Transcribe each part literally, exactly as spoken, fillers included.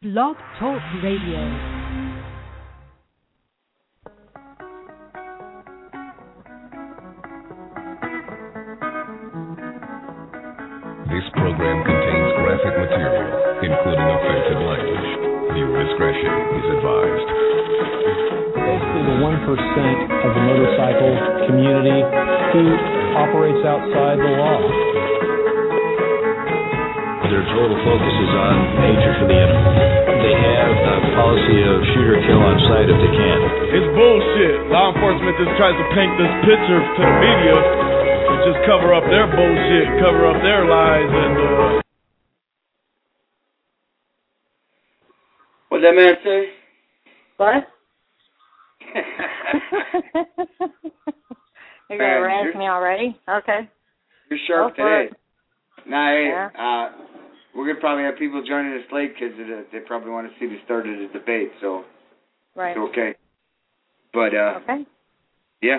Blog Talk Radio. This program contains graphic material, including offensive language. Viewer discretion is advised. Basically, the one percent of the motorcycle community who operates outside the law. Their total focus is on danger for the enemy. They have a policy of shoot or kill on sight if they can. It's bullshit. Law enforcement just tries to paint this picture to the media to just cover up their bullshit, cover up their lies, and uh... What'd that man say? What? You're gonna razz me already? Okay. You're sharp today. Nah, hey, yeah. uh, we're gonna probably have people joining us late because they probably want to see the start of the debate, so right. It's okay. But uh, okay. Yeah.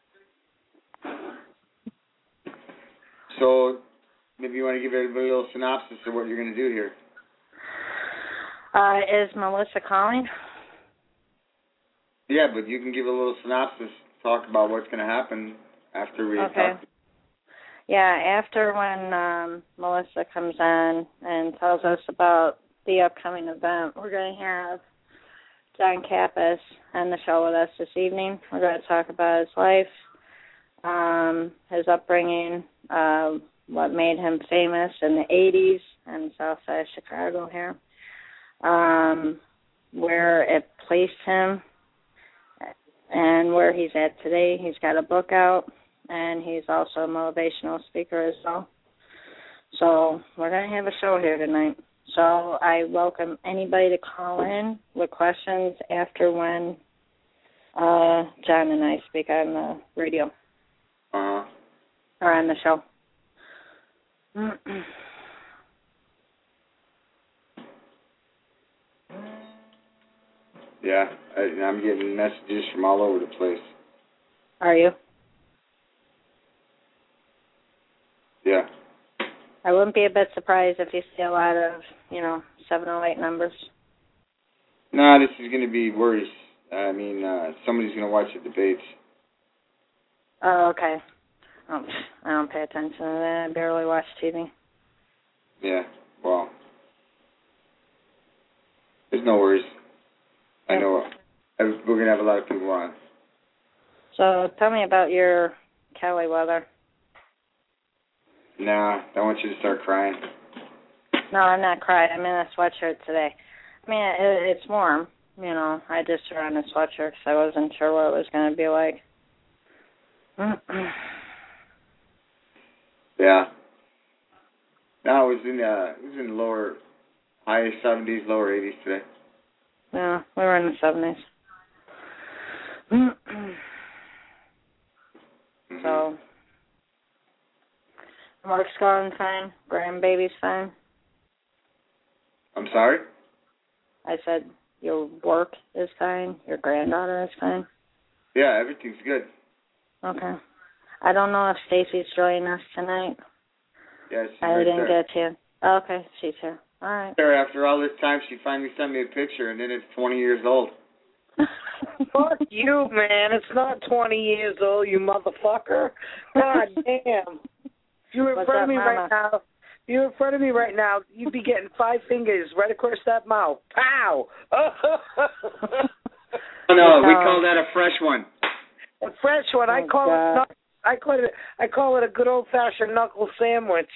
So maybe you want to give everybody a little synopsis of what you're gonna do here. Uh, is Melissa calling? Yeah, but you can give a little synopsis, talk about what's gonna happen after we okay. talk. Yeah, after when um, Melissa comes on and tells us about the upcoming event, we're going to have John Kappas on the show with us this evening. We're going to talk about his life, um, his upbringing, uh, what made him famous in the eighties in south side of Chicago here, um, where it placed him, and where he's at today. He's got a book out. And he's also a motivational speaker as well. So we're going to have a show here tonight. So I welcome anybody to call in with questions after when uh, John and I speak on the radio. Uh-huh. Or on the show. Yeah, I, I'm getting messages from all over the place. Are you? Yeah. I wouldn't be a bit surprised if you see a lot of, you know, seven oh eight numbers. No, this is going to be worse. I mean, uh, somebody's going to watch the debates. Oh, okay. Oh, I don't pay attention to that. I barely watch T V. Yeah, well, there's no worries. I know we're going to have a lot of people on. So tell me about your Cali weather. Nah, I want you to start crying. No, I'm not crying. I'm in a sweatshirt today. I mean, it, it's warm. You know, I just threw on a sweatshirt because I wasn't sure what it was going to be like. Yeah. No, it was in uh, it was in lower, high seventies, lower eighties today. Yeah, we were in the seventies. Mm-hmm. So. Work's going fine. Grandbaby's fine. I'm sorry? I said your work is fine. Your granddaughter is fine. Yeah, everything's good. Okay. I don't know if Stacy's joining us tonight. Yeah, she's I right didn't there. get to. Oh, okay, she's here. All right. After all this time, she finally sent me a picture, and then it's twenty years old. Fuck you, man. It's not twenty years old, you motherfucker. God damn. If you were in What's front up, of me Mama? right now, if you were in front of me right now, you'd be getting five fingers right across that mouth. Pow! Oh, no, we call that a fresh one. A fresh one. I Oh, call God. it. Knuck- I call it. I call it a good old fashioned knuckle sandwich.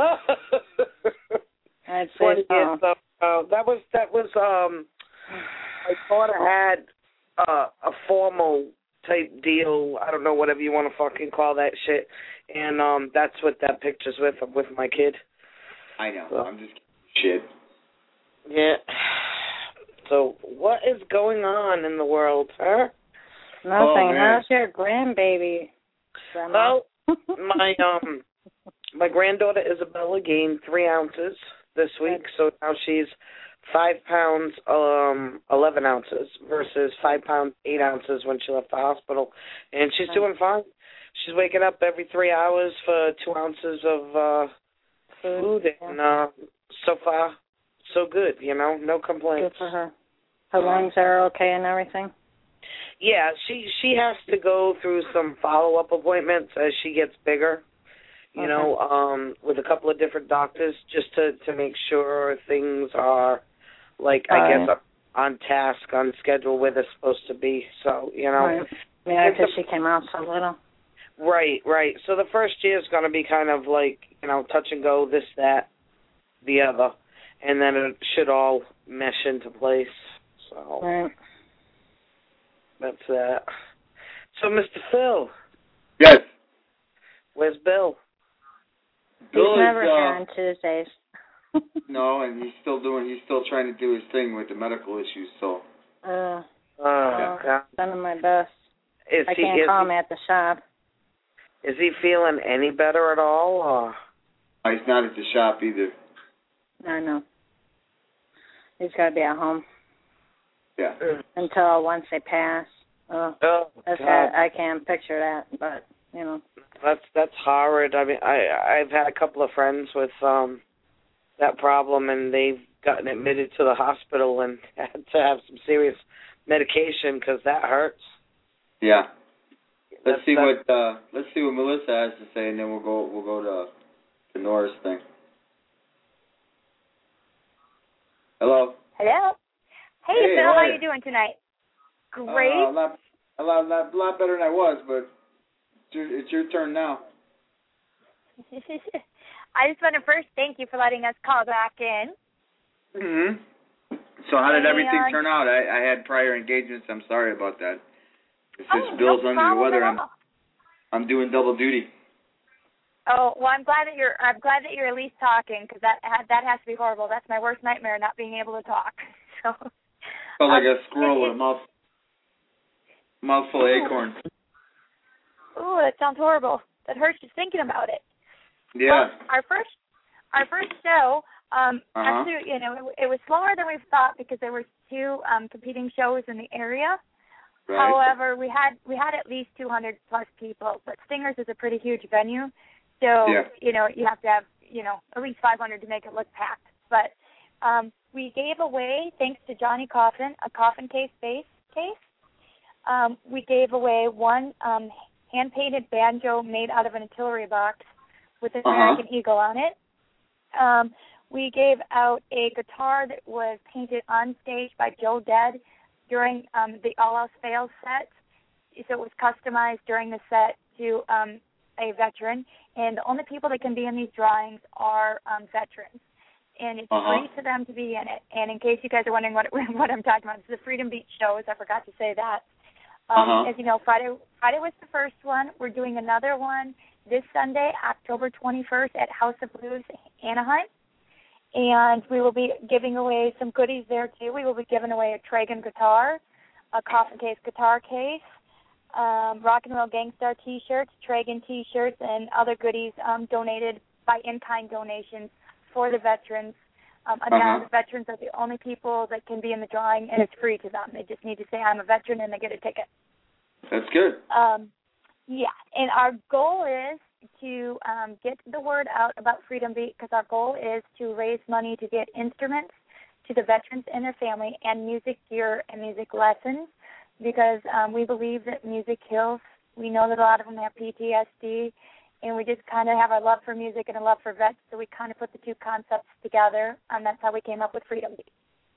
I'd say Twenty so. years ago. Uh, that was that was. Um, my daughter had uh, a formal type deal. I don't know, whatever you want to fucking call that shit. And um, that's what that picture's with with my kid. I know. So. I'm just shit. Yeah. So what is going on in the world, huh? Nothing. Oh, How's your grandbaby? Grandma? Well, my um, my granddaughter Isabella gained three ounces this week, so now she's five pounds, um, eleven ounces versus five pounds, eight ounces when she left the hospital, and she's doing fine. She's waking up every three hours for two ounces of uh, food, and uh, so far, so good, you know, no complaints. Good for her. Her lungs are okay and everything? Yeah, she she has to go through some follow-up appointments as she gets bigger, you okay. know, um, with a couple of different doctors just to, to make sure things are, like, All I right. guess, on task, on schedule where they're supposed to be. So, you know. Right. Yeah, because she came out so little. Right, right. So the first year is going to be kind of like, you know, touch and go, this, that, the other, and then it should all mesh into place. So right. That's that. So, Mister Phil. Yes. Where's Bill? Bill He's never is, here uh, on Tuesdays. no, and he's still doing. He's still trying to do his thing with the medical issues. So. Uh, Oh, uh, God. done my best. Is I he, can't is call he, him at the shop. Is he feeling any better at all? Or? He's not at the shop either. I know. He's got to be at home. Yeah. Until once they pass. Oh, Oh, that's God. how, I can't picture that, but, you know. That's that's horrid. I mean, I I've had a couple of friends with um that problem, and they've gotten admitted to the hospital and had to have some serious medication because that hurts. Yeah. Let's That's, see that's, what uh, let's see what Melissa has to say, and then we'll go we'll go to the Norris thing. Hello. Hello. Hey, Hey, Phil, how how are you you? doing tonight? Uh, Great. a lot, a lot, lot, lot better than I was, but it's your, it's your turn now. I just want to first thank you for letting us call back in. Mhm. So how did everything And- turn out? I, I had prior engagements. I'm sorry about that. Since Oh, Bill's no under the problem weather, at I'm all. I'm doing double duty. Oh, well, I'm glad that you're. I'm glad that you're at least talking, because that that has to be horrible. That's my worst nightmare, not being able to talk. So. Felt like um, a squirrel with a mouth mouthful of acorn. Ooh, that sounds horrible. That hurts just thinking about it. Yeah. Well, our first, our first show, um, Uh-huh. actually, you know, it, it was slower than we thought because there were two um, competing shows in the area. Right. However, we had we had at least two hundred plus people, but Stingers is a pretty huge venue, so Yeah. you know you have to have you know at least five hundred to make it look packed. But um, we gave away, thanks to Johnny Coffin, a coffin case base case. Um, we gave away one um, hand painted banjo made out of an artillery box with an Uh-huh. American Eagle on it. Um, we gave out a guitar that was painted on stage by Joe Dead during um, the All Else Fails set. So it was customized during the set to um, a veteran. And the only people that can be in these drawings are um, veterans. And it's Uh-huh. free to them to be in it. And in case you guys are wondering what what I'm talking about, it's the Freedom Beach shows. I forgot to say that. Um, Uh-huh. As you know, Friday Friday was the first one. We're doing another one this Sunday, October twenty-first, at House of Blues, Anaheim. And we will be giving away some goodies there, too. We will be giving away a Tragan guitar, a coffin case guitar case, um, Rock and Roll Gangstar T-shirts, Tragan T-shirts, and other goodies um, donated by in-kind donations for the veterans. Um, again, Uh-huh. the veterans are the only people that can be in the drawing, and it's free to them. They just need to say, I'm a veteran, and they get a ticket. That's good. Um, yeah, and our goal is to um, get the word out about Freedom Beat, because our goal is to raise money to get instruments to the veterans and their family, and music gear and music lessons, because um, we believe that music heals. We know that a lot of them have P T S D, and we just kind of have a love for music and a love for vets, so we kind of put the two concepts together, and that's how we came up with Freedom Beat.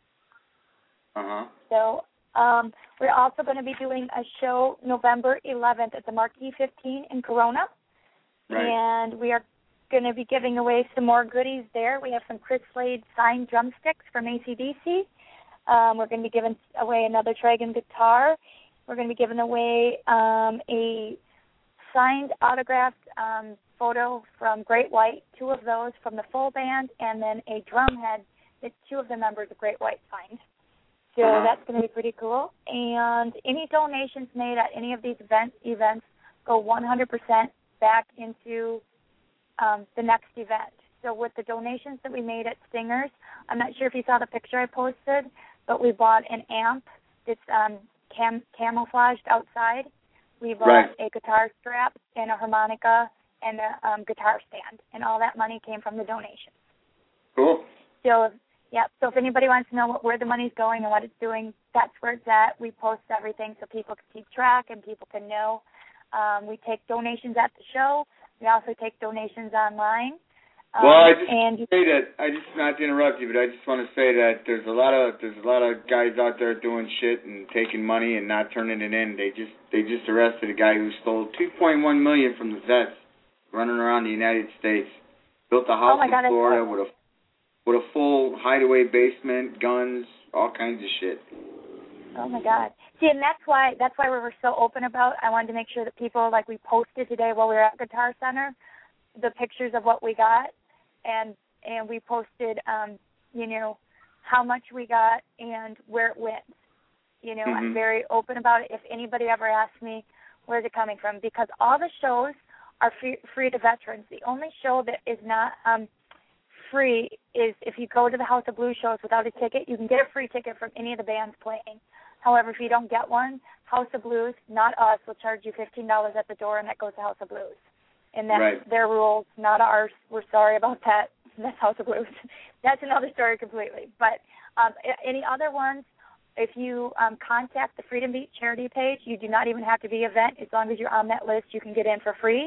Uh-huh. So um, we're also going to be doing a show November eleventh at the Marquee fifteen in Corona. Right. And we are going to be giving away some more goodies there. We have some Chris Slade signed drumsticks from A C D C. Um, we're going to be giving away another Tragan guitar. We're going to be giving away um, a signed, autographed um, photo from Great White, two of those from the full band, and then a drum head that two of the members of Great White signed. So Uh-huh. that's going to be pretty cool. And any donations made at any of these event, events go one hundred percent back into um, the next event. So with the donations that we made at Stingers, I'm not sure if you saw the picture I posted, but we bought an amp that's um, cam- camouflaged outside. We bought Right. a guitar strap and a harmonica and a um, guitar stand, and all that money came from the donations. Cool. So, Yep. So if anybody wants to know what, where the money's going and what it's doing, that's where it's at. We post everything so people can keep track and people can know. Um, we take donations at the show. We also take donations online. Um, well, I just and say that I just not to interrupt you, but I just want to say that there's a lot of there's a lot of guys out there doing shit and taking money and not turning it in. They just they just arrested a guy who stole two point one million from the vets running around the United States. Built a house oh my in God, Florida with a with a full hideaway basement, guns, all kinds of shit. Oh my God! See, and that's why that's why we were so open about. I wanted to make sure that people, like we posted today while we were at Guitar Center, the pictures of what we got, and and we posted, um, you know, how much we got and where it went. You know, mm-hmm. I'm very open about it. If anybody ever asks me where's it coming from, because all the shows are free, free to veterans. The only show that is not um, free is if you go to the House of Blues shows without a ticket, you can get a free ticket from any of the bands playing. However, if you don't get one, House of Blues, not us, will charge you fifteen dollars at the door, and that goes to House of Blues. And that's right. their rules, not ours. We're sorry about that. That's House of Blues. That's another story completely. But um, any other ones, if you um, contact the Freedom Beat charity page, you do not even have to be a vet. As long as you're on that list, you can get in for free.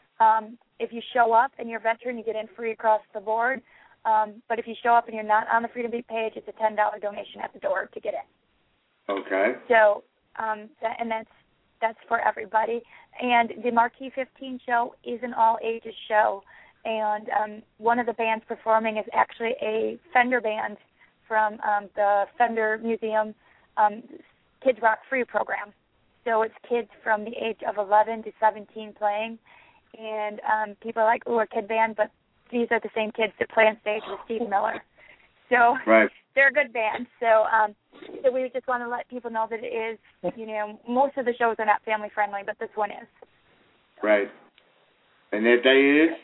Um, if you show up and you're a veteran, you get in free across the board. Um, but if you show up and you're not on the Freedom Beat page, it's a ten dollars donation at the door to get in. Okay. So, um, that, and that's that's for everybody. And the Marquee fifteen show is an all-ages show. And um, one of the bands performing is actually a Fender band from um, the Fender Museum um, Kids Rock Free program. So it's kids from the age of eleven to seventeen playing. And um, people are like, ooh, a kid band, but these are the same kids that play on stage with Steve Miller. So right. they're a good band. So um, so we just want to let people know that it is, you know, most of the shows are not family friendly, but this one is. Right. And that day is?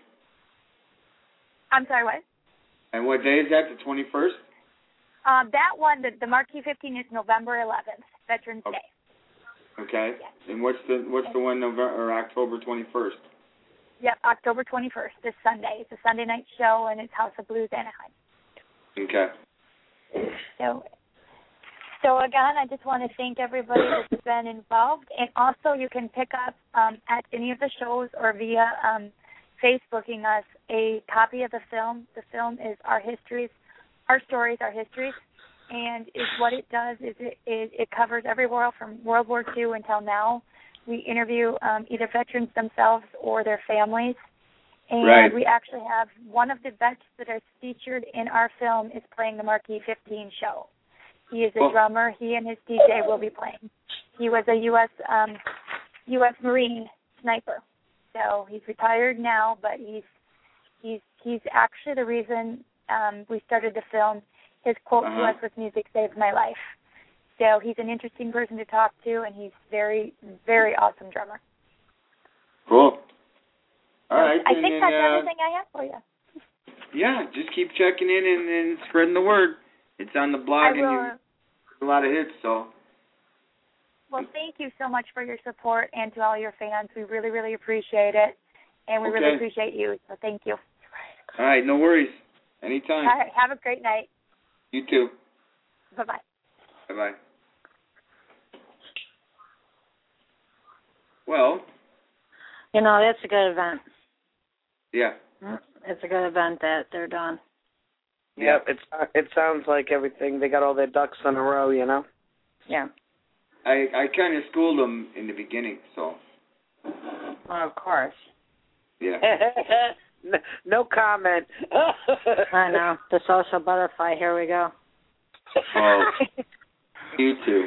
I'm sorry, what? And what day is that, the twenty-first? Uh, that one, the, the Marquee fifteen is November eleventh, Veterans okay. Day. Okay. Yes. And what's the what's the one November or October twenty-first? Yep, October twenty-first, this Sunday. It's a Sunday night show, and it's House of Blues Anaheim. Okay. So, so again, I just want to thank everybody that's been involved. And also, you can pick up um, at any of the shows or via um, Facebooking us a copy of the film. The film is Our Histories, Our Stories, Our Histories. And is what it does is it, it, it covers every war from World War Two until now. We interview um, either veterans themselves or their families. And right. we actually have one of the vets that are featured in our film is playing the Marquee fifteen show. He is a oh. drummer. He and his D J will be playing. He was a U S Um, U S Marine sniper. So he's retired now, but he's he's he's actually the reason um, we started the film. His quote uh-huh. to us was, "Music saved my life." So he's an interesting person to talk to, and he's very, very awesome drummer. Cool. All so right. I and think then, that's uh, everything I have for you. Yeah, just keep checking in and, and spreading the word. It's on the blog, I will, and you a lot of hits, so. Well, thank you so much for your support, and to all your fans. We really, really appreciate it, and we okay. really appreciate you, so thank you. All right, no worries. Anytime. All right, have a great night. You too. Bye-bye. Bye-bye. Well. You know, that's a good event. Yeah. It's a good event that they're doing. Yeah, it's it sounds like everything. They got all their ducks in a row, you know? Yeah. I I kind of schooled them in the beginning, so. Well, of course. Yeah. no, no comment. I know. The social butterfly, here we go. Oh, you too.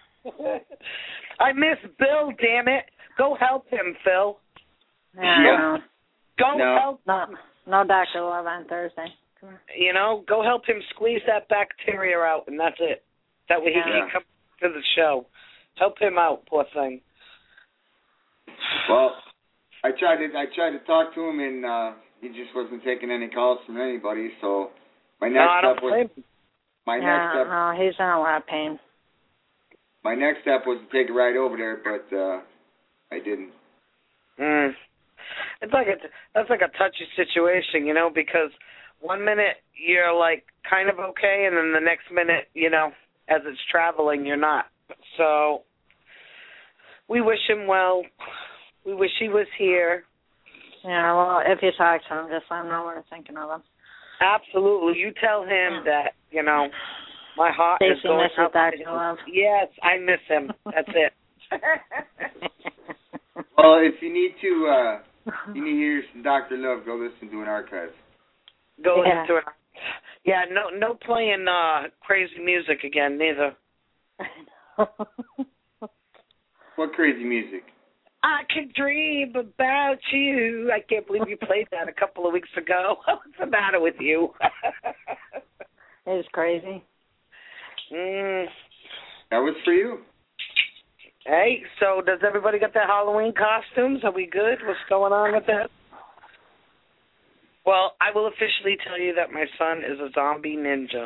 I miss Bill, damn it. Go help him, Phil. Yeah. yeah. Go no. help. No, no Doctor Love on Thursday. Come on. You know, go help him squeeze that bacteria out, and that's it. That way he yeah. can come to the show. Help him out, poor thing. Well, I tried to I tried to talk to him, and uh, he just wasn't taking any calls from anybody. So my next no, I don't step was blame my yeah, next step. No, he's in a lot of pain. My next step was to take a ride over there, but uh, I didn't. Mm. It's like a that's like a touchy situation, you know, because one minute you're like kind of okay, and then the next minute, you know, as it's traveling, you're not. So we wish him well. We wish he was here. Yeah, well, if you talk to him, just let him know we're thinking of him. Absolutely. You tell him that, you know, my heart Stacey is going out. Doctor Love. Yes, I miss him. That's it. Well, if you need to, uh, you need to hear some Doctor Love, go listen to an archive. Go Yeah. listen to it. Yeah, no, no playing uh, crazy music again, neither. What crazy music? I could dream about you. I can't believe you played that a couple of weeks ago. What's the matter with you? It's crazy. Mm. That was for you. Hey, so does everybody got their Halloween costumes? Are we good? What's going on with that? Well, I will officially tell you that my son is a zombie ninja.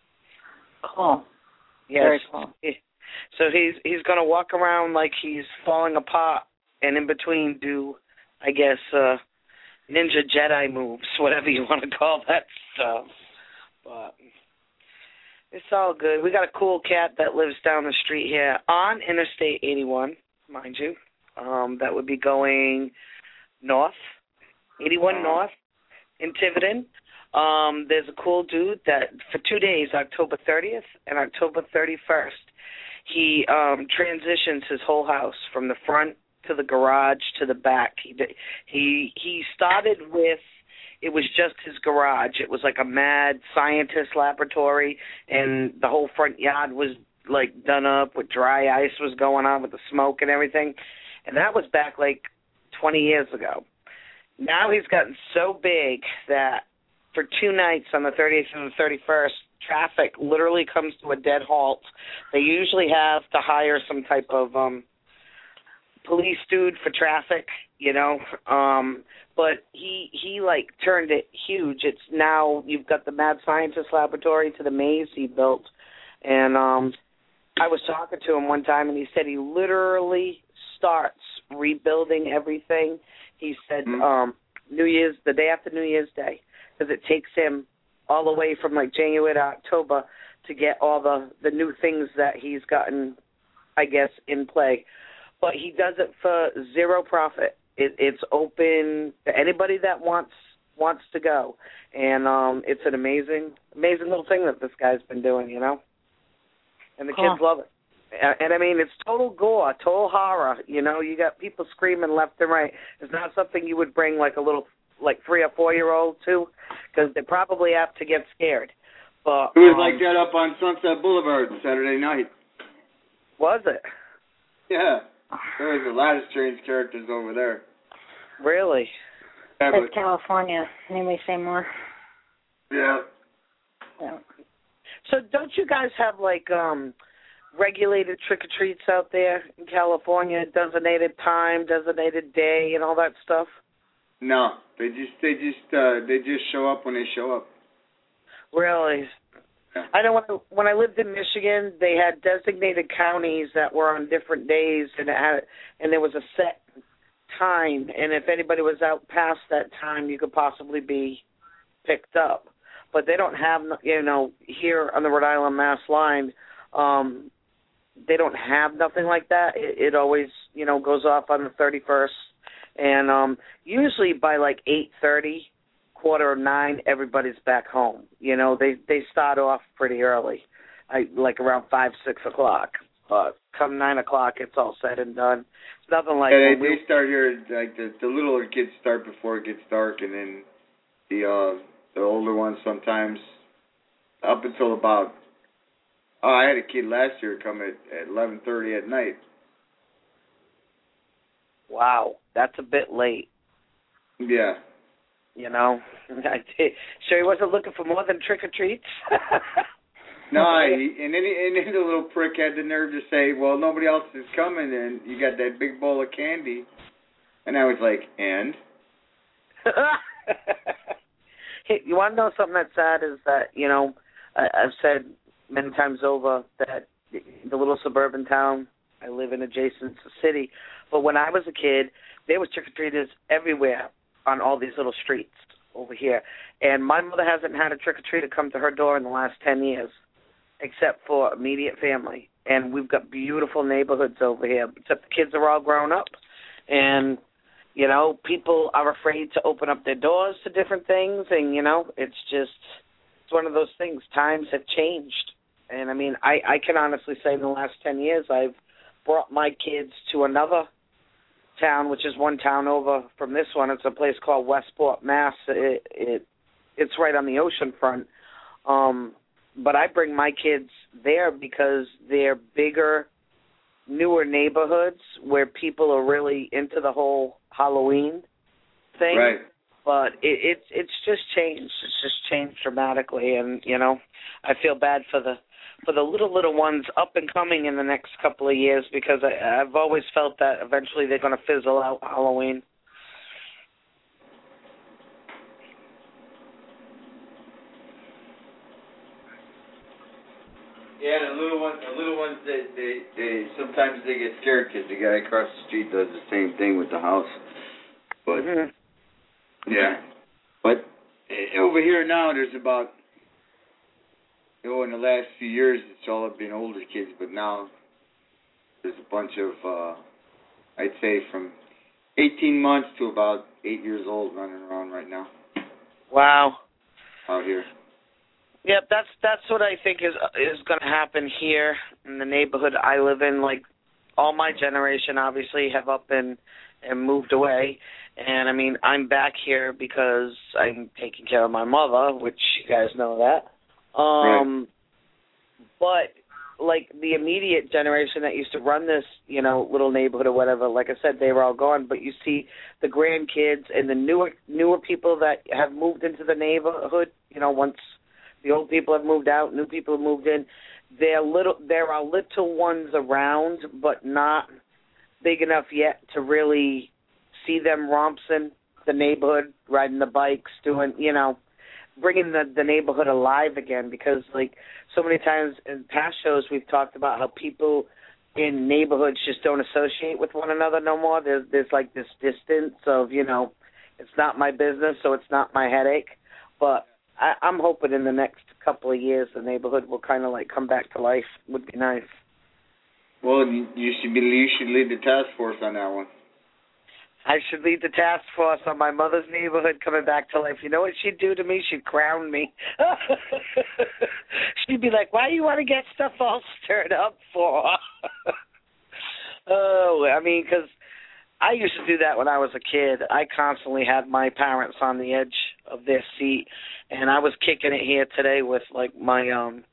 Cool. Yes. Very cool. So he's he's going to walk around like he's falling apart, and in between do, I guess, uh, ninja Jedi moves, whatever you want to call that stuff. But it's all good. We got a cool cat that lives down the street here on Interstate eighty-one, mind you. Um, that would be going north, eighty-one north in Tiverton. Um, there's a cool dude that for two days, October thirtieth and October thirty-first, he um, transitions his whole house from the front to the garage to the back. He he he started with, it was just his garage. It was like a mad scientist laboratory, and the whole front yard was like done up with dry ice was going on with the smoke and everything. And that was back like twenty years ago. Now he's gotten so big that for two nights on the thirtieth and the thirty-first, traffic literally comes to a dead halt. They usually have to hire some type of um, police dude for traffic, you know. Um, but he he like turned it huge. It's now you've got the Mad Scientist Laboratory to the maze he built, and um, I was talking to him one time, and he said he literally starts rebuilding everything. He said mm-hmm. um, New Year's, the day after New Year's Day, because it takes him all the way from like January to October to get all the, the new things that he's gotten, I guess, in play. But he does it for zero profit. It, it's open to anybody that wants wants to go, and um, it's an amazing, amazing little thing that this guy's been doing, you know. And the cool. kids love it. And, and I mean, it's total gore, total horror. You know, you got people screaming left and right. It's not something you would bring like a little, like three or four year old to, because they probably have to get scared. But it was um, like that up on Sunset Boulevard Saturday night. Was it? Yeah. There was a lot of strange characters over there. Really? Yeah, It's but, California. Anybody say more? Yeah. Yeah. So don't you guys have like um, regulated trick-or-treats out there in California, designated time, designated day, and all that stuff? No, they just they just uh, they just show up when they show up. Really? Yeah. I know when I, when I lived in Michigan, they had designated counties that were on different days, and it had, and there was a set time, and if anybody was out past that time, you could possibly be picked up. But they don't have, you know, here on the Rhode Island Mass line, um, they don't have nothing like that. It, it always, you know, goes off on the thirty-first. And um, usually by like eight thirty, quarter of nine, everybody's back home. You know, they, they start off pretty early, I, like around five, six o'clock. But come nine o'clock, it's all said and done. It's nothing like yeah, they, we, they start here, like the, the littler kids start before it gets dark, and then the uh, the older ones sometimes up until about, oh, I had a kid last year come at, at eleven thirty at night. Wow, that's a bit late. Yeah. You know, I did. Sure he wasn't looking for more than trick-or-treats? No, he, and then and then the little prick had the nerve to say, well, nobody else is coming, and you got that big bowl of candy. And I was like, and? Hey, you want to know something that's sad is that, you know, I, I've said many times over that the little suburban town, I live in adjacent to the city, but when I was a kid, there was trick-or-treaters everywhere on all these little streets. over here. And my mother hasn't had a trick-or-treater come to her door in the last ten years, except for immediate family. And we've got beautiful neighborhoods over here, except the kids are all grown up. And, you know, people are afraid to open up their doors to different things. And, you know, it's just, it's one of those things. Times have changed. And, I mean, I, I can honestly say in the last ten years I've brought my kids to another town, which is one town over from this one. It's a place called Westport, Mass. It, it It's right on the ocean front. Um, but I bring my kids there because they're bigger, newer neighborhoods where people are really into the whole Halloween thing. Right. But it, it's it's just changed. It's just changed dramatically, and you know, I feel bad for the for the little little ones up and coming in the next couple of years because I, I've always felt that eventually they're going to fizzle out Halloween. Yeah, the little ones, the little ones, they, they, they sometimes they get scared because the guy across the street does the same thing with the house. But mm-hmm. yeah, but over here now, there's about, you know, in the last few years, it's all been older kids, but now there's a bunch of, uh, I'd say from eighteen months to about eight years old running around right now. Wow. Out here. Yeah, that's that's what I think is is going to happen here in the neighborhood I live in. Like, all my generation obviously have up and, and moved away. And, I mean, I'm back here because I'm taking care of my mother, which you guys know that. Um, right. But, like, the immediate generation that used to run this, you know, little neighborhood or whatever, like I said, they were all gone. But you see the grandkids and the newer newer people that have moved into the neighborhood, you know, once the old people have moved out, new people have moved in. There are little, there are little ones around, but not big enough yet to really see them romping the neighborhood, riding the bikes, doing, you know, bringing the, the neighborhood alive again. Because, like, so many times in past shows we've talked about how people in neighborhoods just don't associate with one another no more. There's, there's like this distance of, you know, it's not my business, so it's not my headache. But I, I'm hoping in the next couple of years the neighborhood will kind of like come back to life. Would be nice. Well, you, you should be you should lead the task force on that one. I should lead the task force on my mother's neighborhood coming back to life. You know what she'd do to me? She'd crown me. She'd be like, "Why do you want to get stuff all stirred up for?" Oh, I mean, because I used to do that when I was a kid. I constantly had my parents on the edge of their seat, and I was kicking it here today with like my um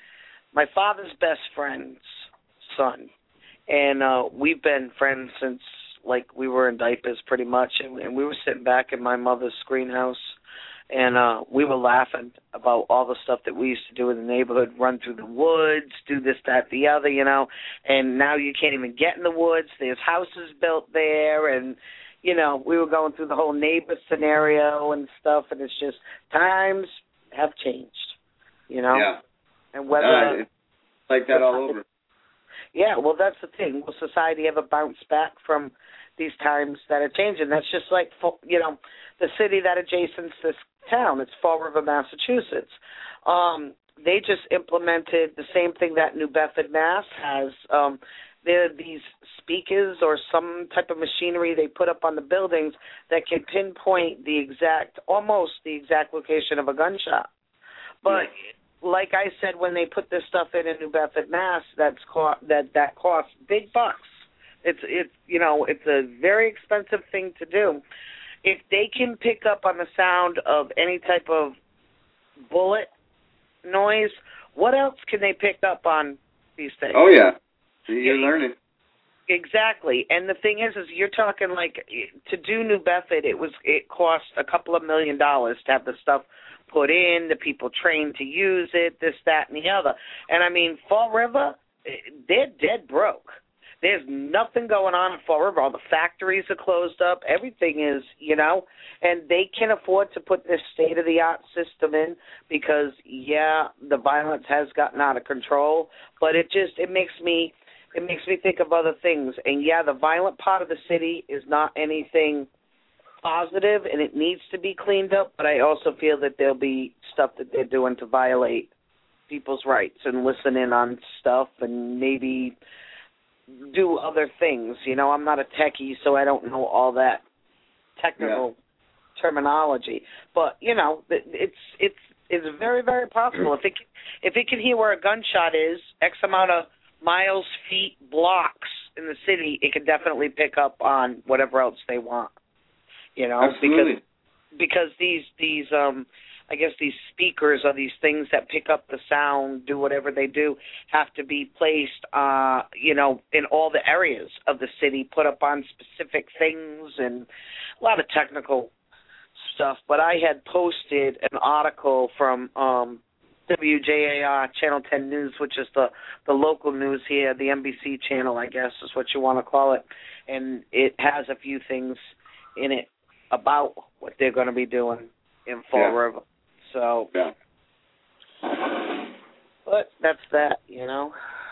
my father's best friend's son, and uh, we've been friends since like we were in diapers pretty much, and, and we were sitting back in my mother's screen house, and uh, we were laughing about all the stuff that we used to do in the neighborhood, run through the woods, do this, that, the other, you know, and now you can't even get in the woods. There's houses built there, and, you know, we were going through the whole neighbor scenario and stuff, and it's just times have changed, you know. Yeah. And whether uh, it's like that all over. Yeah, well, that's the thing. Will society ever bounce back from these times that are changing? That's just like, you know, the city that adjacents this town. It's Fall River, Massachusetts. Um, they just implemented the same thing that New Bedford, Mass has. Um, there are these speakers or some type of machinery they put up on the buildings that can pinpoint the exact, almost the exact location of a gunshot. But yeah. like I said, when they put this stuff in in New Bedford, Mass, that's co- that that costs big bucks. It's it's you know it's a very expensive thing to do. If they can pick up on the sound of any type of bullet noise, what else can they pick up on these things? Oh yeah, you're learning. Exactly, and the thing is, is you're talking like to do New Bedford, it was it cost a couple of million dollars to have the stuff put in, the people trained to use it, this, that, and the other. And I mean, Fall River, they're dead broke. There's nothing going on in Fall River. All the factories are closed up. Everything is, you know, and they can afford to put this state-of-the-art system in because, yeah, the violence has gotten out of control, but it just, it makes me, it makes me think of other things. And, yeah, the violent part of the city is not anything positive, and it needs to be cleaned up, but I also feel that there'll be stuff that they're doing to violate people's rights and listen in on stuff and maybe do other things. You know, I'm not a techie, so I don't know all that technical yeah. terminology. But, you know, it's it's it's very, very possible. If it if it can hear where a gunshot is, X amount of miles, feet, blocks in the city, it can definitely pick up on whatever else they want. You know, Absolutely. because because these these um I guess these speakers or these things that pick up the sound, do whatever they do, have to be placed, uh, you know, in all the areas of the city, put up on specific things and a lot of technical stuff. But I had posted an article from um, W J A R Channel ten News, which is the, the local news here, the N B C channel, I guess is what you want to call it. And it has a few things in it about what they're going to be doing in Fall yeah. River. So, yeah. but that's that, you know.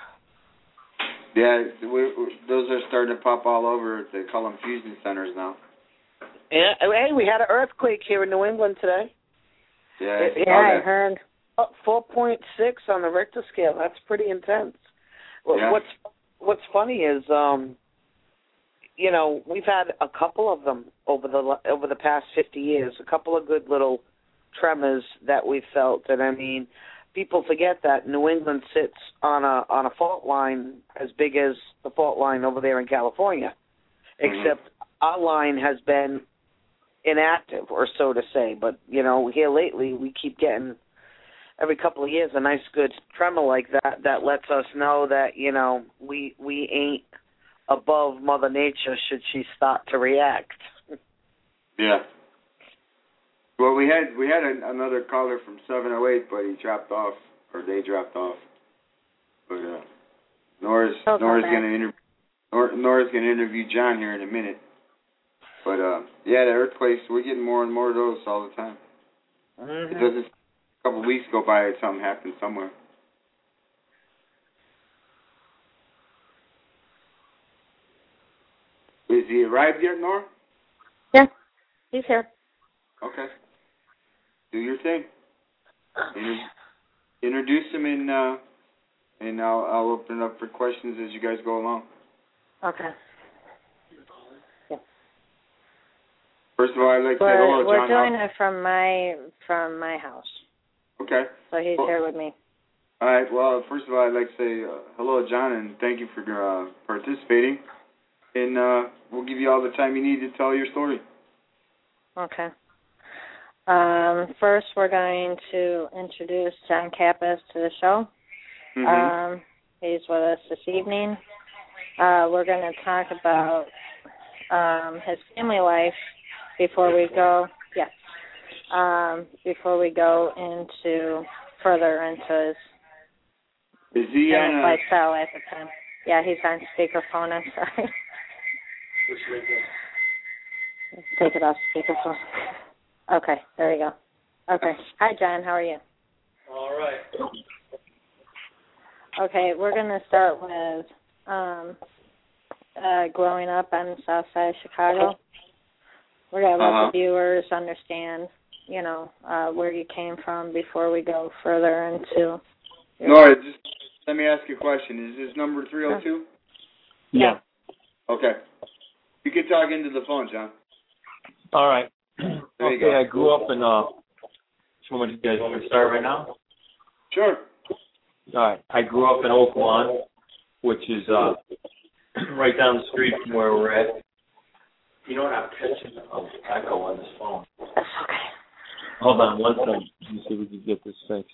Yeah, we, we, those are starting to pop all over. They call them fusion centers now. Yeah, hey, we had an earthquake here in New England today. Yeah, it, yeah, I heard. four point six on the Richter scale. That's pretty intense. Yeah. What's What's funny is, um, you know, we've had a couple of them over the over the past fifty years. A couple of good little tremors that we felt, and I mean, people forget that New England sits on a on a fault line as big as the fault line over there in California, mm-hmm. except our line has been inactive, or so to say. But you know, here lately we keep getting every couple of years a nice good tremor like that that lets us know that you know we we ain't above Mother Nature should she start to react. Yeah. Well, we had we had a, another caller from seven oh eight, but he dropped off, or they dropped off. But uh, Nora's oh, Nora's going to interview Nora, Nora's going to interview John here in a minute. But uh, yeah, the earthquakes, we're getting more and more of those all the time. Mm-hmm. It doesn't. A couple of weeks go by, and something happens somewhere. Is he arrived yet, Nora? Yeah, he's here. Okay. Do your thing. Inter- introduce him, and uh, and I'll I'll open it up for questions as you guys go along. Okay. Yeah. First of all, I'd like to say we're, hello, We're John. doing it from my from my house. Okay. So he's well, here with me. All right. Well, first of all, I'd like to say uh, hello, John, and thank you for uh, participating. And uh, we'll give you all the time you need to tell your story. Okay. Um, first, we're going to introduce John Kappas to the show. Mm-hmm. Um, he's with us this evening. Uh, we're going to talk about um, his family life before we go. Yeah. Um, before we go into further into his Is he on a... lifestyle at the time. Yeah, he's on speakerphone. I'm sorry. Take it off speakerphone. Okay, there you go. Okay. Hi, John. How are you? All right. Okay, we're going to start with um, uh, growing up on the south side of Chicago. We're going to let uh-huh. the viewers understand, you know, uh, where you came from before we go further into... Nora, just let me ask you a question. Is this number three oh two? Yeah. Okay. You can talk into the phone, John. All right. There you okay, go. I grew up in, uh, so what, you guys want me to start right now? Sure. All right. I grew up in Oak Lawn, which is uh, right down the street from where we're at. You know what, I'm catching an echo on this phone. That's okay. Hold on one second. Let me see if we can get this fixed.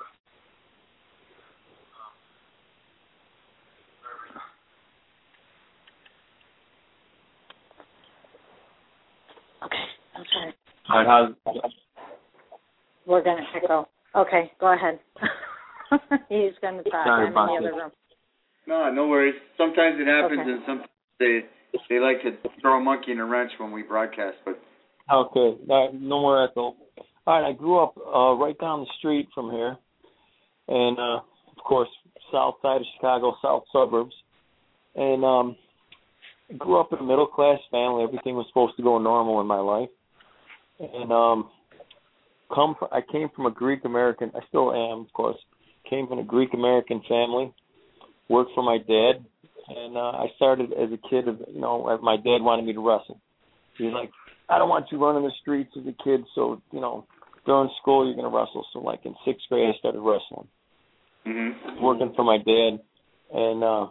Okay, I'm sorry. All right, how's, We're going to echo. Okay, go ahead. He's going to talk. Sorry I'm about in the this. other room. No, no worries. Sometimes it happens, Okay. and sometimes they they like to throw a monkey in a wrench when we broadcast. But Okay, no, no more echo. All right, I grew up uh, right down the street from here, and uh, of course, south side of Chicago, south suburbs. And um, I grew up in a middle-class family. Everything was supposed to go normal in my life. And um, come from, I came from a Greek-American, I still am, of course, came from a Greek-American family, worked for my dad, and uh, I started as a kid, of, you know, my dad wanted me to wrestle. He's like, I don't want you running the streets as a kid, so, you know, during school you're going to wrestle. So, like, in sixth grade I started wrestling, mm-hmm. working for my dad, and uh,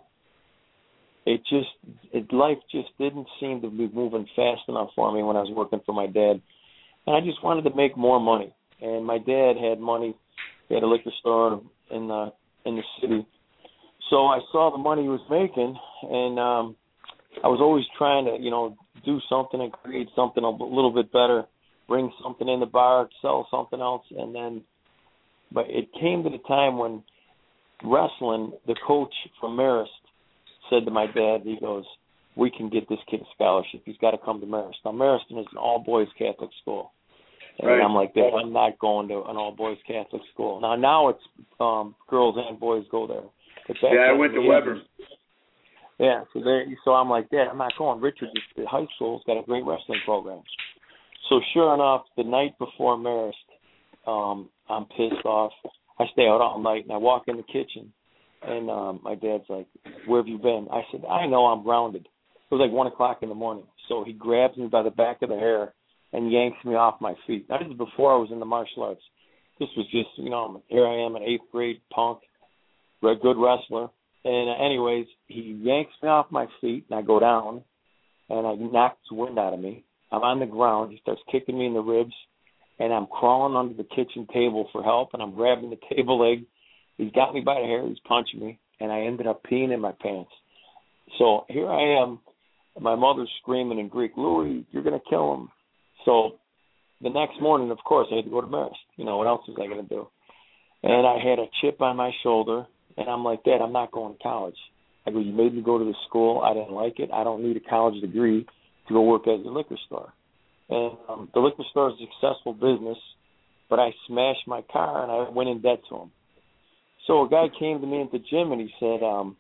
it just, it, life just didn't seem to be moving fast enough for me when I was working for my dad. And I just wanted to make more money. And my dad had money. He had a liquor store in the, in the city. So I saw the money he was making, and um, I was always trying to, you know, do something and create something a little bit better, bring something in the bar, sell something else. And then, but it came to the time when wrestling, the coach from Marist said to my dad, he goes, we can get this kid a scholarship. He's got to come to Marist. Now, Mariston is an all-boys Catholic school. And right. I'm like, that. I'm not going to an all-boys Catholic school. Now, now it's um, girls and boys go there. Yeah, I went to Weber. Yeah, so there. So I'm like, Dad, I'm not going. Richard, the high school's got a great wrestling program. So sure enough, the night before Marist, um, I'm pissed off. I stay out all night, and I walk in the kitchen, and um, my dad's like, where have you been? I said, I know, I'm grounded. It was like one o'clock in the morning. So he grabs me by the back of the hair and yanks me off my feet. Now, this is before I was in the martial arts. This was just, you know, here I am, an eighth grade punk, a good wrestler. And uh, anyways, he yanks me off my feet, and I go down, and I knocks the wind out of me. I'm on the ground. He starts kicking me in the ribs, and I'm crawling under the kitchen table for help, and I'm grabbing the table leg. He's got me by the hair. He's punching me, and I ended up peeing in my pants. So here I am. My mother's screaming in Greek, Louis, you're going to kill him. So the next morning, of course, I had to go to Marist. You know, what else was I going to do? And I had a chip on my shoulder, and I'm like, Dad, I'm not going to college. I go, you made me go to the school. I didn't like it. I don't need a college degree to go work at the liquor store. And um, the liquor store is a successful business, but I smashed my car, and I went in debt to him. So a guy came to me at the gym, and he said, um,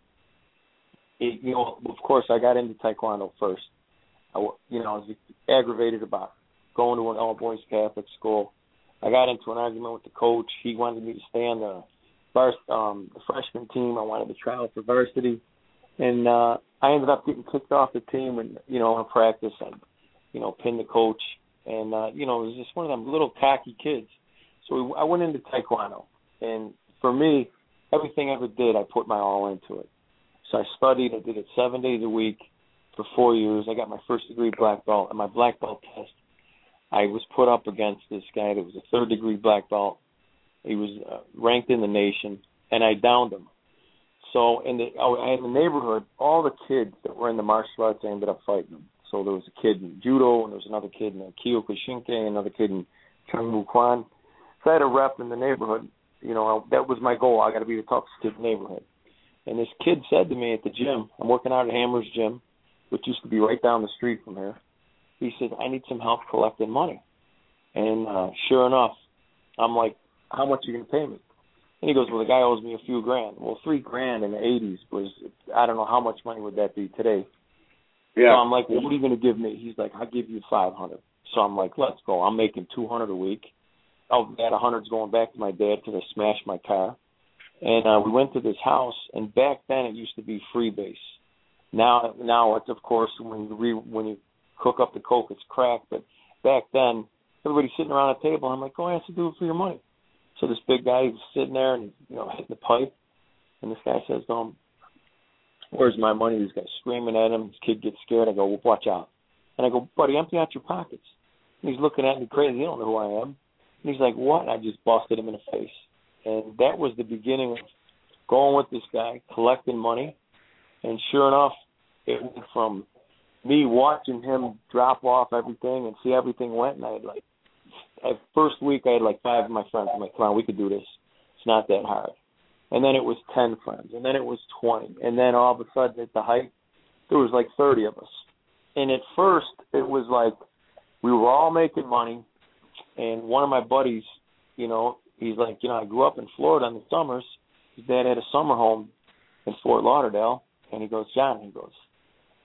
it, you know, of course, I got into Taekwondo first. I, you know, I was aggravated about going to an all-boys Catholic school. I got into an argument with the coach. He wanted me to stay on the, vars- um, the freshman team. I wanted to try out for varsity. And uh, I ended up getting kicked off the team, and, you know, in practice, I, you know, pinned the coach. And, uh, you know, it was just one of them little cocky kids. So we, I went into Taekwondo. And for me, everything I ever did, I put my all into it. So I studied. I did it seven days a week for four years. I got my first degree black belt. And my black belt test, I was put up against this guy that was a third degree black belt. He was uh, ranked in the nation, and I downed him. So in the, I had in the neighborhood, all the kids that were in the martial arts, I ended up fighting them. So there was a kid in judo, and there was another kid in Kyokushinkai, and another kid in Chungmu Kwan. So I had a rep in the neighborhood. You know, that was my goal. I got to be the toughest kid in the neighborhood. And this kid said to me at the gym, I'm working out at Hammer's Gym, which used to be right down the street from here. He said, I need some help collecting money. And uh, sure enough, I'm like, how much are you going to pay me? And he goes, well, the guy owes me a few grand. Well, three grand in the eighties was, I don't know how much money would that be today. Yeah. So I'm like, well, what are you going to give me? He's like, I'll give you five hundred. So I'm like, let's go. I'm making two hundred a week. Oh, that one hundred's going back to my dad because I smashed my car. And uh, we went to this house, and back then it used to be Freebase. Now, now it's, of course, when you re, when you cook up the Coke, it's crack. But back then, everybody's sitting around a table. I'm like, go ask to do it for your money. So this big guy was sitting there and, you know, hitting the pipe. And this guy says to him, where's my money? This guy's screaming at him. This kid gets scared. I go, well, watch out. And I go, buddy, empty out your pockets. And he's looking at me crazy. He don't know who I am. And he's like, what? And I just busted him in the face. And that was the beginning of going with this guy, collecting money. And sure enough, it went from me watching him drop off everything and see everything went. And I had like, at first week, I had like five of my friends. I'm like, come on, we could do this. It's not that hard. And then it was ten friends. And then it was twenty. And then all of a sudden at the height, there was like thirty of us. And at first, it was like we were all making money. And one of my buddies, you know, he's like, you know, I grew up in Florida in the summers. His dad had a summer home in Fort Lauderdale. And he goes, John, he goes,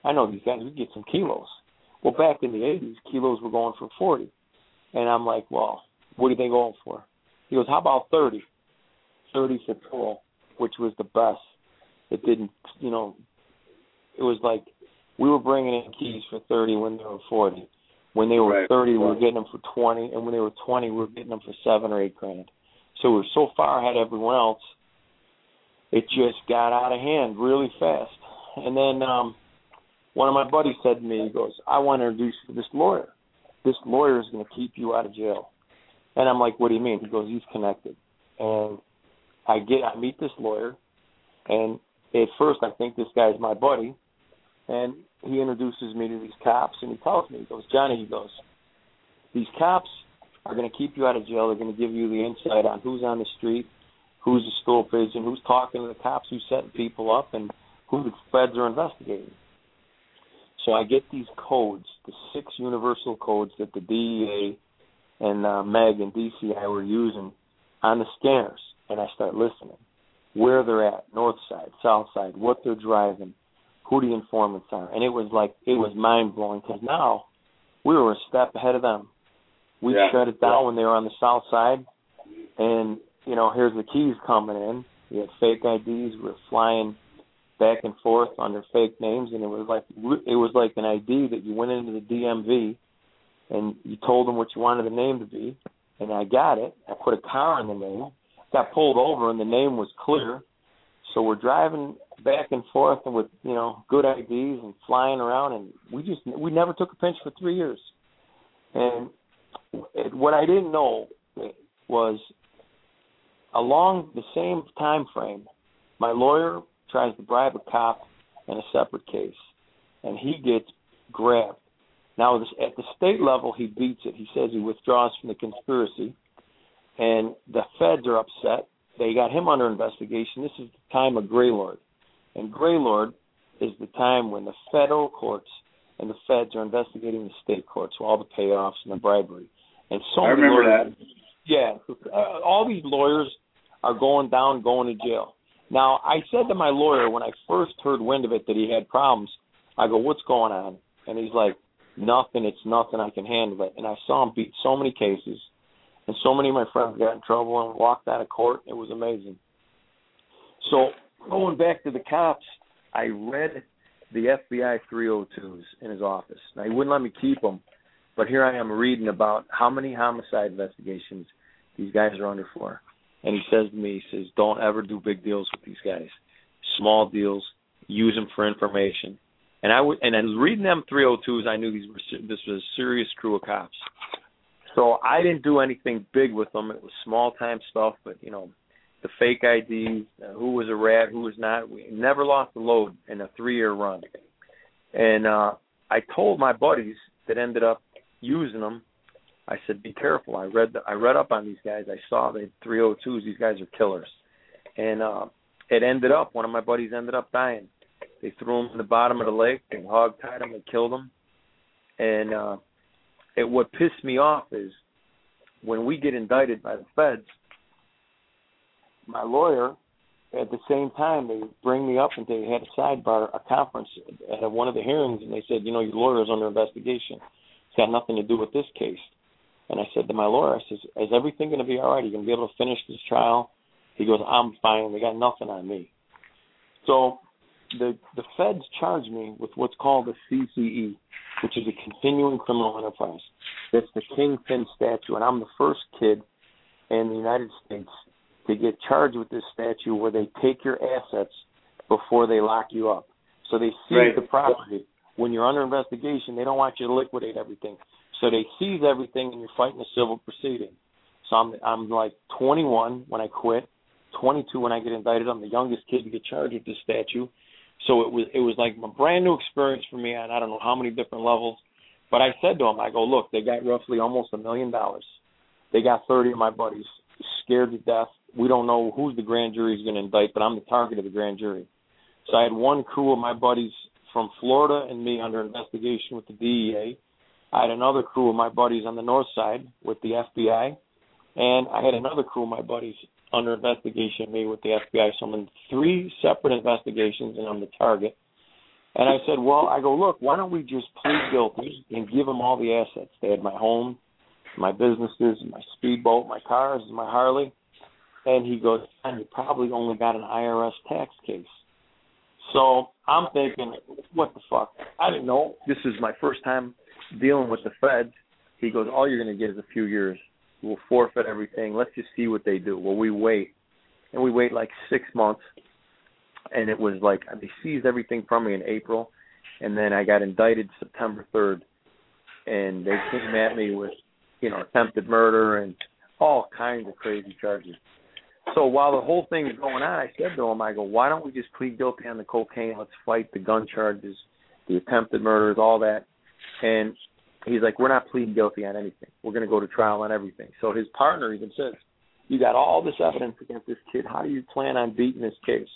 I know these guys, we get some kilos. Well, back in the eighties, kilos were going for forty. And I'm like, well, what are they going for? He goes, how about thirty? thirty for pull, which was the best. It didn't, you know, it was like we were bringing in keys for thirty when they were forty. When they were right. thirty, we were getting them for twenty. And when they were twenty, we were getting them for seven or eight grand. So we were so far ahead of everyone else, it just got out of hand really fast. And then um, one of my buddies said to me, he goes, I want to introduce you to this lawyer. This lawyer is going to keep you out of jail. And I'm like, what do you mean? He goes, he's connected. And I get, I meet this lawyer, and at first I think this guy's my buddy, and he introduces me to these cops, and he tells me, he goes, Johnny, he goes, these cops are going to keep you out of jail. They're going to give you the insight on who's on the street, who's a stool pigeon, who's talking to the cops, who's setting people up, and who the feds are investigating. So I get these codes, the six universal codes that the D E A and uh, Meg and D C I were using on the scanners, and I start listening. Where they're at, north side, south side, what they're driving, who the informants are. And it was like, it was mind-blowing because now we were a step ahead of them. We yeah. shut it down yeah. when they were on the south side, and, you know, here's the keys coming in. We had fake I Ds. We were flying back and forth under fake names, and it was like it was like an I D that you went into the D M V and you told them what you wanted the name to be, and I got it. I put a car in the name, got pulled over, and the name was clear. So we're driving back and forth and with, you know, good I Ds and flying around, and we just we never took a pinch for three years. And it, what I didn't know was along the same time frame, my lawyer tries to bribe a cop in a separate case, and he gets grabbed. Now, at the state level, he beats it. He says he withdraws from the conspiracy, and the feds are upset. They got him under investigation. This is the time of Greylord, and Greylord is the time when the federal courts and the feds are investigating the state courts, so all the payoffs and the bribery. And so I many remember lawyers, that. Yeah, uh, all these lawyers are going down, going to jail. Now, I said to my lawyer when I first heard wind of it that he had problems, I go, what's going on? And he's like, nothing, it's nothing, I can handle it. And I saw him beat so many cases, and so many of my friends got in trouble and walked out of court. It was amazing. So going back to the cops, I read the F B I three oh twos in his office. Now, he wouldn't let me keep them, but here I am reading about how many homicide investigations these guys are under for. And he says to me, he says, don't ever do big deals with these guys. Small deals, use them for information. And I would, and I was reading them three oh twos, I knew these were this was a serious crew of cops. So I didn't do anything big with them. It was small-time stuff, but, you know, the fake I Ds, uh, who was a rat, who was not. We never lost a load in a three-year run. And uh, I told my buddies that ended up using them, I said, be careful. I read the, I read up on these guys. I saw the three oh twos. These guys are killers. And uh, it ended up, one of my buddies ended up dying. They threw him in the bottom of the lake and hog-tied him and killed him. And uh, it, what pissed me off is when we get indicted by the feds, my lawyer, at the same time, they bring me up and they had a sidebar, a conference at one of the hearings, and they said, you know, your lawyer is under investigation. It's got nothing to do with this case. And I said to my lawyer, I says, is everything going to be all right? Are you going to be able to finish this trial? He goes, I'm fine. They got nothing on me. So the the feds charged me with what's called a C C E, which is a continuing criminal enterprise. That's the Kingpin statute. And I'm the first kid in the United States to get charged with this statute where they take your assets before they lock you up. So they seize right. the property. When you're under investigation, they don't want you to liquidate everything. So they seize everything, and you're fighting a civil proceeding. So I'm I'm like twenty-one when I quit, twenty-two when I get indicted. I'm the youngest kid to get charged with this statute. So it was it was like a brand new experience for me on I don't know how many different levels. But I said to them, I go, look, they got roughly almost a million dollars. They got thirty of my buddies scared to death. We don't know who's the grand jury is going to indict, but I'm the target of the grand jury. So I had one crew of my buddies from Florida and me under investigation with the D E A. I had another crew of my buddies on the north side with the F B I, and I had another crew of my buddies under investigation, me with the F B I. So I'm in three separate investigations, and I'm the target. And I said, well, I go, look, why don't we just plead guilty and give them all the assets? They had my home, my businesses, my speedboat, my cars, my Harley. And he goes, and you probably only got an I R S tax case. So I'm thinking, what the fuck? I didn't know. This is my first time dealing with the feds. He goes, all you're going to get is a few years. We'll forfeit everything. Let's just see what they do. Well, we wait. And we wait like six months. And it was like they seized everything from me in April. And then I got indicted September third. And they came at me with, you know, attempted murder and all kinds of crazy charges. So while the whole thing is going on, I said to him, I go, why don't we just plead guilty on the cocaine? Let's fight the gun charges, the attempted murders, all that. And he's like, we're not pleading guilty on anything. We're going to go to trial on everything. So his partner even says, you got all this evidence against this kid. How do you plan on beating this case?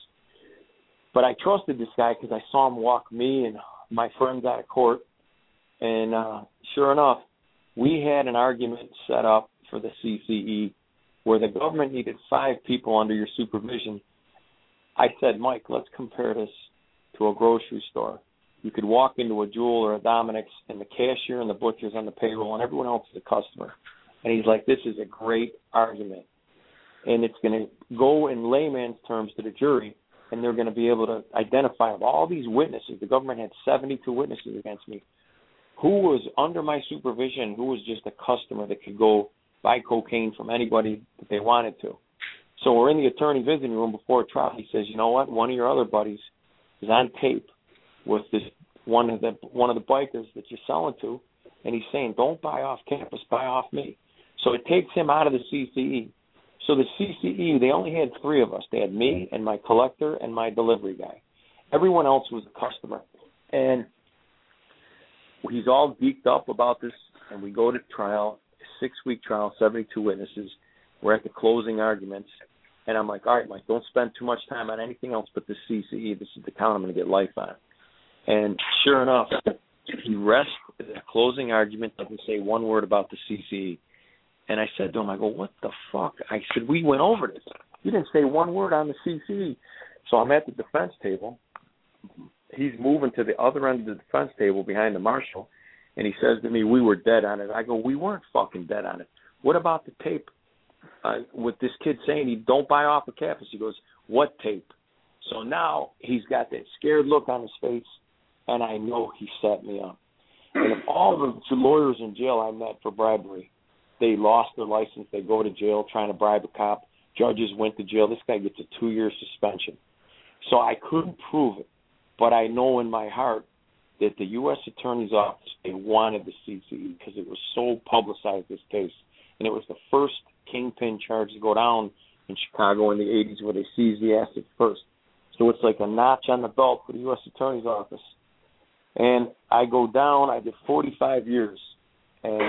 But I trusted this guy because I saw him walk me and my friends out of court. And uh, sure enough, we had an argument set up for the C C E where the government needed five people under your supervision. I said, Mike, let's compare this to a grocery store. You could walk into a Jewel or a Dominick's, and the cashier and the butcher's on the payroll, and everyone else is a customer. And he's like, this is a great argument. And it's going to go in layman's terms to the jury, and they're going to be able to identify of all these witnesses. The government had seventy-two witnesses against me. Who was under my supervision, who was just a customer that could go buy cocaine from anybody that they wanted to. So we're in the attorney visiting room before trial. He says, you know what, one of your other buddies is on tape with this one of the one of the bikers that you're selling to, and he's saying, don't buy off campus, buy off me. So it takes him out of the C C E. So the C C E, they only had three of us. They had me and my collector and my delivery guy. Everyone else was a customer. And he's all geeked up about this, and we go to trial. Six-week trial, seventy-two witnesses. We're at the closing arguments. And I'm like, all right, Mike, don't spend too much time on anything else but the C C E. This is the count I'm going to get life on. And sure enough, he rests the closing argument, doesn't say one word about the C C E. And I said to him, I go, what the fuck? I said, we went over this. You didn't say one word on the C C E. So I'm at the defense table. He's moving to the other end of the defense table behind the marshal. And he says to me, we were dead on it. I go, we weren't fucking dead on it. What about the tape uh, with this kid saying he don't buy off of campus? He goes, what tape? So now he's got that scared look on his face, and I know he set me up. And if all the lawyers in jail I met for bribery, they lost their license, they go to jail trying to bribe a cop, judges went to jail, this guy gets a two-year suspension. So I couldn't prove it, but I know in my heart that the U S Attorney's Office, they wanted the C C E because it was so publicized, this case. And it was the first kingpin charge to go down in Chicago in the eighties where they seized the assets first. So it's like a notch on the belt for the U S Attorney's Office. And I go down, I did forty-five years. And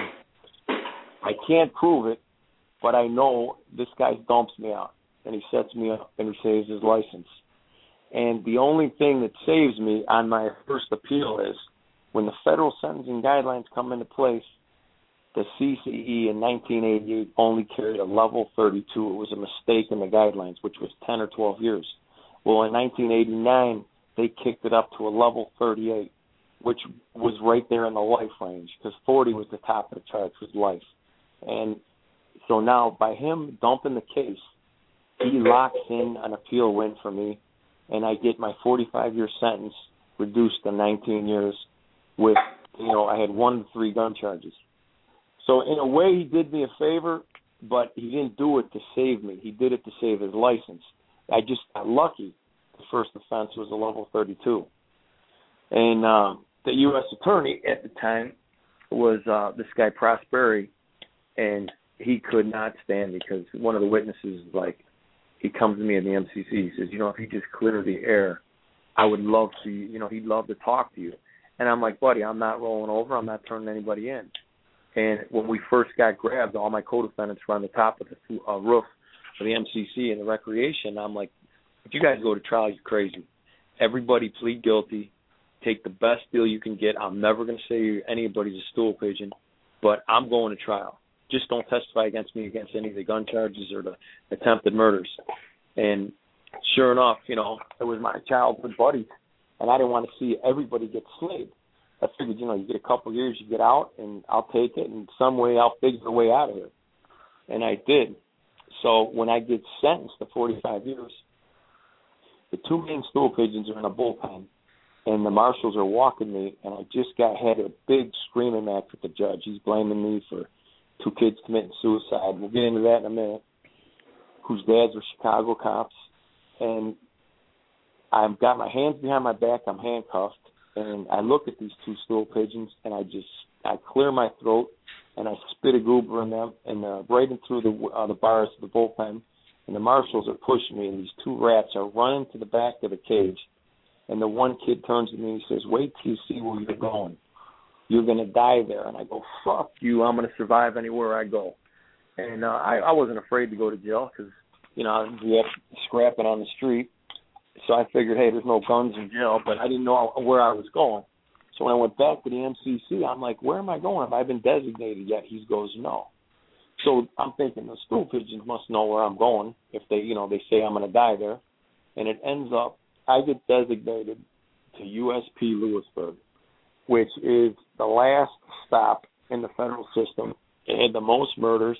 I can't prove it, but I know this guy dumps me out. And he sets me up and he saves his license. And the only thing that saves me on my first appeal is when the federal sentencing guidelines come into place, the C C E in nineteen eighty-eight only carried a level thirty-two. It was a mistake in the guidelines, which was ten or twelve years. Well, in nineteen eighty-nine, they kicked it up to a level thirty-eight, which was right there in the life range, because forty was the top of the charge, was life. And so now, by him dumping the case, he locks in an appeal win for me, and I get my forty-five-year sentence reduced to nineteen years with, you know, I had one to three gun charges. So in a way, he did me a favor, but he didn't do it to save me. He did it to save his license. I just got lucky. The first offense was a level thirty-two. And uh, the U S attorney at the time was uh, this guy Prosperi, and he could not stand me because one of the witnesses, like, he comes to me in the M C C. He says, you know, if you just clear the air, I would love to, you know, he'd love to talk to you. And I'm like, buddy, I'm not rolling over. I'm not turning anybody in. And when we first got grabbed, all my co-defendants were on the top of the uh, roof of the M C C and the recreation. I'm like, if you guys go to trial, you're crazy. Everybody plead guilty. Take the best deal you can get. I'm never going to say anybody's a stool pigeon, but I'm going to trial. Just don't testify against me against any of the gun charges or the attempted murders. And sure enough, you know, it was my childhood buddies. and I didn't want to see everybody get slayed. I figured, you know, you get a couple of years, you get out, and I'll take it, and some way I'll figure a way out of here. And I did. So when I get sentenced to forty-five years, the two main stool pigeons are in a bullpen, and the marshals are walking me, and I just got had a big screaming match with the judge. He's blaming me for two kids committing suicide. We'll get into that in a minute, whose dads were Chicago cops. And I've got my hands behind my back. I'm handcuffed. And I look at these two stool pigeons, and I just, I clear my throat, and I spit a goober in them, and uh, right in through the uh, the bars of the bullpen. And the marshals are pushing me, and these two rats are running to the back of the cage. And the one kid turns to me and he says, "Wait till you see where you're going. You're going to die there." And I go, "Fuck you. I'm going to survive anywhere I go." And uh, I, I wasn't afraid to go to jail because, you know, I grew up scrapping on the street. So I figured, hey, there's no guns in jail, but I didn't know where I was going. So when I went back to the M C C, I'm like, where am I going? Have I been designated yet? He goes, no. So I'm thinking the stool pigeons must know where I'm going if they, you know, they say I'm going to die there. And it ends up, I get designated to U S P Lewisburg, which is the last stop in the federal system. It had the most murders.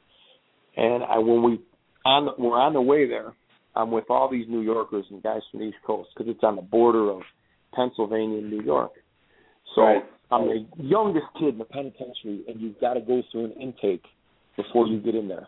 And I, when we on the, we're on the way there, I'm with all these New Yorkers and guys from the East Coast because it's on the border of Pennsylvania and New York. So right. I'm the youngest kid in the penitentiary, and you've got to go through an intake before you get in there.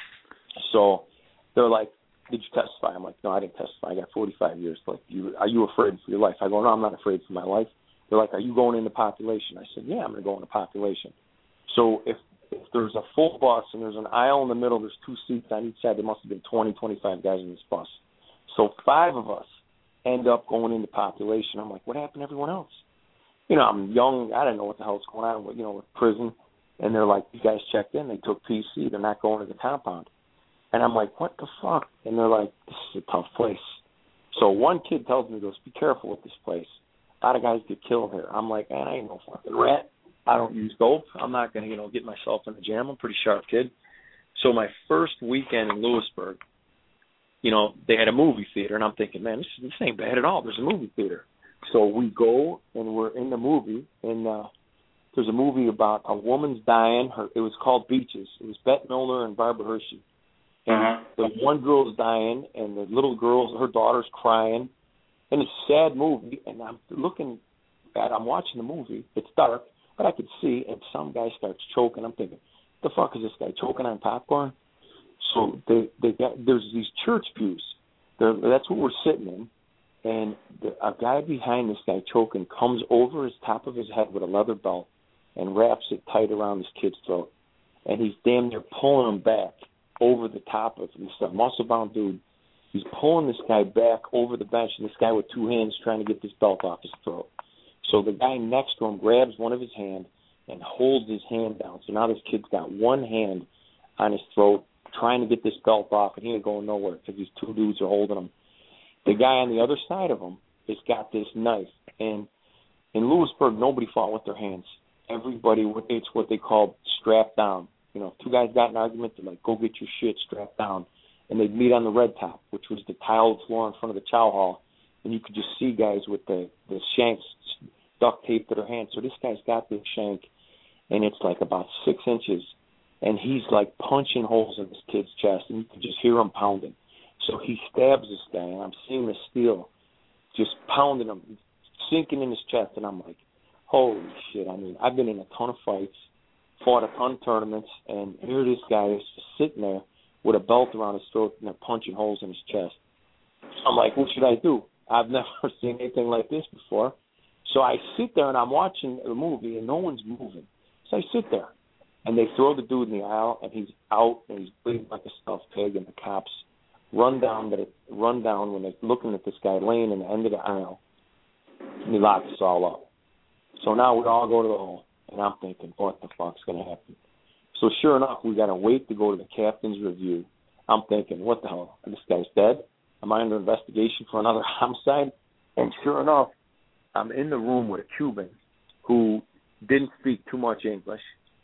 So they're like, "Did you testify?" I'm like, "No, I didn't testify. I got forty-five years. Like, you, are you afraid for your life?" I go, "No, I'm not afraid for my life." They're like, "Are you going into population?" I said, "Yeah, I'm going to go into population." So if if there's a full bus and there's an aisle in the middle, there's two seats on each side, there must have been twenty, twenty-five guys in this bus. So five of us end up going into population. I'm like, what happened to everyone else? You know, I'm young. I didn't know what the hell's going on with, you know, with prison. And they're like, you guys checked in. They took P C. They're not going to the compound. And I'm like, what the fuck? And they're like, this is a tough place. So one kid tells me, he goes, be careful with this place. A lot of guys get killed here. I'm like, man, I ain't no fucking rat. I don't use dope. I'm not going to, you know, get myself in a jam. I'm a pretty sharp kid. So my first weekend in Lewisburg, you know, they had a movie theater, and I'm thinking, man, this, this ain't bad at all. There's a movie theater. So we go, and we're in the movie, and uh, there's a movie about a woman's dying. Her, it was called Beaches. It was Bette Midler and Barbara Hershey. And uh-huh. the one girl's dying, and the little girl, her daughter's crying. And it's a sad movie, and I'm looking at, I'm watching the movie. It's dark. But I could see, and some guy starts choking. I'm thinking, the fuck is this guy choking on popcorn? So they they got there's these church pews. They're, that's what we're sitting in, and the, a guy behind this guy choking comes over his top of his head with a leather belt and wraps it tight around this kid's throat, and he's damn near pulling him back over the top of him. He's a muscle-bound dude. He's pulling this guy back over the bench, and this guy with two hands trying to get this belt off his throat. So the guy next to him grabs one of his hands and holds his hand down. So now this kid's got one hand on his throat trying to get this belt off, and he ain't going nowhere because these two dudes are holding him. The guy on the other side of him has got this knife. And in Lewisburg, nobody fought with their hands. Everybody, it's what they call strapped down. You know, if two guys got an argument, they're like, go get your shit strapped down. And they'd meet on the red top, which was the tiled floor in front of the chow hall. And you could just see guys with the, the shanks duct taped to their hands. So this guy's got this shank, and it's like about six inches, and he's like punching holes in this kid's chest, and you can just hear him pounding. So he stabs this guy, and I'm seeing the steel just pounding him, sinking in his chest, and I'm like, holy shit. I mean, I've been in a ton of fights, fought a ton of tournaments, and here this guy is just sitting there with a belt around his throat, and they're punching holes in his chest. I'm like, what should I do? I've never seen anything like this before. So I sit there, and I'm watching the movie, and no one's moving. So I sit there, and they throw the dude in the aisle, and he's out, and he's bleeding like a stuffed pig, and the cops run down, the, run down when they're looking at this guy laying in the end of the aisle, and he locks us all up. So now we all go to the hall, and I'm thinking, what the fuck's going to happen? So sure enough, we got to wait to go to the captain's review. I'm thinking, what the hell? This guy's dead? Am I under investigation for another homicide? And sure enough, I'm in the room with a Cuban who didn't speak too much English,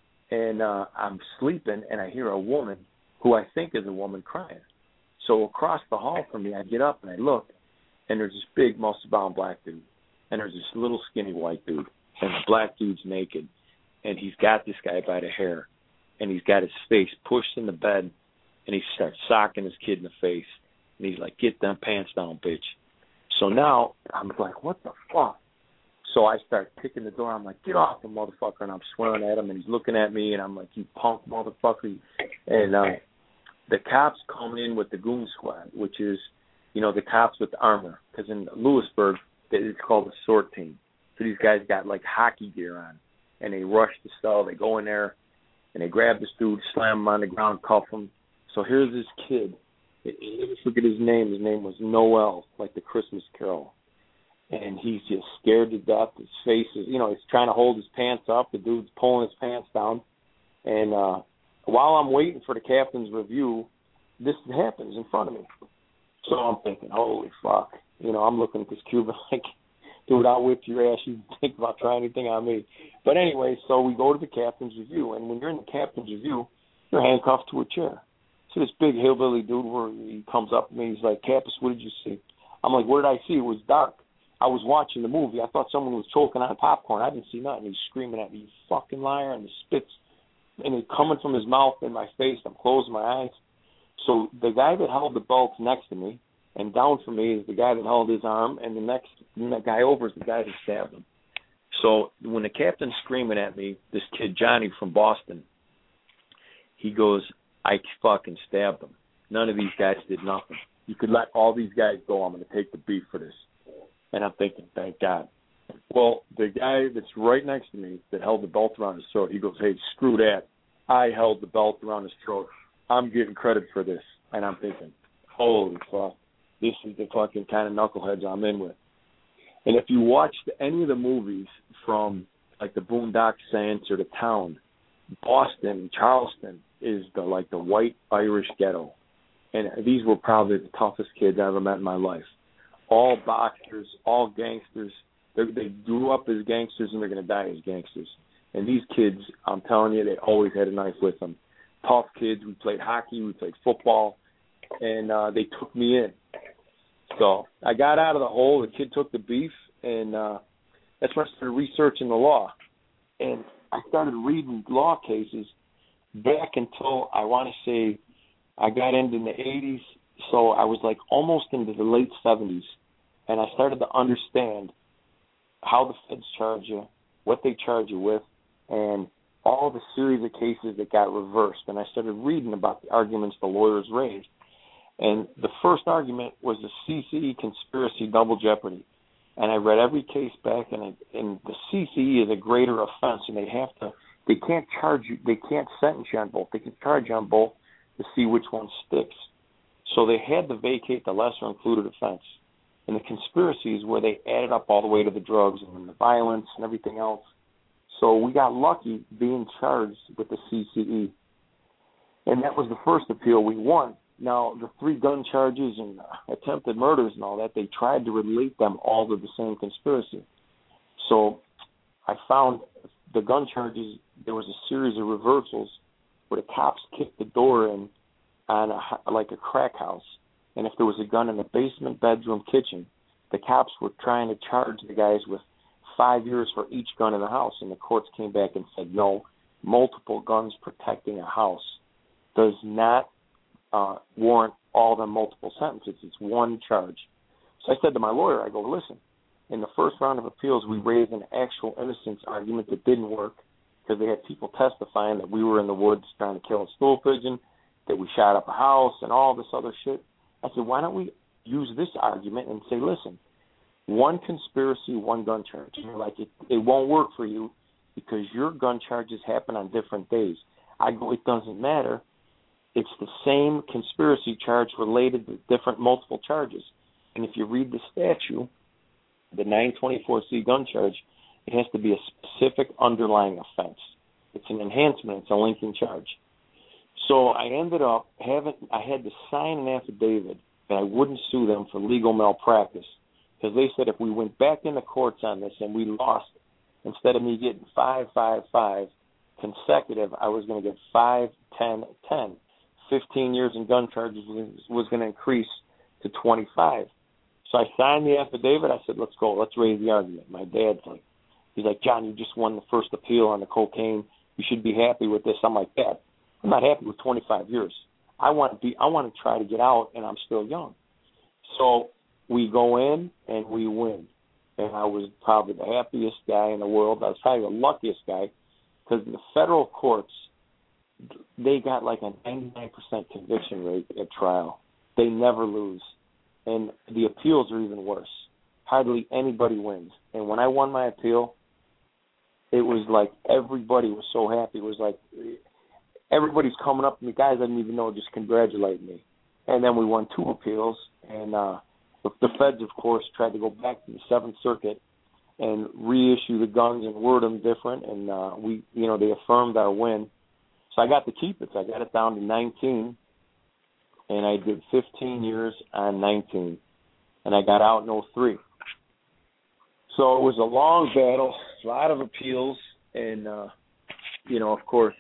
and uh, I'm sleeping, and I hear a woman who I think is a woman crying. So across the hall from me, I get up, and I look, and there's this big muscle-bound black dude. and there's this little skinny white dude, and the black dude's naked, and he's got this guy by the hair, and he's got his face pushed in the bed, and he starts socking his kid in the face, and he's like, get them pants down, bitch. So now I'm like, what the fuck? So I start kicking the door. I'm like, get off the motherfucker, and I'm swearing at him, and he's looking at me, and I'm like, you punk motherfucker. And uh, the cops come in with the goon squad, which is, you know, the cops with the armor, because in Lewisburg, it's called the SWORD team. So these guys got, like, hockey gear on, and they rush the cell. They go in there, and they grab this dude, slam him on the ground, cuff him. So here's this kid. Let's look at his name. His name was Noel, like the Christmas Carol. And he's just scared to death. His face is, you know, he's trying to hold his pants up. The dude's pulling his pants down. And uh, while I'm waiting for the captain's review, this happens in front of me. So I'm thinking, holy fuck. You know, I'm looking at this Cuban like, dude, I'll whip your ass. You think about trying anything on me. But anyway, so we go to the captain's review. And when you're in the captain's review, you're handcuffed to a chair. So this big hillbilly dude, where he comes up to me, he's like, Kappas, what did you see? I'm like, what did I see? It was dark. I was watching the movie. I thought someone was choking on popcorn. I didn't see nothing. He's screaming at me, you fucking liar, and the spits, and it coming from his mouth in my face. I'm closing my eyes. So the guy that held the belt next to me, and down from me is the guy that held his arm, and the next the guy over is the guy that stabbed him. So when the captain's screaming at me, this kid Johnny from Boston, he goes, I fucking stabbed him. None of these guys did nothing. You could let all these guys go. I'm going to take the beef for this. And I'm thinking, thank God. Well, the guy that's right next to me that held the belt around his throat, he goes, hey, screw that. I held the belt around his throat. I'm getting credit for this. And I'm thinking, holy fuck, this is the fucking kind of knuckleheads I'm in with. And if you watched any of the movies from, like, the Boondock Saints or The Town, Boston, Charleston is the, like, the white Irish ghetto. And these were probably the toughest kids I ever met in my life. All boxers, all gangsters. They, they grew up as gangsters and they're going to die as gangsters. And these kids, I'm telling you, they always had a knife with them. Tough kids. We played hockey. We played football. And uh, they took me in. So I got out of the hole. The kid took the beef. And uh, that's when I started researching the law. And I started reading law cases back until, I want to say, I got into the eighties. So I was like almost into the late seventies. And I started to understand how the feds charge you, what they charge you with, and all the series of cases that got reversed. And I started reading about the arguments the lawyers raised. And the first argument was the C C E conspiracy double jeopardy. And I read every case back, and, I, and the C C E is a greater offense, and they have to, they can't charge you, they can't sentence you on both. They can charge you on both to see which one sticks. So they had to vacate the lesser included offense. And the conspiracy is where they added up all the way to the drugs and the violence and everything else. So we got lucky being charged with the C C E. And that was the first appeal we won. Now, the three gun charges and attempted murders and all that, they tried to relate them all to the same conspiracy. So I found the gun charges, there was a series of reversals where the cops kicked the door in on a, like a crack house. And if there was a gun in the basement, bedroom, kitchen, the cops were trying to charge the guys with five years for each gun in the house. And the courts came back and said, no, multiple guns protecting a house does not uh, warrant all the multiple sentences. It's one charge. So I said to my lawyer, I go, listen, in the first round of appeals, we raised an actual innocence argument that didn't work because they had people testifying that we were in the woods trying to kill a stool pigeon, that we shot up a house and all this other shit. I said, why don't we use this argument and say, listen, one conspiracy, one gun charge. And you're like, it, it won't work for you because your gun charges happen on different days. I go, it doesn't matter. It's the same conspiracy charge related to different multiple charges. And if you read the statute, the nine twenty-four C gun charge, it has to be a specific underlying offense. It's an enhancement. It's a linking charge. So I ended up having, I had to sign an affidavit that I wouldn't sue them for legal malpractice because they said if we went back in the courts on this and we lost, instead of me getting five, five, five consecutive, I was going to get five, ten, ten. fifteen years in gun charges was, was going to increase to twenty-five. So I signed the affidavit. I said, let's go. Let's raise the argument. My dad's like, he's like, John, you just won the first appeal on the cocaine. You should be happy with this. I'm like, Dad, I'm not happy with twenty-five years. I want to be. I want to try to get out, and I'm still young. So we go in and we win. And I was probably the happiest guy in the world. I was probably the luckiest guy because the federal courts, they got like a ninety-nine percent conviction rate at trial. They never lose. And the appeals are even worse. Hardly anybody wins. And when I won my appeal, it was like everybody was so happy. It was like everybody's coming up to me. Guys I didn't even know just congratulating me. And then we won two appeals. And uh, the feds, of course, tried to go back to the Seventh Circuit and reissue the guns and word them different. And, uh, we, you know, they affirmed our win. So I got to keep it. So I got it down to nineteen. And I did fifteen years on nineteen. And I got out in oh three. So it was a long battle, a lot of appeals. And, uh, you know, of course,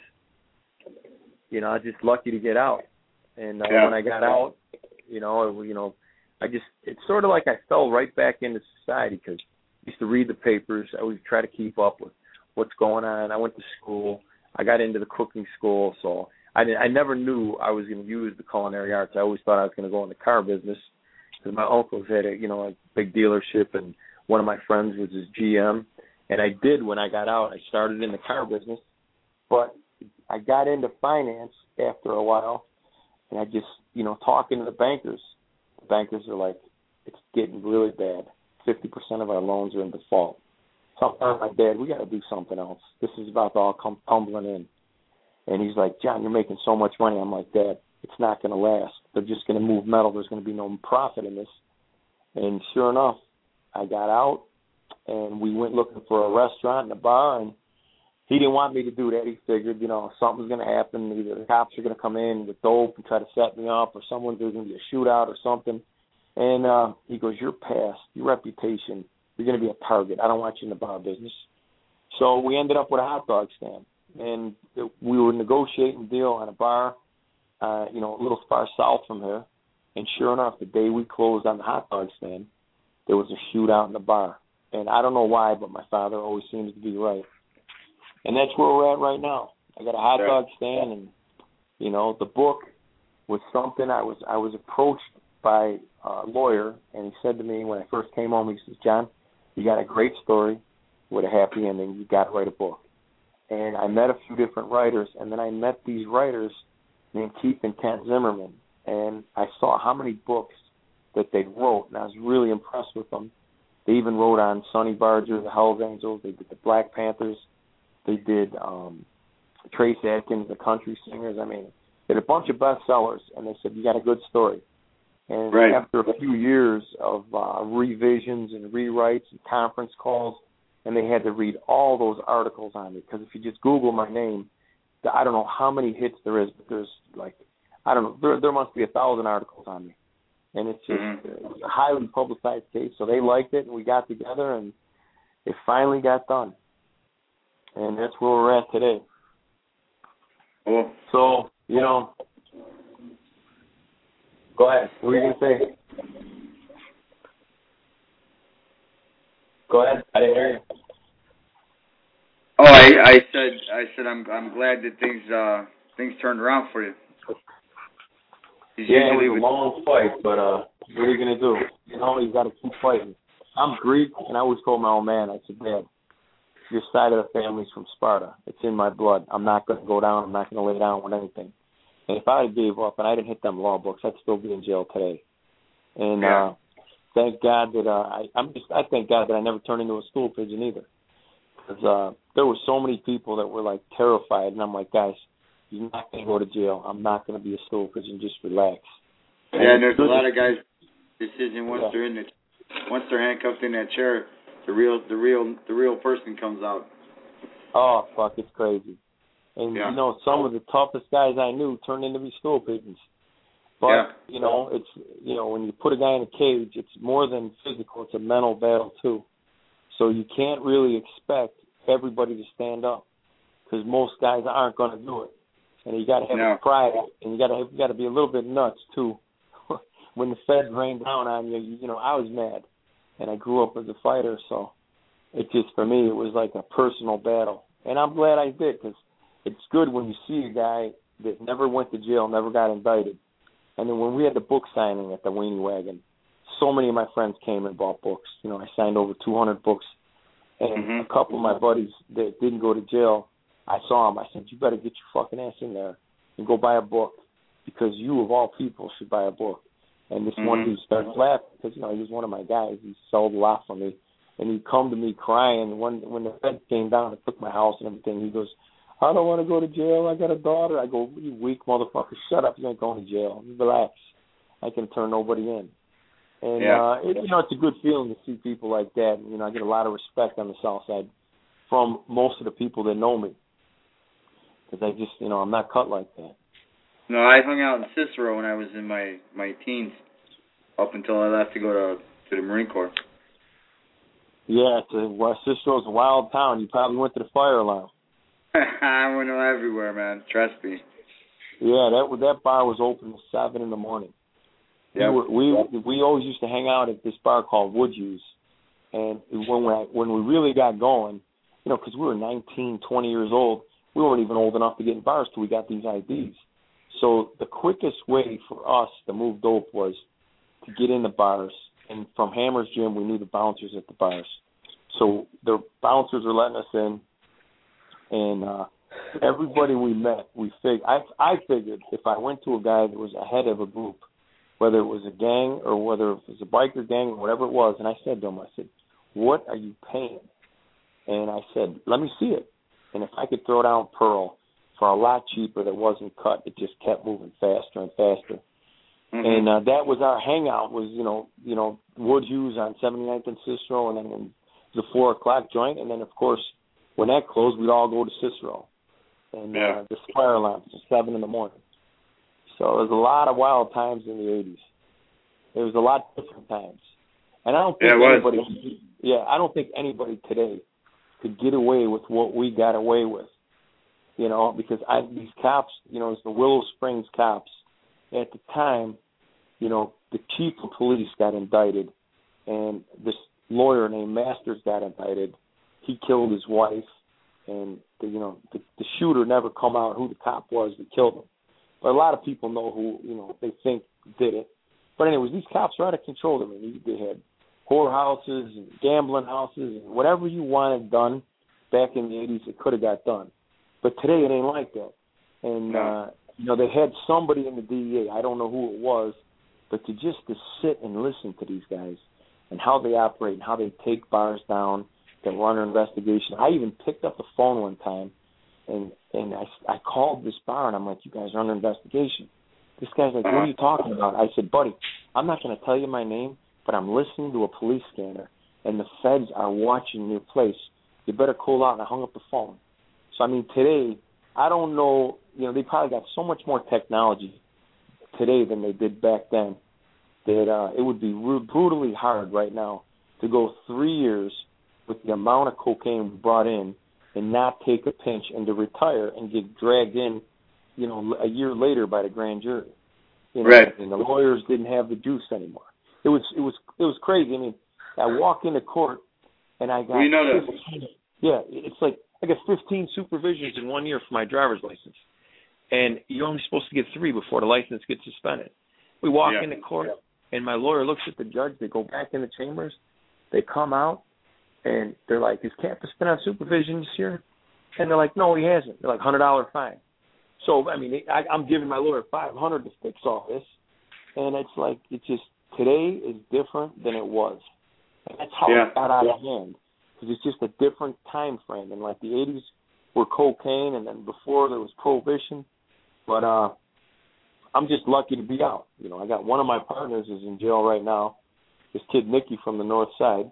you know, I was just lucky to get out. And uh, yeah. when I got out, you know, it, you know, I just, it's sort of like I fell right back into society because I used to read the papers. I always try to keep up with what's going on. I went to school. I got into the cooking school. So I didn't, I never knew I was going to use the culinary arts. I always thought I was going to go in the car business because my uncles had a, you know, a big dealership and one of my friends was his G M. And I did when I got out. I started in the car business. But I got into finance after a while. And I just, you know, talking to the bankers, the bankers are like, it's getting really bad. fifty percent of our loans are in default. So I'm telling my dad, we got to do something else. This is about to all come tumbling in. And he's like, John, you're making so much money. I'm like, Dad, it's not going to last. They're just going to move metal. There's going to be no profit in this. And sure enough, I got out, and we went looking for a restaurant and a bar, and he didn't want me to do that. He figured, you know, something's going to happen. Either the cops are going to come in with dope and try to set me up, or someone there's going to be a shootout or something. And uh, he goes, your past, your reputation, you're going to be a target. I don't want you in the bar business. So we ended up with a hot dog stand. And it, we were negotiating a deal on a bar, uh, you know, a little far south from here. And sure enough, the day we closed on the hot dog stand, there was a shootout in the bar. And I don't know why, but my father always seems to be right. And that's where we're at right now. I got a hot dog stand, and you know, the book was something I was I was approached by a lawyer, and he said to me when I first came home, he says, John, you got a great story with a happy ending. You got to write a book. And I met a few different writers, and then I met these writers named Keith and Kent Zimmerman, and I saw how many books that they wrote, and I was really impressed with them. They even wrote on Sonny Barger, the Hells Angels. They did the Black Panthers. They did um, Trace Adkins, the country singers. I mean, they had a bunch of bestsellers, and they said, you got a good story. And right. after a few years of uh, revisions and rewrites and conference calls, and they had to read all those articles on me, because if you just Google my name, I don't know how many hits there is, but there's like, I don't know, there, there must be a thousand articles on me. And it's just mm-hmm. it was a highly publicized case, so they liked it, and we got together, and it finally got done. And that's where we're at today. Cool. So, you know, go ahead. What were you going to say? Go ahead. I didn't hear you. Oh, I, I said, I said, I'm, I'm glad that things, uh, things turned around for you. Yeah, it was a long fight, but uh, what are you going to do? You know, you got to keep fighting. I'm Greek, and I always told my old man, I said, Dad, your side of the family's from Sparta. It's in my blood. I'm not going to go down. I'm not going to lay down with anything. And if I gave up and I didn't hit them law books, I'd still be in jail today. And yeah. uh, thank God that uh, I, I'm just. I thank God that I never turned into a stool pigeon either, because uh, there were so many people that were like terrified, and I'm like, guys, you're not going to go to jail. I'm not going to be a stool pigeon. Just relax. Yeah, and, and there's a lot of guys' decision once yeah. they're in the, once they're handcuffed in that chair. The real, the real, the real person comes out. Oh fuck! It's crazy, and yeah. you know some of the toughest guys I knew turned into be stool pigeons. But yeah. you know, it's you know when you put a guy in a cage, it's more than physical; it's a mental battle too. So you can't really expect everybody to stand up, because most guys aren't going to do it, and you got to have no. pride, and you got to you got to be a little bit nuts too. when the feds rained down on you, you know, I was mad, and I grew up as a fighter, so it just, for me, it was like a personal battle. And I'm glad I did, because it's good when you see a guy that never went to jail, never got indicted. And then when we had the book signing at the Weenie Wagon, so many of my friends came and bought books. You know, I signed over two hundred books. And mm-hmm. a couple of my buddies that didn't go to jail, I saw them. I said, you better get your fucking ass in there and go buy a book, because you, of all people, should buy a book. And this mm-hmm. one dude started laughing because, you know, he was one of my guys. He sold a lot for me. And he'd come to me crying. When when the feds came down and took my house and everything, he goes, I don't want to go to jail. I got a daughter. I go, you weak motherfucker. Shut up. You ain't going to jail. Relax. I can turn nobody in. And, yeah. uh, it, you know, it's a good feeling to see people like that. You know, I get a lot of respect on the South Side from most of the people that know me. Because I just, you know, I'm not cut like that. No, I hung out in Cicero when I was in my, my teens, up until I left to go to, to the Marine Corps. Yeah, it's a, well, Cicero's a wild town. You probably went to the fire alarm. I went everywhere, man. Trust me. Yeah, that that bar was open at seven in the morning. Yeah. We, we we always used to hang out at this bar called Wood Hughes, and when we when we really got going, you know, because we were nineteen, twenty years old, we weren't even old enough to get in bars till we got these I Ds. So the quickest way for us to move dope was to get in the bars. And from Hammer's Gym, we knew the bouncers at the bars. So the bouncers were letting us in, and uh, everybody we met, we fig- I, I figured if I went to a guy that was ahead of a group, whether it was a gang or whether it was a biker gang or whatever it was, and I said to him, I said, what are you paying? And I said, let me see it. And if I could throw down Pearl for a lot cheaper that wasn't cut, it just kept moving faster and faster. Mm-hmm. And uh, that was our hangout, was, you know, you know, Wood Hughes on seventy-ninth and Cicero, and then when the four o'clock joint, and then, of course, when that closed, we'd all go to Cicero. And yeah. uh, the fire alarm was seven in the morning. So there was a lot of wild times in the eighties. There was a lot of different times. And I don't think yeah, anybody, yeah, I don't think anybody today could get away with what we got away with, you know, because I, these cops, you know, it's the Willow Springs cops. At the time, you know, the chief of police got indicted, and this lawyer named Masters got indicted. He killed his wife, and, the, you know, the, the shooter never come out who the cop was that killed him. But a lot of people know who, you know, they think did it. But anyways, these cops are out of control. I mean, they had whorehouses and gambling houses and whatever you wanted done back in the eighties, it could have got done. But today it ain't like that. And, uh, you know, they had somebody in the D E A, I don't know who it was, but to just to sit and listen to these guys and how they operate and how they take bars down, they run an investigation. I even picked up the phone one time, and and I, I called this bar, and I'm like, you guys are under investigation. This guy's like, what are you talking about? I said, buddy, I'm not going to tell you my name, but I'm listening to a police scanner, and the feds are watching your place. You better cool out. And I hung up the phone. So, I mean, today, I don't know, you know, they probably got so much more technology today than they did back then that uh, it would be brutally hard right now to go three years with the amount of cocaine we brought in and not take a pinch and to retire and get dragged in, you know, a year later by the grand jury. You know, right. And the lawyers didn't have the juice anymore. It was it was it was crazy. I mean, I walked into court and I got we know that. fifteen, yeah, it's like I got fifteen supervisions in one year for my driver's license. And you're only supposed to get three before the license gets suspended. We walk yeah. into court and my lawyer looks at the judge, they go back in the chambers, they come out and they're like, is Campus been on supervision this year? And they're like, no, he hasn't. They're like, one hundred dollars fine. So, I mean, I, I'm giving my lawyer five hundred dollars to fix all this. And it's like, it's just, today is different than it was. And that's how yeah. it got out of hand. Because it's just a different time frame. And like the eighties were cocaine, and then before there was prohibition. But uh, I'm just lucky to be out. You know, I got one of my partners is in jail right now, this kid Nicky from the north side.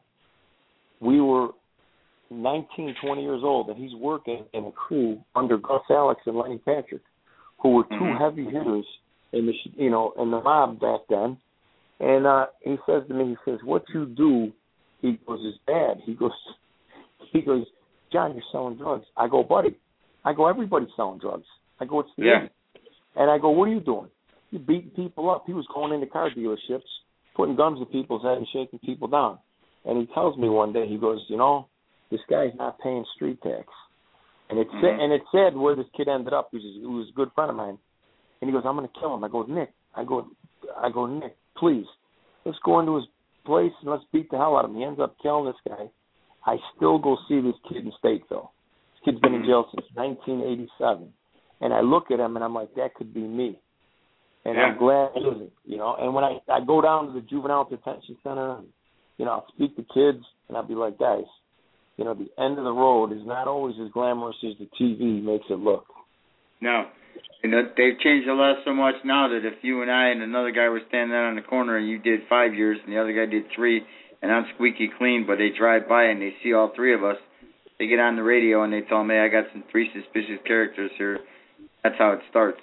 We were nineteen, twenty years old, and he's working in a crew under Gus Alex and Lenny Patrick, who were two mm-hmm. heavy hitters in the, you know, in the mob back then. And uh, he says to me, he says, what you do, he goes, is bad. He goes, he goes, John, you're selling drugs. I go, buddy. I go, everybody's selling drugs. I go, it's the yeah. end. And I go, what are you doing? He beat people up. He was going into car dealerships, putting guns to people's heads and shaking people down. And he tells me one day, he goes, you know, this guy's not paying street tax. And it's mm-hmm. and it said where this kid ended up, who's who was a good friend of mine. And he goes, I'm going to kill him. I go, Nick, I go, I go, Nick, please, let's go into his place and let's beat the hell out of him. He ends up killing this guy. I still go see this kid in Stateville. This kid's been in jail since nineteen eighty-seven. And I look at him and I'm like, that could be me. And yeah. I'm glad it isn't, you know. And when I, I go down to the juvenile detention center, and, you know, I'll speak to kids and I'll be like, guys, you know, the end of the road is not always as glamorous as the T V makes it look. No. And they've changed the law so much now that if you and I and another guy were standing out on the corner and you did five years and the other guy did three and I'm squeaky clean, but they drive by and they see all three of us, they get on the radio and they tell me, hey, I got some three suspicious characters here. That's how it starts.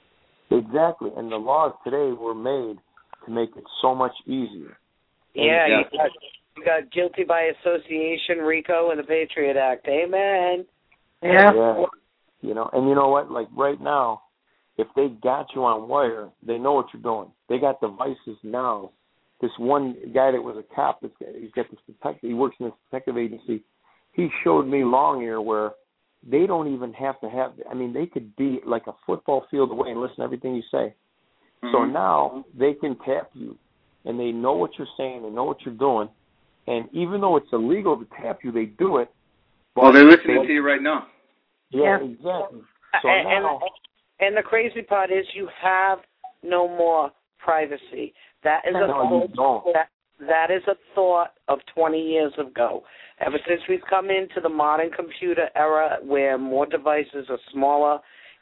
Exactly. And the laws today were made to make it so much easier. Yeah, yeah. You, got, you got guilty by association, RICO, and the Patriot Act. Amen. Yeah. yeah. You know, and you know what? Like right now, if they got you on wire, they know what you're doing. They got devices now. This one guy that was a cop, this guy, he's got this detective, he works in this detective agency. He showed me long ear where they don't even have to have, I mean, they could be like a football field away and listen to everything you say. Mm-hmm. So now they can tap you, and they know what you're saying, they know what you're doing, and even though it's illegal to tap you, they do it. Well, they're listening they, to you right now. Yeah, yeah. exactly. So and, now, and, and the crazy part is you have no more privacy. That is a no, that, that is a thought of twenty years ago. Ever since we've come into the modern computer era where more devices are smaller,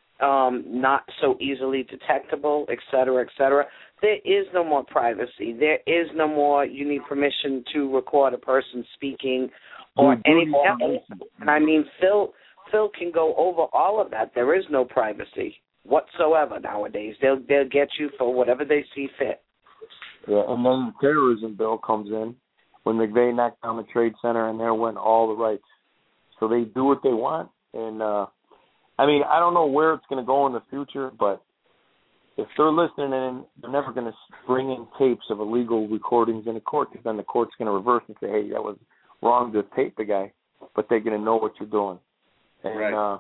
um, not so easily detectable, et cetera, et cetera, there is no more privacy. There is no more you need permission to record a person speaking or anything else. And I mean, Phil, Phil can go over all of that. There is no privacy whatsoever nowadays. They'll, they'll get you for whatever they see fit. Yeah, and then the terrorism bill comes in when McVeigh knocked down the Trade Center, and there went all the rights. So they do what they want. And, uh, I mean, I don't know where it's going to go in the future, but if they're listening in, they're never going to bring in tapes of illegal recordings in a court, because then the court's going to reverse and say, hey, that was wrong to tape the guy, but they're going to know what you're doing. And right. uh,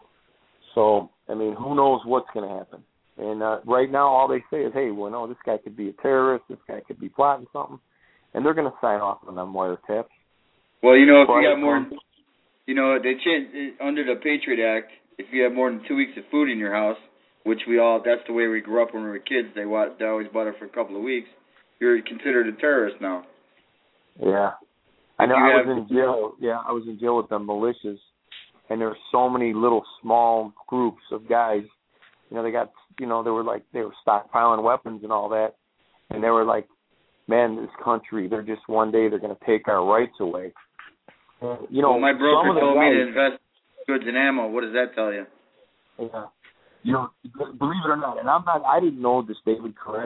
so, I mean, who knows what's going to happen. And uh, right now, all they say is, hey, well, no, this guy could be a terrorist. This guy could be plotting something. And they're going to sign off on them wiretaps. Well, you know, if you got more, you know, they changed, under the Patriot Act, if you have more than two weeks of food in your house, which we all, that's the way we grew up when we were kids, they, they always bought it for a couple of weeks, you're considered a terrorist now. Yeah. I know I was in jail. Yeah, I was in jail with the militias, and there were so many little small groups of guys. You know, they got, you know, they were like, they were stockpiling weapons and all that. And they were like, man, this country, they're just one day they're going to take our rights away. And, you know, well, my broker some of the told guys, me to invest in goods and ammo. What does that tell you? Yeah. You know, believe it or not, and I'm not, I didn't know this David Koresh.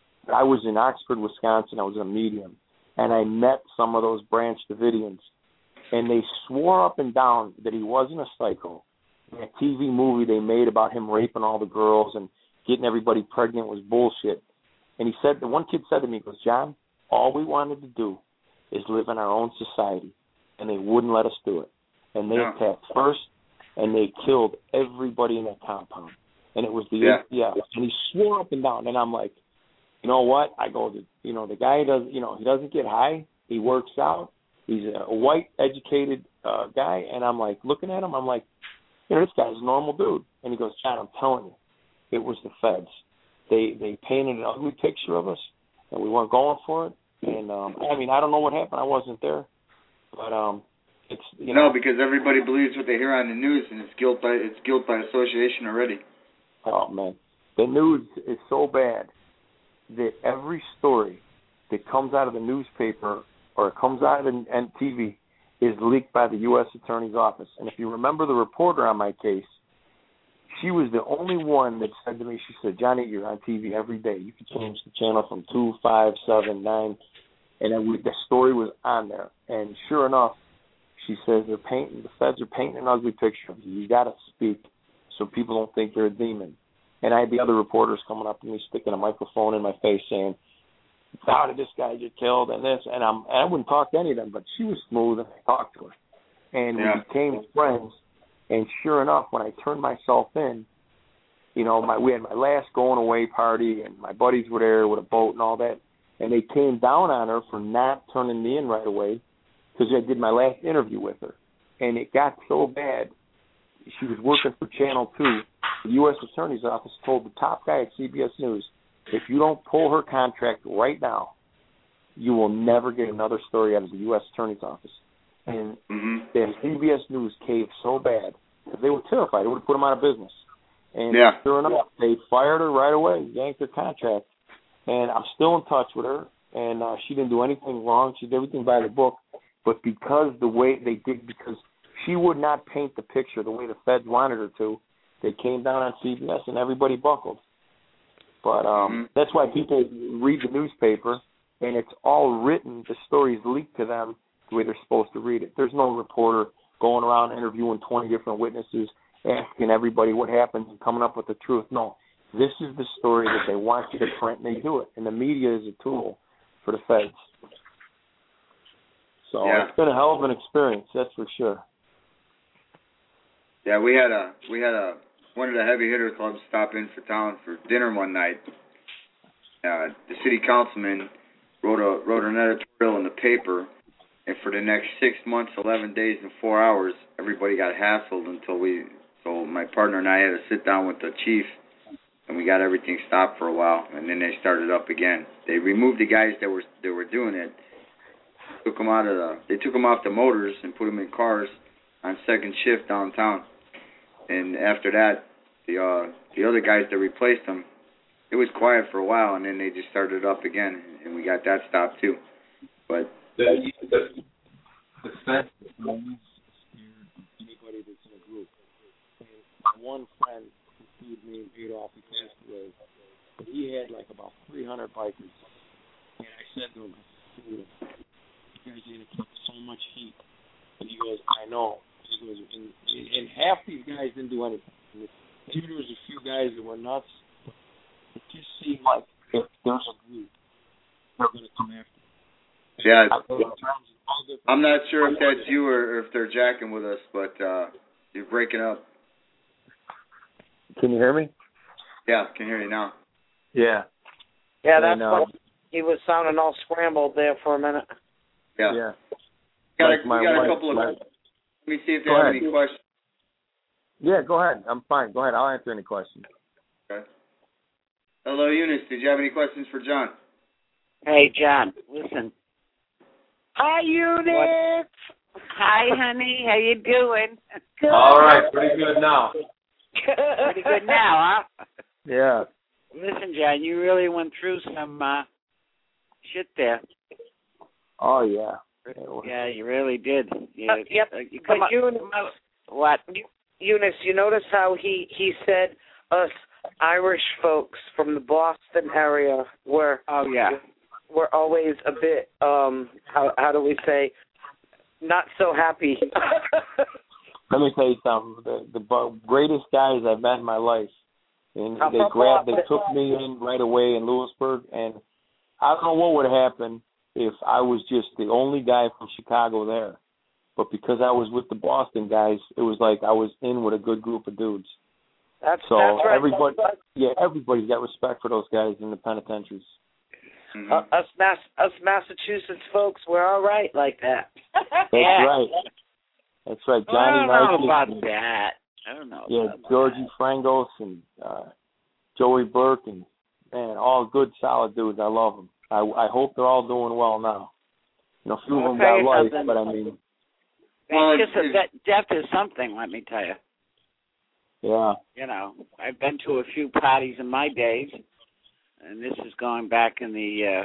I was in Oxford, Wisconsin. I was a medium. And I met some of those Branch Davidians. And they swore up and down that he wasn't a psycho. That T V movie they made about him raping all the girls and getting everybody pregnant was bullshit. And he said, the one kid said to me, he goes, John, all we wanted to do is live in our own society, and they wouldn't let us do it. And they no. attacked first, and they killed everybody in that compound. And it was the, yeah. yeah, and he swore up and down. And I'm like, you know what? I go, you know, the guy does, you know, he doesn't get high. He works out. He's a white, educated uh, guy. And I'm like, looking at him, I'm like, you know, this guy's a normal dude. And he goes, John, I'm telling you, it was the feds. They they painted an ugly picture of us, and we weren't going for it. And, um, I mean, I don't know what happened. I wasn't there. But um, it's, you know. No, because everybody believes what they hear on the news, and it's guilt by it's guilt by association already. Oh, man. The news is so bad that every story that comes out of the newspaper or comes out of the N T V is leaked by the U S Attorney's Office. And if you remember the reporter on my case, she was the only one that said to me, she said, Johnny, you're on T V every day. You can change the channel from two, five, seven, nine. And then we, the story was on there. And sure enough, she says, they're painting, the feds are painting an ugly picture of you. You got to speak so people don't think you're a demon. And I had the other reporters coming up to me, sticking a microphone in my face, saying, "How did this guy get killed?" And this, and I'm, and I wouldn't talk to any of them, but she was smooth, and I talked to her, and yeah. we became friends. And sure enough, when I turned myself in, you know, my we had my last going away party, and my buddies were there with a boat and all that, and they came down on her for not turning me in right away because I did my last interview with her, and it got so bad. She was working for Channel two. The U S Attorney's Office told the top guy at C B S News, if you don't pull her contract right now, you will never get another story out of the U S Attorney's Office. And mm-hmm. the C B S News caved so bad that they were terrified. It would have put them out of business. And yeah. sure enough, they fired her right away, yanked her contract. And I'm still in touch with her, and uh, she didn't do anything wrong. She did everything by the book. But because the way they did, because she would not paint the picture the way the feds wanted her to, they came down on C B S and everybody buckled. But um, mm-hmm. that's why people read the newspaper, and it's all written, the story's leaked to them the way they're supposed to read it. There's no reporter going around interviewing twenty different witnesses, asking everybody what happened and coming up with the truth. No, this is the story that they want you to print, and they do it. And the media is a tool for the feds. So yeah. it's been a hell of an experience, that's for sure. Yeah, we had a we had a one of the heavy hitter clubs stop in for town for dinner one night. Uh, the city councilman wrote a wrote an editorial in the paper, and for the next six months, eleven days, and four hours, everybody got hassled until we. So my partner and I had to sit down with the chief, and we got everything stopped for a while, and then they started up again. They removed the guys that were that were doing it, took them out of the. They took them off the motors and put them in cars on second shift downtown. And after that, the uh, the other guys that replaced them, it was quiet for a while, and then they just started up again, and we got that stopped too. But the the, the feds always scared anybody that's in a group. And my one friend, this dude named Adolf, he passed away, but he had like about three hundred bikers. And I said to him, I said, "You guys need to put so much heat." And he goes, "I know." He goes, and, and half these guys didn't do anything. Maybe there was a few guys that were nuts. It just seemed like if there's a group, they're going to come after you. Yeah, I'm not sure if that's you or if they're jacking with us, but uh, you're breaking up. Can you hear me? Yeah, I can hear you now. Yeah. Yeah, that's and, uh, what he was sounding all scrambled there for a minute. Yeah. Yeah. We got, like a, we got wife, a couple of. like, let me see if they go have ahead. any questions. Yeah, go ahead. I'm fine. Go ahead. I'll answer any questions. Okay. Hello, Eunice. Did you have any questions for John? Hey, John. Listen. Hi, Eunice. What? Hi, honey. How you doing? Good. All right. Pretty good now. Pretty good now, huh? Yeah. Listen, John, you really went through some uh, shit there. Oh, yeah. Yeah, you really did. Yeah, Uh, yep. Uh, you But come up, Eunice, come up, what? Eunice, you notice how he, he said us Irish folks from the Boston area were oh yeah were always a bit um how how do we say not so happy. Let me tell you something. The, the greatest guys I've met in my life, and I'm they from grabbed, Boston. they took me in right away in Lewisburg, and I don't know what would have happened if I was just the only guy from Chicago there. But because I was with the Boston guys, it was like I was in with a good group of dudes. That's, so that's right. everybody, yeah, everybody's got respect for those guys in the penitentiaries. Mm-hmm. Uh, us, Mass- us Massachusetts folks, we're all right like that. That's yeah. right. That's right. Well, Johnny I don't know Knight about and, that. I don't know. Yeah, about Georgie that. Frangos and uh, Joey Burke and man, all good, solid dudes. I love them. I, I hope they're all doing well now. You know, a few of I'll them tell got you life, something. but I mean, Well, It's just a, it's- that death is something. Let me tell you. yeah. You know, I've been to a few parties in my days, and this is going back in the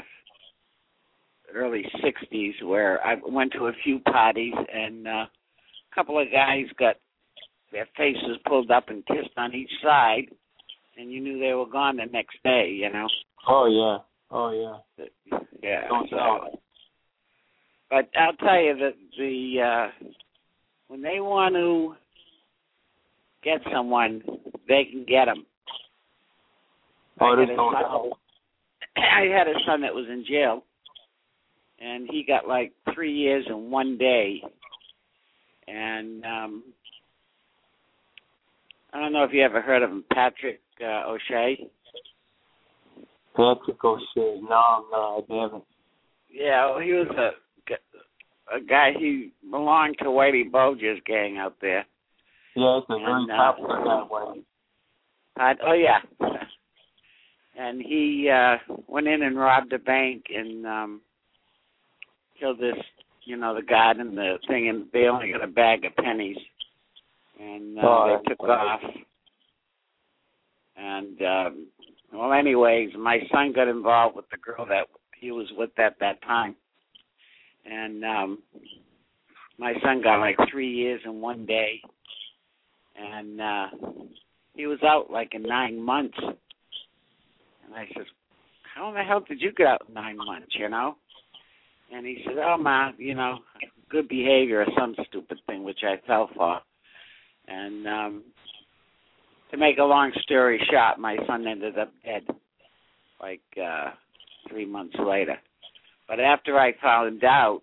uh, early sixties, where I went to a few parties, and uh, a couple of guys got their faces pulled up and kissed on each side, and you knew they were gone the next day, you know. Oh, yeah. Oh, yeah. Yeah. Don't So, doubt. but I'll tell you that the uh, when they want to get someone, they can get them. Oh, I it had is a no son. doubt. I had a son that was in jail, and he got like three years in one day. And um, I don't know if you ever heard of him, Patrick uh, O'Shea. Patrick O'Shea. No, no, I haven't. Yeah, well, he was a, a guy. He belonged to Whitey Bulger's gang out there. Yeah, it's a very And, uh, popular guy, Whitey. Uh, oh, yeah. And he uh, went in and robbed a bank and um, killed this, you know, the guard and the thing, and they only got a bag of pennies. And uh, oh, they took off. And, um, well, anyways, my son got involved with the girl that he was with at that time. And um, my son got like three years in one day. And uh, he was out like in nine months. And I said, how in the hell did you get out in nine months, you know? And he said, oh, Ma, you know, good behavior or some stupid thing, which I fell for. And um, to make a long story short, my son ended up dead like uh, three months later. But after I found out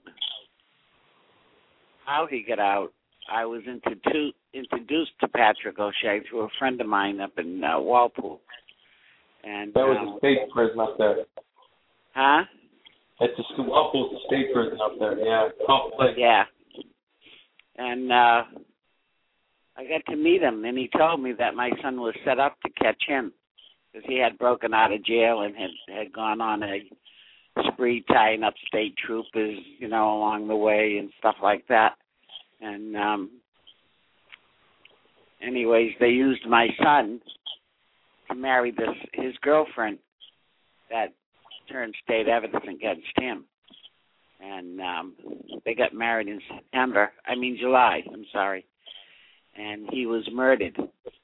how he got out, I was introdu- introduced to Patrick O'Shea through a friend of mine up in uh, Walpole. And that was um, a state prison up there. Huh? It's a Walpole's a state prison up there. Yeah, tough place. Yeah. And uh, I got to meet him, and he told me that my son was set up to catch him because he had broken out of jail and had, had gone on a spree tying up state troopers, you know, along the way and stuff like that. And um, anyways, they used my son to marry this his girlfriend that turned state evidence against him. And um, they got married in September. I mean July, I'm sorry. And he was murdered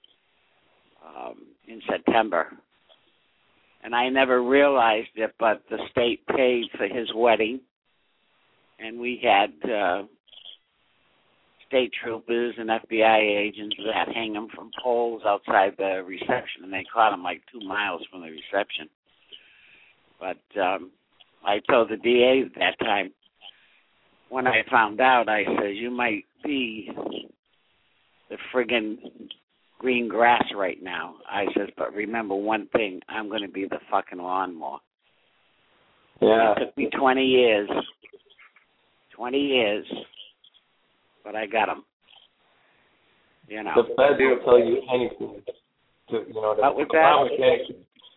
um, in September. And I never realized it, but the state paid for his wedding. And we had uh, state troopers and F B I agents that hang him from poles outside the reception, and they caught him like two miles from the reception. But um, I told the D A at that time, when I found out, I said, you might be the friggin' green grass right now. I says, but remember one thing, I'm going to be the fucking lawnmower. Yeah. It took me twenty years. twenty years. But I got him. You know. The feds will tell you anything. To, you know, what was that?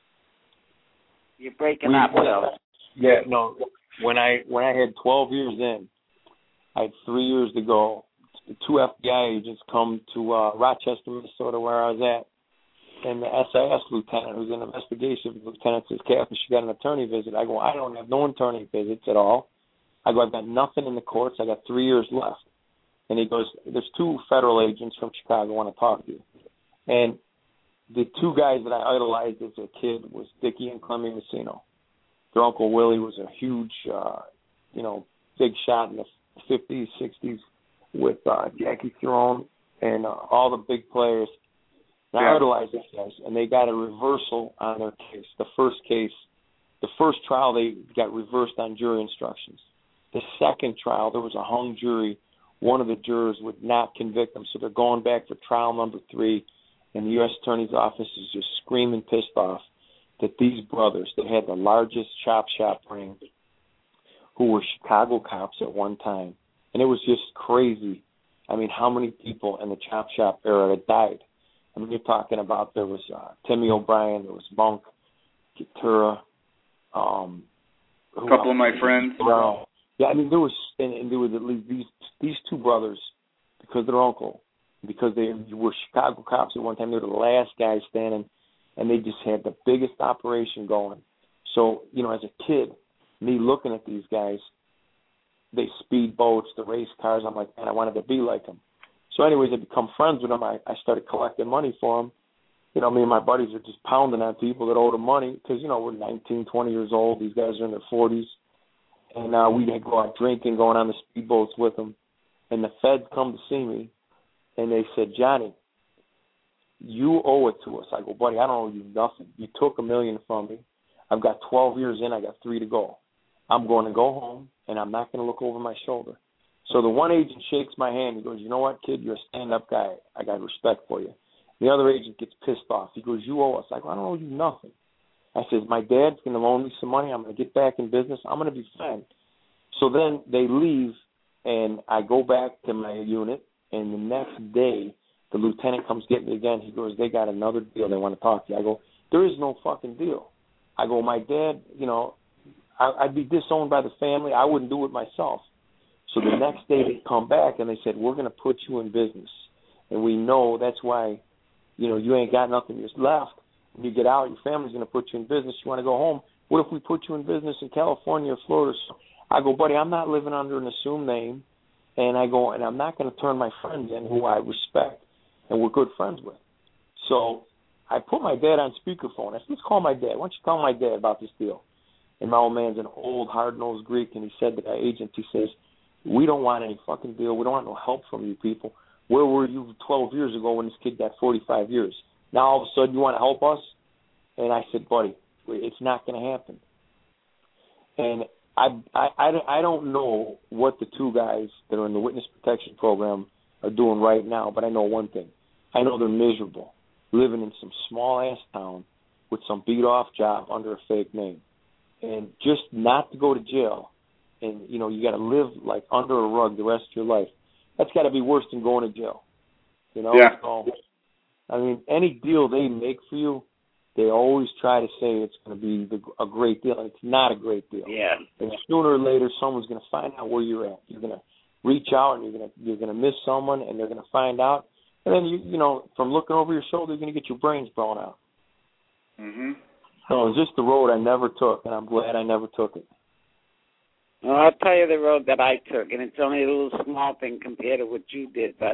You're breaking we, up, Will. Yeah, no. When I when I had twelve years in, I had three years to go. Two F B I agents come to uh, Rochester, Minnesota, where I was at, and the S I S lieutenant, who's an investigation lieutenant, says, "Captain, she got an attorney visit." I go, "I don't have no attorney visits at all." I go, "I've got nothing in the courts. I got three years left." And he goes, "There's two federal agents from Chicago want to talk to you." And the two guys that I idolized as a kid was Dickie and Clemmy Messino. Their Uncle Willie was a huge, uh, you know, big shot in the fifties, sixties with uh, Jackie Throne and uh, all the big players. And I idolized these guys, and they got a reversal on their case. The first case, the first trial, they got reversed on jury instructions. The second trial, there was a hung jury. One of the jurors would not convict them, so they're going back for trial number three, and the U S Attorney's Office is just screaming pissed off that these brothers, they had the largest chop shop ring, who were Chicago cops at one time, and it was just crazy. I mean, how many people in the chop shop era had died? I mean, you're talking about there was uh, Timmy O'Brien, there was Monk, Katura, um, a couple of my friends. Well, yeah, I mean, there was, and, and there was at least these these two brothers, because their uncle, because they were Chicago cops at one time, they were the last guys standing, and they just had the biggest operation going. So, you know, as a kid, me looking at these guys, they speed boats, the race cars, I'm like, man, I wanted to be like them. So anyways, I become friends with them. I, I started collecting money for them. You know, me and my buddies are just pounding on people that owed them money because, you know, we're nineteen, twenty years old. These guys are in their forties. And uh, we'd go out drinking, going on the speedboats with them. And the feds come to see me, and they said, Johnny, you owe it to us. I go, buddy, I don't owe you nothing. You took a million from me. I've got twelve years in. I got three to go. I'm going to go home, and I'm not going to look over my shoulder. So the one agent shakes my hand. He goes, you know what, kid, you're a stand-up guy. I got respect for you. The other agent gets pissed off. He goes, you owe us. I go, I don't owe you nothing. I says, my dad's going to loan me some money. I'm going to get back in business. I'm going to be fine. So then they leave, and I go back to my unit, and the next day the lieutenant comes get me again. He goes, they got another deal. They want to talk to you. I go, there is no fucking deal. I go, my dad, you know, I, I'd be disowned by the family. I wouldn't do it myself. So the next day they come back, and they said, we're going to put you in business. And we know that's why, you know, you ain't got nothing just left. When you get out, your family's going to put you in business. You want to go home. What if we put you in business in California or Florida? So I go, buddy, I'm not living under an assumed name. And I go, and I'm not going to turn my friends in who I respect and we're good friends with. So I put my dad on speakerphone. I said, let's call my dad. Why don't you tell my dad about this deal? And my old man's an old, hard-nosed Greek, and he said to that agent, he says, we don't want any fucking deal. We don't want no help from you people. Where were you twelve years ago when this kid got forty-five years? Now all of a sudden you want to help us? And I said, buddy, it's not going to happen. And I, I, I, I don't know what the two guys that are in the witness protection program are doing right now, but I know one thing. I know they're miserable, living in some small-ass town with some beat-off job under a fake name. And just not to go to jail, and, you know, you got to live, like, under a rug the rest of your life, that's got to be worse than going to jail. You know? Yeah. So, I mean, any deal they make for you, they always try to say it's going to be the, a great deal, and it's not a great deal. Yeah. And sooner or later, someone's going to find out where you're at. You're going to reach out, and you're going to you're going to miss someone, and they're going to find out. And then, you you know, from looking over your shoulder, you're going to get your brains blown out. Mm-hmm. So it was just the road I never took, and I'm glad I never took it. Well, I'll tell you the road that I took, and it's only a little small thing compared to what you did, but,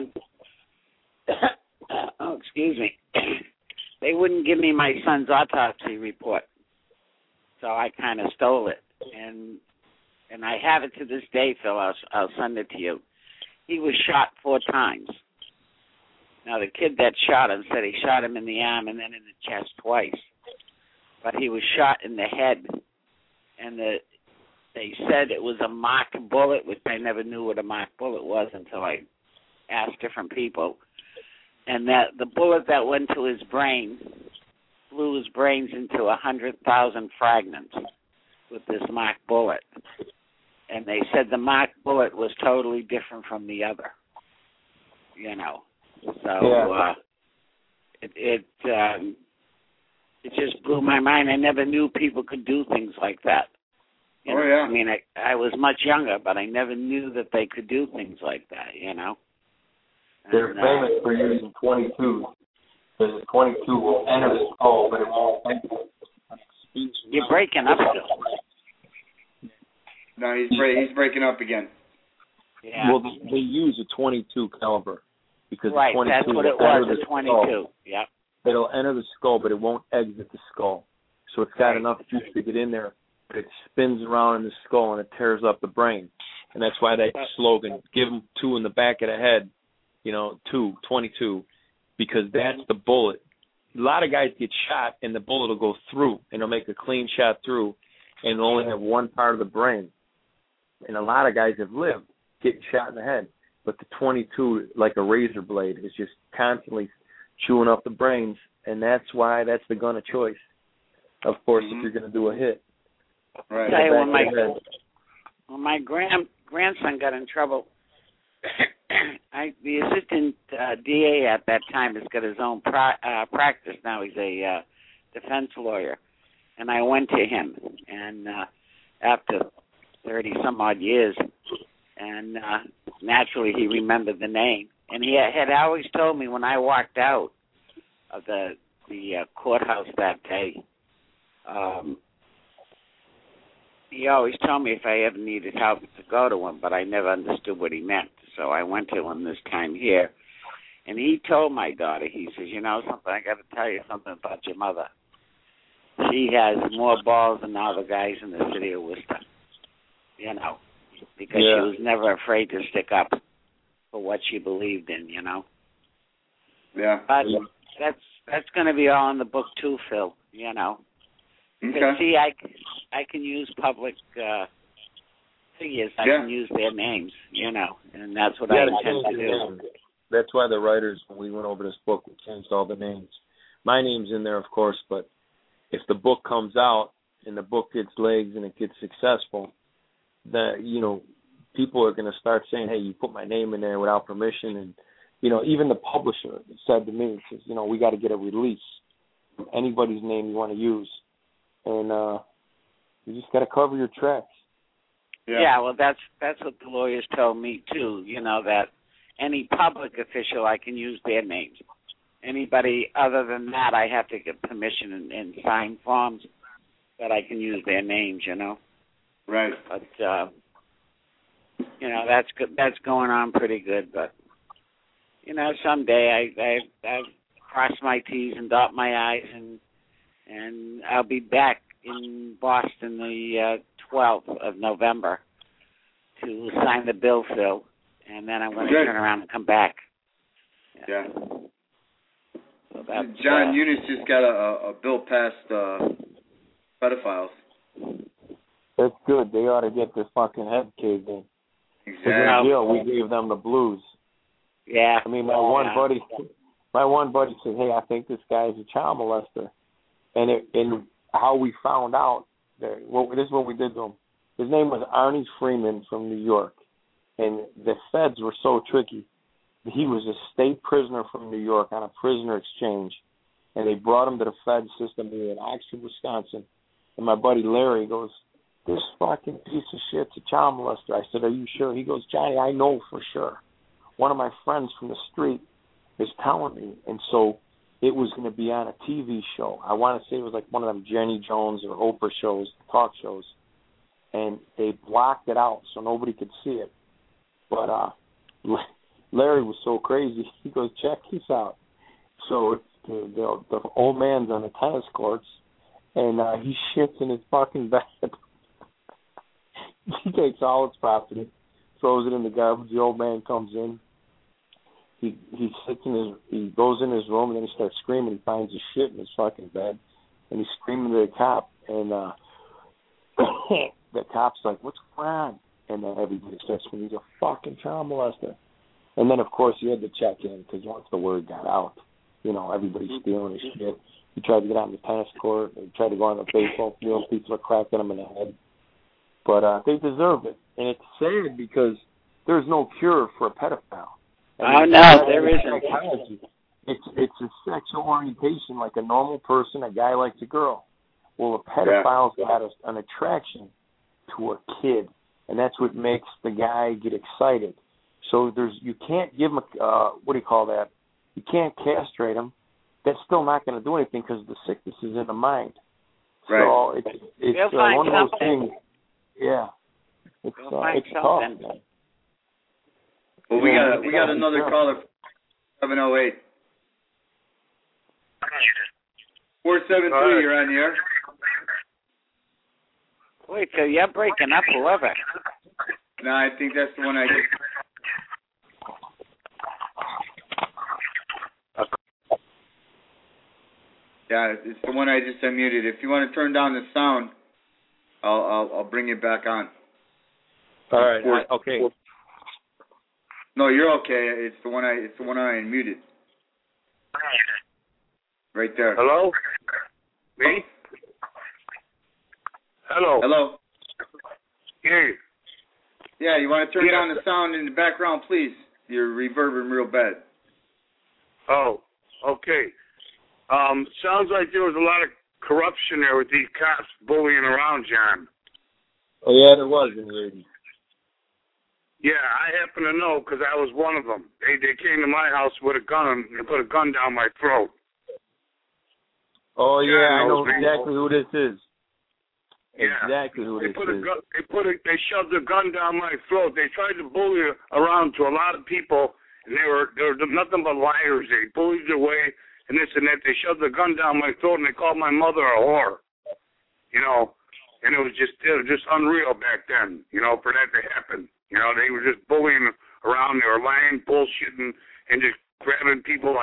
oh, excuse me, they wouldn't give me my son's autopsy report, so I kind of stole it, and and I have it to this day, Phil. I'll, I'll send it to you. He was shot four times. Now, the kid that shot him said he shot him in the arm and then in the chest twice. But he was shot in the head, and the, they said it was a mock bullet, which I never knew what a mock bullet was until I asked different people. And that the bullet that went to his brain blew his brains into one hundred thousand fragments with this mock bullet. And they said the mock bullet was totally different from the other, you know. So yeah. uh, it it, um, it just blew my mind. I never knew people could do things like that. You oh, know? yeah. I mean, I, I was much younger, but I never knew that they could do things like that, you know. They're and, famous uh, for using twenty-two, because the twenty-two will enter the skull, but it won't enter it. You're breaking up still. No, he's break, he's breaking up again. Yeah. Well, they, they use a twenty-two caliber because right, the twenty-two that's what it will enter was, the a twenty-two. skull. Yep. It'll enter the skull, but it won't exit the skull. So it's got right. enough juice to get in there, but it spins around in the skull and it tears up the brain. And that's why that slogan, give them two in the back of the head, you know, two, twenty-two, because that's the bullet. A lot of guys get shot and the bullet will go through, and it'll make a clean shot through, and it'll only have one part of the brain. And a lot of guys have lived getting shot in the head, but the twenty-two, like a razor blade, is just constantly chewing up the brains, and that's why that's the gun of choice. Of course, mm-hmm. if you're going to do a hit. Right. Tell you, when my, when my grand, grandson got in trouble, I, the assistant uh, D A at that time has got his own pra- uh, practice now. He's a uh, defense lawyer. And I went to him, and uh, after thirty-some-odd years, and uh, naturally he remembered the name. And he had always told me when I walked out of the, the uh, courthouse that day, um, he always told me if I ever needed help to go to him, but I never understood what he meant. So I went to him this time here, and he told my daughter, he says, you know something, I got to tell you something about your mother. She has more balls than all the guys in the city of Worcester, you know, because yeah. she was never afraid to stick up for what she believed in, you know. Yeah. But that's that's going to be all in the book too, Phil. You know. Okay. See, I, I can use public uh, figures. I yeah. can use their names. You know, and that's what yeah, I intend to do. That's why the writers, when we went over this book, we changed all the names. My name's in there, of course, but if the book comes out and the book gets legs and it gets successful, that you know, people are going to start saying, "Hey, you put my name in there without permission." And you know, even the publisher said to me, "says you know, we got to get a release from anybody's name you want to use, and uh, you just got to cover your tracks." Yeah. yeah, well, that's that's what the lawyers told me too. You know that any public official, I can use their names. Anybody other than that, I have to get permission and, and sign forms that I can use their names. You know. Right. But uh, you know that's good. That's going on pretty good. But you know, someday I I I cross my T's and dot my I's, and and I'll be back in Boston the uh, twelfth of November to sign the bill, Phil, and then I'm going to turn around and come back. Yeah. yeah. So that's, John uh, Eunice just got a, a bill passed uh, pedophiles. That's good. They ought to get their fucking head caved in. Exactly. In jail, we gave them the blues. Yeah. I mean, my one yeah. buddy, my one buddy said, "Hey, I think this guy is a child molester," and it, and how we found out that well, this is what we did to him. His name was Arnie Freeman from New York, and the feds were so tricky. He was a state prisoner from New York on a prisoner exchange, and they brought him to the fed system here in Oxford, Wisconsin. And my buddy Larry goes, "This fucking piece of shit's a child molester." I said, "Are you sure?" He goes, "Johnny, I know for sure. One of my friends from the street is telling me." And so it was going to be on a T V show. I want to say it was like one of them Jenny Jones or Oprah shows, talk shows. And they blocked it out so nobody could see it. But uh, Larry was so crazy. He goes, "Check this out." So it's the, the, the old man's on the tennis courts, and uh, he shits in his fucking bed. He takes all his property, throws it in the garbage. The old man comes in. He he sits in his he goes in his room, and then he starts screaming. He finds his shit in his fucking bed, and he's screaming to the cop. And uh, the cop's like, "What's going on?" And then everybody starts screaming, "He's a fucking child molester." And then, of course, he had to check in because once the word got out, you know, everybody's stealing his shit. He tried to get on the tennis court. He tried to go on the baseball field. People are cracking him in the head. But uh, they deserve it. And it's sad because there's no cure for a pedophile. I mean, oh, no, there isn't. It's, it's a sexual orientation like a normal person, a guy likes a girl. Well, a pedophile's yeah. got a, an attraction to a kid, and that's what makes the guy get excited. So there's you can't give him a, uh, what do you call that? You can't castrate him. That's still not going to do anything because the sickness is in the mind. Right. So it's, it's uh, one of those things. Yeah. It's, uh, it's tough. Man. Well, we got we got another caller, seven oh eight. four seven three, you're on the air. Wait, so you're breaking up, whoever. No, I think that's the one I just... Yeah, it's the one I just unmuted. If you want to turn down the sound, I'll I'll, I'll bring you back on. All right. I, okay. No, you're okay. It's the one I it's the one I unmuted. Right there. Hello? Me? Hello. Hello. Yeah. Yeah, you want to turn yeah. down the sound in the background, please? You're reverbing real bad. Oh, okay. Um, sounds like there was a lot of corruption there with these cops bullying around, John. Oh, yeah, there was in the eighties. Yeah, I happen to know because I was one of them. They they came to my house with a gun and put a gun down my throat. Oh, yeah, I know people. exactly who this is. Yeah. Exactly who they this put is. A gun, they put a, they shoved a gun down my throat. They tried to bully around to a lot of people, and they were they were nothing but liars. They bullied their way. And this and that, they shoved the gun down my throat, and they called my mother a whore. You know, and it was just it was just unreal back then. You know, for that to happen. You know, they were just bullying around. They were lying, bullshitting, and just grabbing people like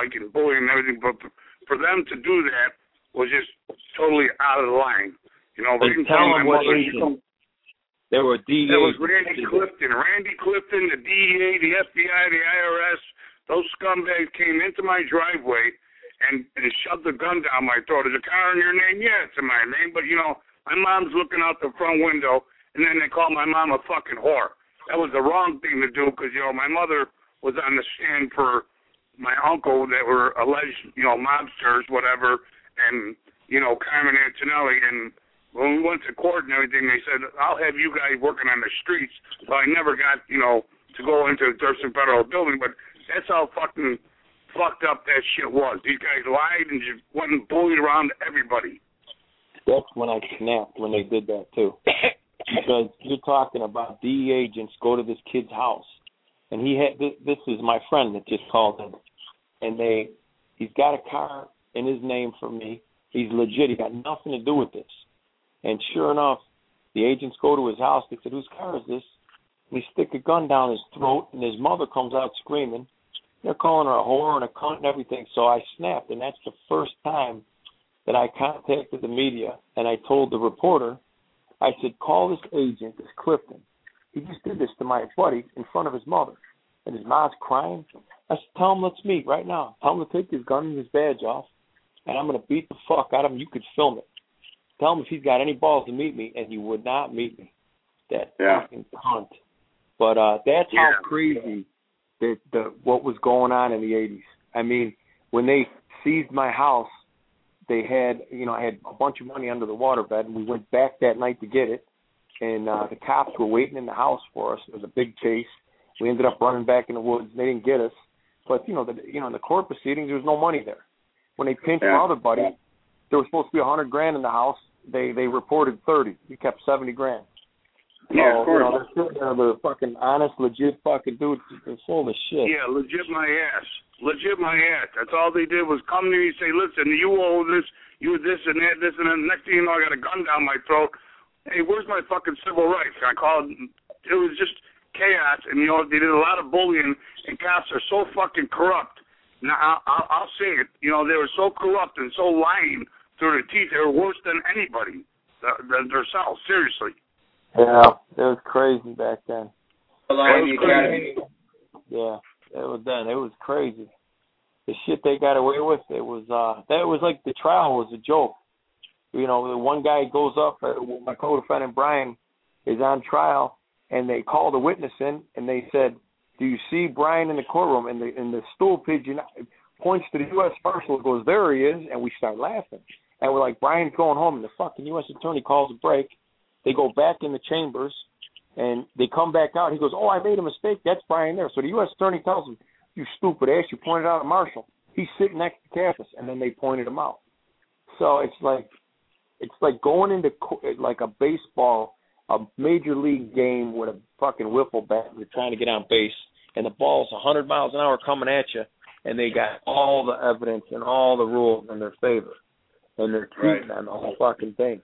like and bullying and everything, but for them to do that was just totally out of the line. You know, but and tell them what agent. There were D A. There was Randy Clifton. Randy Clifton, the D E A, the F B I, the I R S, those scumbags came into my driveway and, and shoved the gun down my throat. Is a car in your name? Yeah, it's in my name. But, you know, my mom's looking out the front window, and then they call my mom a fucking whore. That was the wrong thing to do because, you know, my mother was on the stand for my uncle that were alleged, you know, mobsters, whatever, and, you know, Carmen Antonelli. And when we went to court and everything, they said, I'll have you guys working on the streets. So I never got, you know, to go into the Thurston Federal Building. But that's how fucking fucked up that shit was. These guys lied and just went and bullied around everybody. That's when I snapped, when they did that, too. Because you're talking about D E A agents go to this kid's house. And he had, this, this is my friend that just called him. And they, he's got a car in his name for me. He's legit. He got nothing to do with this. And sure enough, the agents go to his house. They said, whose car is this? And they stick a gun down his throat, and his mother comes out screaming. They're calling her a whore and a cunt and everything. So I snapped, and that's the first time that I contacted the media, and I told the reporter, I said, call this agent, this Clifton. He just did this to my buddy in front of his mother. And his mom's crying. I said, tell him let's meet right now. Tell him to take his gun and his badge off, and I'm going to beat the fuck out of him. You could film it. Tell him if he's got any balls to meet me, and he would not meet me. That yeah. fucking cunt. But uh, that's yeah. how crazy that the what was going on in the eighties. I mean, when they seized my house, they had, you know, I had a bunch of money under the waterbed, and we went back that night to get it, and uh, the cops were waiting in the house for us. It was a big chase. We ended up running back in the woods. They didn't get us. But, you know, the, you know, in the court proceedings, there was no money there. When they pinched yeah. my other buddy, there was supposed to be a hundred grand in the house. They they reported thirty. We kept seventy grand. Yeah, so, of course. You know, they're sitting there, they're fucking honest, legit fucking dudes. They're full of shit. Yeah, legit my ass. Legit my ass. That's all they did was come to me and say, listen, you owe this, you this and that, this and that. Next thing you know, I got a gun down my throat. Hey, where's my fucking civil rights? I called. It was just chaos, and, you know, they did a lot of bullying, and cops are so fucking corrupt. Now, I'll, I'll, I'll say it. You know, they were so corrupt and so lying through their teeth. They were worse than anybody, than themselves, seriously. Yeah, it was crazy back then. It was crazy. Yeah, it was then. It was crazy. The shit they got away with, it was, uh, that was like the trial was a joke. You know, the one guy goes up, uh, my co-defendant Brian is on trial, and they called a witness in, and they said, do you see Brian in the courtroom? And the, and the stool pigeon points to the U S Marshal and goes, there he is, and we start laughing. And we're like, Brian's going home, and the fucking U S attorney calls a break. They go back in the chambers, and they come back out. He goes, oh, I made a mistake. That's Brian there. So the U S attorney tells him, you stupid ass, you pointed out a Marshal. He's sitting next to Kappas, and then they pointed him out. So it's like it's like going into like a baseball, a major league game with a fucking wiffle bat. You're trying to get on base, and the ball's one hundred miles an hour coming at you, and they got all the evidence and all the rules in their favor, and they're cheating right. on the whole fucking thing.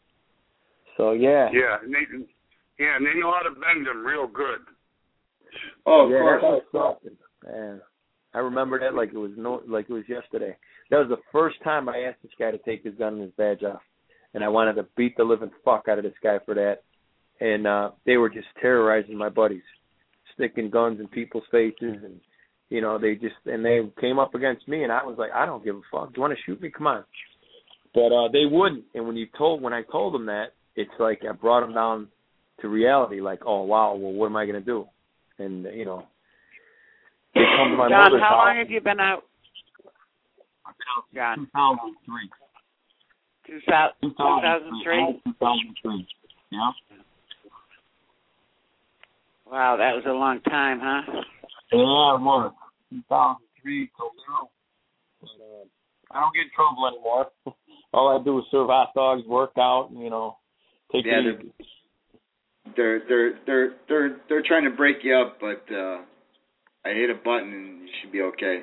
So yeah, yeah, and they, yeah, and they know how to bend them real good. Oh, of yeah, course, that was man. I remember that like it was no, like it was yesterday. That was the first time I asked this guy to take his gun and his badge off, and I wanted to beat the living fuck out of this guy for that. And uh, they were just terrorizing my buddies, sticking guns in people's faces, and you know they just and they came up against me, and I was like, I don't give a fuck. Do you want to shoot me? Come on. But uh, they wouldn't. And when you told when I told them that, it's like I brought them down to reality. Like, oh wow, well what am I going to do? And you know. They come to my John, mother's how house. long have you been out? I've been out John. two thousand three. two thousand three? two thousand three. Yeah. Wow, that was a long time, huh? Yeah, it was. two thousand three till now. But, uh, I don't get in trouble anymore. All I do is serve hot dogs, work out, and, you know, take yeah, it easy. They're, they're, they're, they're, they're trying to break you up, but, uh, I hit a button and you should be okay.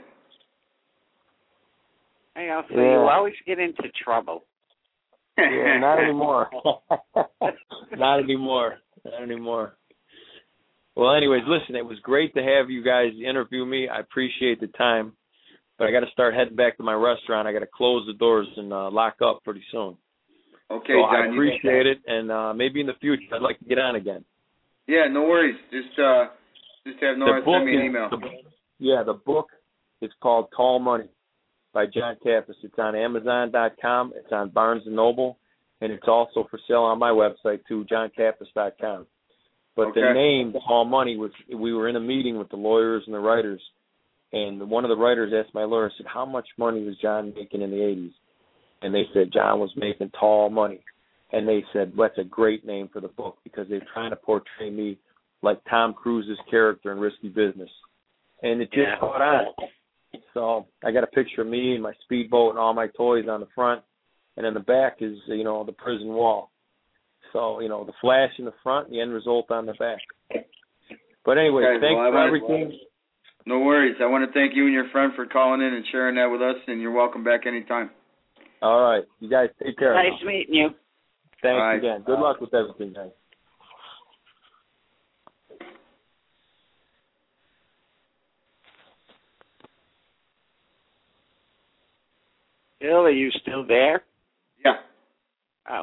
I know, so yeah. you always get into trouble. Yeah, not anymore. Not anymore. Not anymore. Well, anyways, listen, it was great to have you guys interview me. I appreciate the time. but I got to start heading back to my restaurant. I got to close the doors and uh, lock up pretty soon. Okay, so John. I appreciate it, and uh, maybe in the future I'd like to get on again. Yeah, no worries. Just uh, just have Nora send me an email. The, yeah, the book is called Tall Money by John Kappas. It's on Amazon dot com. It's on Barnes and Noble, and it's also for sale on my website too, John Kappas dot com. But okay. the name Tall Money was. We were in a meeting with the lawyers and the writers, and one of the writers asked my lawyer, said, "How much money was John making in the eighties?" And they said John was making tall money. And they said, well, that's a great name for the book because they're trying to portray me like Tom Cruise's character in Risky Business. And it just yeah. caught on. So I got a picture of me and my speedboat and all my toys on the front. And in the back is, you know, the prison wall. So, you know, the flash in the front, the end result on the back. But anyway, okay, thanks well, for wanna, everything. No worries. I want to thank you and your friend for calling in and sharing that with us, and you're welcome back anytime. All right. You guys take care. Nice now. meeting you. Thanks right. again. Good luck with everything, guys. Bill, are you still there? Yeah. Oh.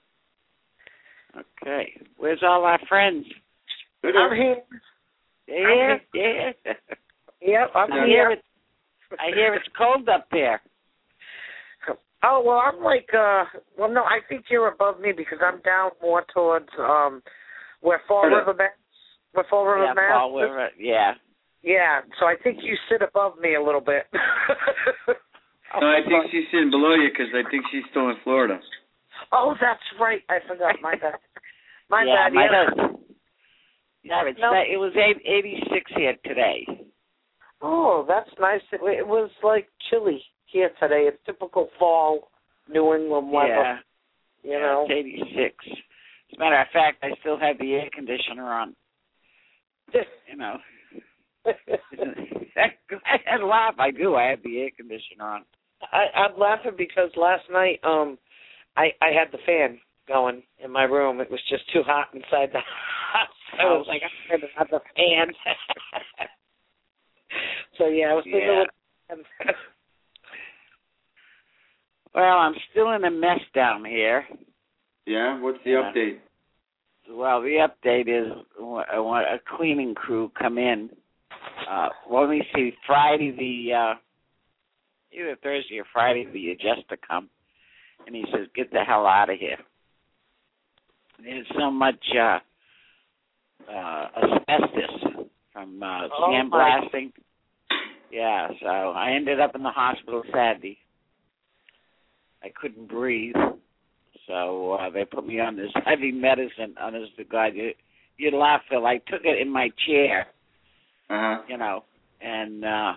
Okay. Where's all our friends? Good I'm here. Yeah, yeah. Yep, I'm I here. Hear it, I hear it's cold up there. Oh, well, I'm like, uh, well, no, I think you're above me because I'm down more towards um, where Fall Florida. River Mass. Where Fall River yeah, Mass. Fall River, yeah. Yeah, so I think you sit above me a little bit. No, I think she's sitting below you because I think she's still in Florida. Oh, that's right. I forgot. My bad. My yeah, bad. My Yeah, bad. yeah it's no. it was eighty-six here today. Oh, that's nice. It, it was like chilly here today. It's typical fall New England weather. Yeah. You yeah, know? it's eighty-six. As a matter of fact, I still have the air conditioner on. You know. I laugh. I do. I have the air conditioner on. I, I'm laughing because last night um, I, I had the fan going in my room. It was just too hot inside the house. I was like, I'm going to have the fan. So, yeah, I was thinking yeah. with Well, I'm still in a mess down here. Yeah? What's the yeah. update? Well, the update is I want a cleaning crew come in. Uh, well, let me see, Friday the, uh, either Thursday or Friday the adjuster come, and he says, get the hell out of here. There's so much uh, uh, asbestos from uh, oh sandblasting. Yeah, so I ended up in the hospital Saturday. I couldn't breathe, so uh, they put me on this heavy medicine. Honest to God, you, you'd laugh, Phil. I took it in my chair. Uh-huh. You know, and uh,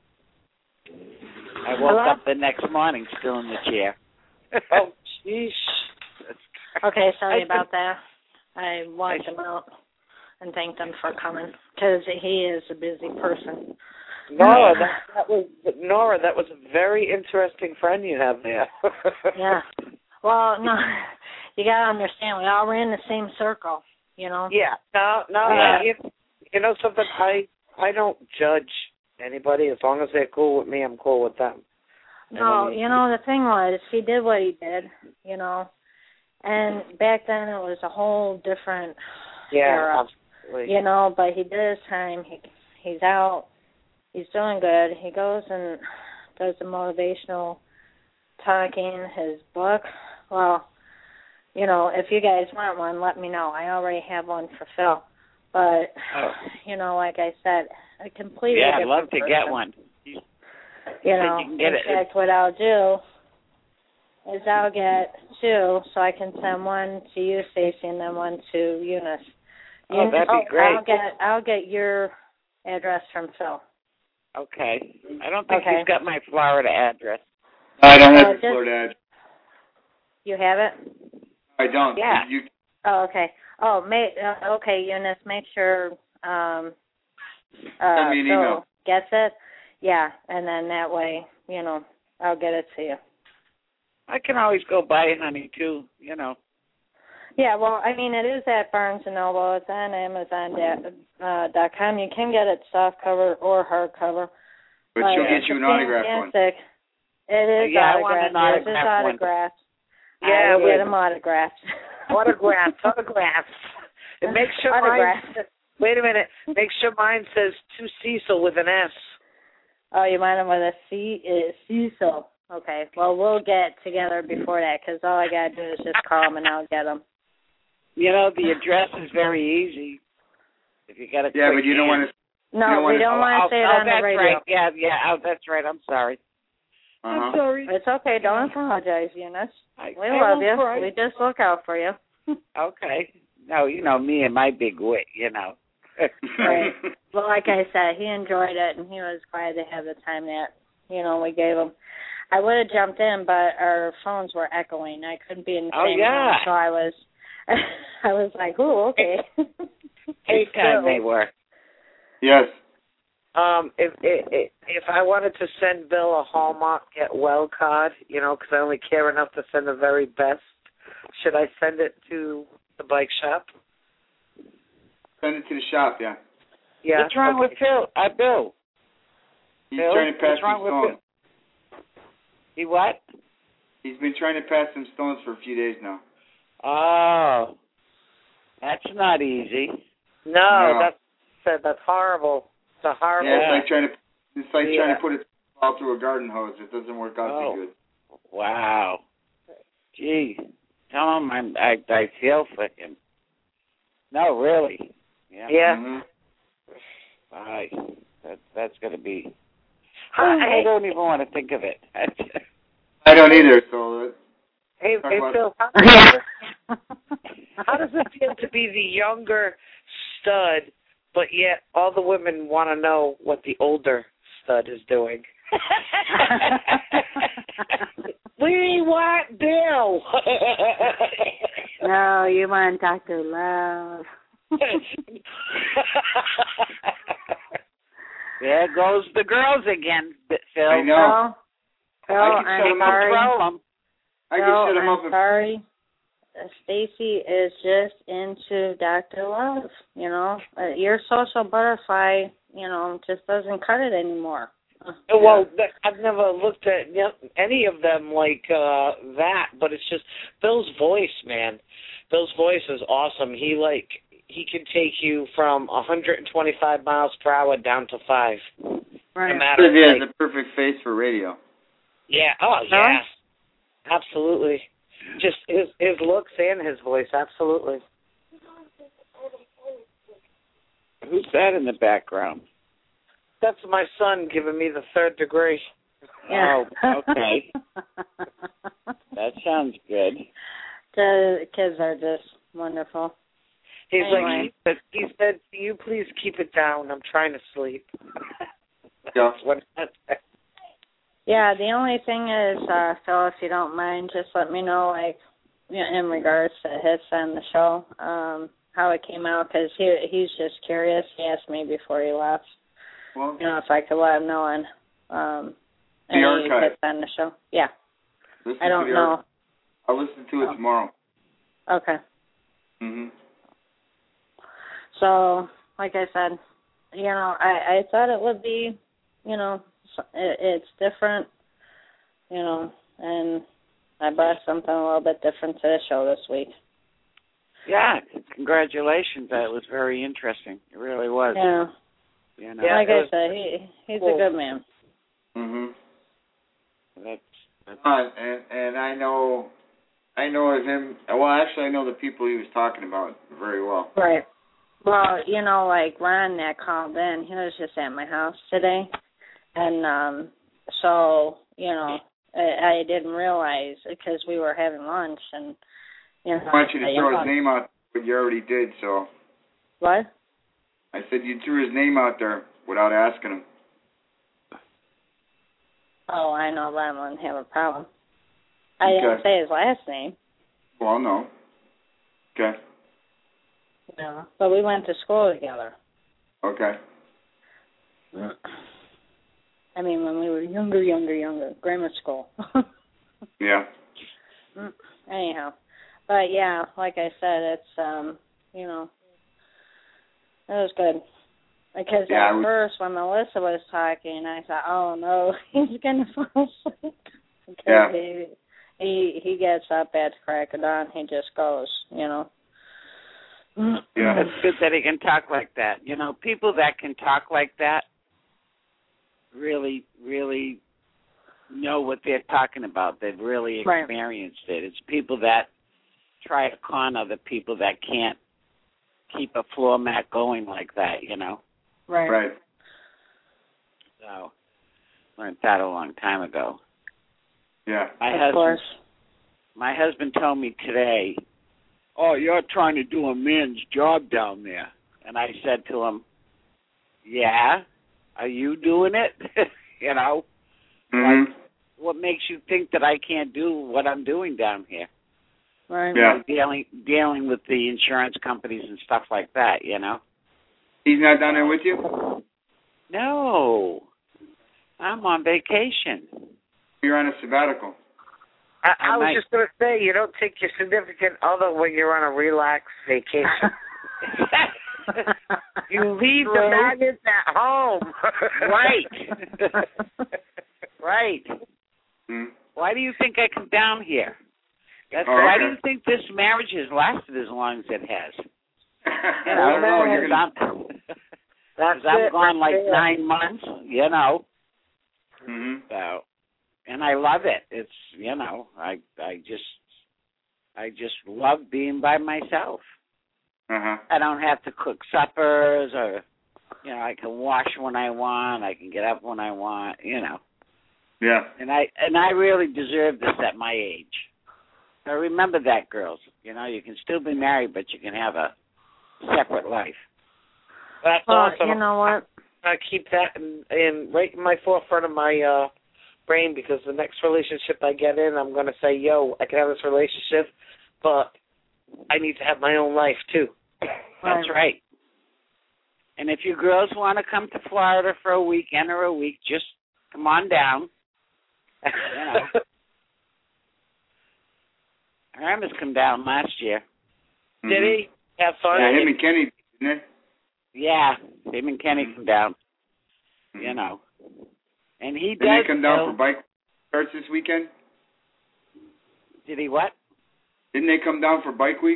I woke Hello? up the next morning still in the chair. Oh, jeez. Okay, sorry about that. I walked him out and thanked him for coming because he is a busy person. Nora, that, that was Nora. That was a very interesting friend you have there. Yeah. Well, no, you got to understand, we all ran the same circle. You know. Yeah. No, no. Yeah. You, you know something? I I don't judge anybody as long as they're cool with me. I'm cool with them. No, you know, the thing was, he did what he did, you know, and back then it was a whole different yeah, era, absolutely. you know, but he did his time. He, he's out. He's doing good. He goes and does the motivational talking, his book. Well, you know, if you guys want one, let me know. I already have one for Phil. But, oh. you know, like I said, a completely yeah, I'd different love to person. get one. You, You know, you can get in it. fact, what I'll do is I'll get two, so I can send one to you, Stacey, and then one to Eunice. Oh, Eunice, that'd be great. I'll get I'll get your address from Phil. Okay. I don't think Okay. he's got my Florida address. I don't have Uh, the just- Florida address. You have it? I don't. Yeah. You, Oh, okay. Oh, may, uh, okay, Eunice, make sure um, uh, Send me an Phil email. gets it. Yeah, and then that way, you know, I'll get it to you. I can always go buy it, honey, too, you know. Yeah, well, I mean, it is at Barnes and Noble. It's on Amazon dot com. You can get it soft cover or hardcover. But Like, she'll get you an autograph one. fantastic. It is Yeah, I want autographed. an Yours is autograph one. autographed. Yeah, I will with- get them autographed. Autographs, autographs. It makes sure mine. Autographed. Wait a minute. Make sure mine says to Cecil with an S. Oh, you mind them with a C? Is Cecil. Okay. Well, we'll get together before that because all I gotta do is just call them and I'll get them. You know, the address is very easy. If you got a Yeah, quick but you don't hand. want to. No, don't we wanna- don't want Oh, to say it oh, on the that's radio. right. Yeah, yeah. Oh, that's right. I'm sorry. Uh-huh. I'm sorry. It's okay. Don't apologize, Eunice. I, We I love won't you. cry. We just look out for you. Okay. No, you know me and my big wit. You know. Right. Well, like I said, he enjoyed it, and he was glad to have the time that, you know, we gave him. I would have jumped in, but our phones were echoing. I couldn't be in the Oh, same yeah. room, so I was, I was like, "Ooh, okay." Hey, Time Phil. they were. Yes. Um, if, if if I wanted to send Bill a Hallmark Get Well card, you know, because I only care enough to send the very best, should I send it to the bike shop? Send it to the shop, yeah. Yeah. What's wrong okay. with Phil? Uh, Bill? He's Bill? trying to pass What's some wrong with stones. He what? He's been trying to pass some stones for a few days now. Oh, that's not easy. No, No. that's that, that's horrible. It's a horrible. Yeah, it's like trying to. It's like Yeah. trying to put it all through a garden hose. It doesn't work out Oh. too good. Wow. Gee, tell him I'm, I I feel for him. No, really. Yeah. Yeah. Mm-hmm. Bye. That that's gonna be. Hi, I don't even want to think of it. I don't either. So. Uh, Hey, talk hey about- Phil, how does, it, how does it feel to be the younger stud, but yet all the women want to know what the older stud is doing? We want Bill. No, you want Doctor Love. There goes the girls again, Phil. I know. Phil, I can I'm shut 'em up. sorry. Control 'em. I Phil, can shut him I'm up. If, sorry. Uh, Stacy is just into Doctor Love. You know, uh, your social butterfly, you know, just doesn't cut it anymore. Well, th- I've never looked at y- any of them like uh, that, but it's just Bill's voice, man. Bill's voice is awesome. He like he can take you from one hundred twenty-five miles per hour down to five. Right. No matter. he has Like, a perfect face for radio. yeah. Oh, yeah. Absolutely. Just his his looks and his voice. Absolutely. Who's that in the background? That's my son giving me the third degree. Yeah. Oh, okay. That sounds good. The kids are just wonderful. He's Anyway. like, he said, he said, "Can you please keep it down? I'm trying to sleep." Yeah. That's what I said. Yeah, the only thing is, uh, Phil, if you don't mind, just let me know, like, you know, in regards to his on the show, um, how it came out, because he he's just curious. He asked me before he left, Well, you know, if I could let him know on um, The any archive. hits on the show. Yeah, listen I don't to the know. arch- I'll listen to it Oh. tomorrow. Okay. Mhm. So, like I said, you know, I, I thought it would be, you know, it, it's different, you know, and I brought something a little bit different to the show this week. Yeah, congratulations. That was very interesting. It really was. Yeah. You know, Yeah, like it I was said, he he's cool. a good man. Mhm. that's, that's Uh, and and I know, I know of him. Well, actually, I know the people he was talking about very well. Right. Well, you know, like Ron that called in, he was just at my house today, and um, so you know, I, I didn't realize because we were having lunch, and you know, I want you to I- throw his name out, but you already did. So What? I said you threw his name out there without asking him. Oh, I know Ron wouldn't have a problem. I Okay. didn't say his last name. Well, no. Okay. No, but we went to school together. Okay. I mean, when we were younger, younger, younger, grammar school. Yeah. Anyhow, but yeah, like I said, it's um, you know, it was good. Because yeah, at was, first, when Melissa was talking, I thought, "Oh no, he's gonna fall asleep." Because yeah. he, he he gets up at the crack of dawn. He just goes, you know. Yeah. It's good that he can talk like that. You know, people that can talk like that really, really know what they're talking about. They've really experienced right. it. It's people that try to con other people that can't keep a floor mat going like that, you know. Right. Right. So, learned that a long time ago. Yeah. My of husband, course. My husband told me today, "Oh, you're trying to do a man's job down there." And I said to him, "Yeah, are you doing it?" you know, mm-hmm. like, what makes you think that I can't do what I'm doing down here? Right. Yeah. Like dealing dealing with the insurance companies and stuff like that, you know. He's not down there with you? No, I'm on vacation. You're on a sabbatical. I, I, I was might. just going to say, you don't take your significant other when you're on a relaxed vacation. You leave the maggots at home. Right. Right. Mm. Why do you think I come down here? That's oh, why okay. do you think this marriage has lasted as long as it has? You know, I don't know. You're gonna... I'm, That's I'm it, gone right like there. nine months, you know. Mm-hmm. So, and I love it. It's, you know, I I just I just love being by myself. Uh-huh. I don't have to cook suppers, or, you know, I can wash when I want. I can get up when I want, you know. Yeah. And I and I really deserve this at my age. So remember that, girls. You know, you can still be married, but you can have a separate life. That's well, awesome. You know what? I keep that in, in right in my forefront of my uh, brain, because the next relationship I get in, I'm going to say, yo, I can have this relationship, but I need to have my own life, too. That's right. And if you girls want to come to Florida for a weekend or a week, just come on down. You know. Hermes come down last year. Mm-hmm. Did he? Have fun? Yeah, him and Kenny, didn't it? Yeah, him and Kenny Mm-hmm. come down. Mm-hmm. You know. And he Didn't does. they come down still, for bike starts this weekend? Did he what? Didn't they come down for bike week?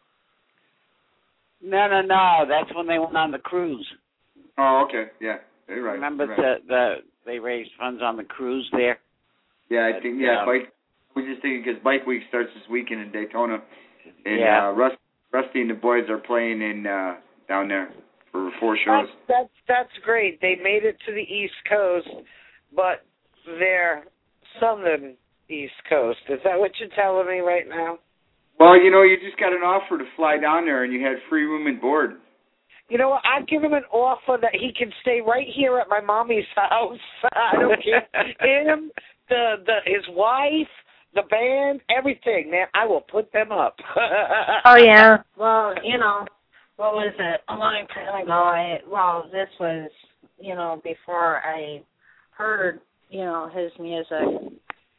No, no, no. That's when they went on the cruise. Oh, okay. Yeah, you're right. Remember you're right. the the they raised funds on the cruise there. Yeah, I think yeah. Um, bike. I was just thinking because bike week starts this weekend in Daytona, and Yeah. uh, Rusty, Rusty and the boys are playing in uh, down there for four shows. That's, that's that's great. They made it to the East Coast, but they're southern East Coast. Is that what you're telling me right now? Well, you know, you just got an offer to fly down there, and you had free room and board. You know what? I'd give him an offer that he can stay right here at my mommy's house. I don't care. Him, the the his wife, the band, everything. Man, I will put them up. Oh yeah. Well, you know, what was it? A long time ago. I well, this was, you know, before I heard, you know, his music,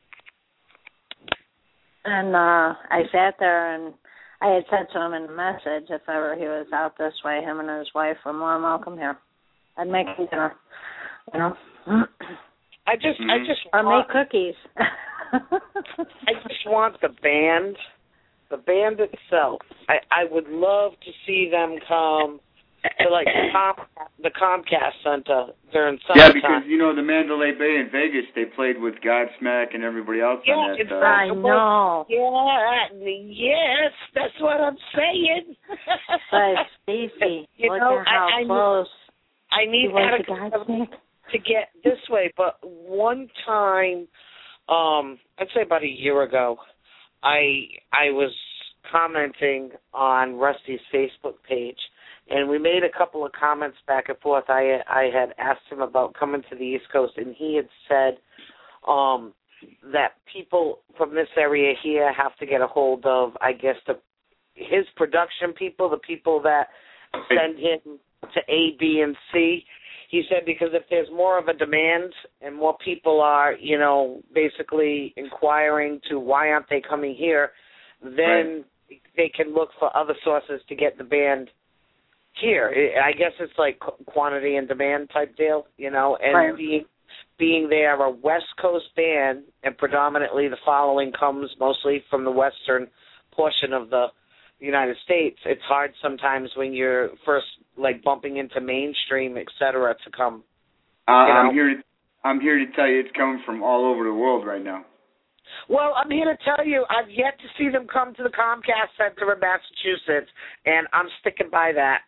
and uh I sat there and I had said to him in a message, if ever he was out this way, him and his wife were more than welcome here. I'd make him dinner, you know. I just, Mm-hmm. I just or want, make cookies. I just want the band, the band itself. I, I would love to see them come to like the, Com- the Comcast Center during Yeah, summertime. because you know the Mandalay Bay in Vegas, they played with Godsmack and everybody else Yeah, on that. it's Uh, I know. Yeah, yes, that's what I'm saying. But Stacey, you look know, at how I, I close. I need you went to Attica Godsmack. to get this way, but one time, um, I'd say about a year ago, I I was commenting on Rusty's Facebook page, and we made a couple of comments back and forth. I I had asked him about coming to the East Coast, and he had said um, that people from this area here have to get a hold of, I guess, the his production people, the people that send him to A, B, and C. He said because if there's more of a demand and more people are, you know, basically inquiring to why aren't they coming here, then right. they can look for other sources to get the band here. I guess it's like quantity and demand type deal, you know, and right. being being they are a West Coast band, and predominantly the following comes mostly from the western portion of the United States. It's hard sometimes when you're first like bumping into mainstream, et cetera, to come. Uh, you know? I'm here. To, I'm here to tell you, it's coming from all over the world right now. Well, I'm here to tell you, I've yet to see them come to the Comcast Center in Massachusetts, and I'm sticking by that.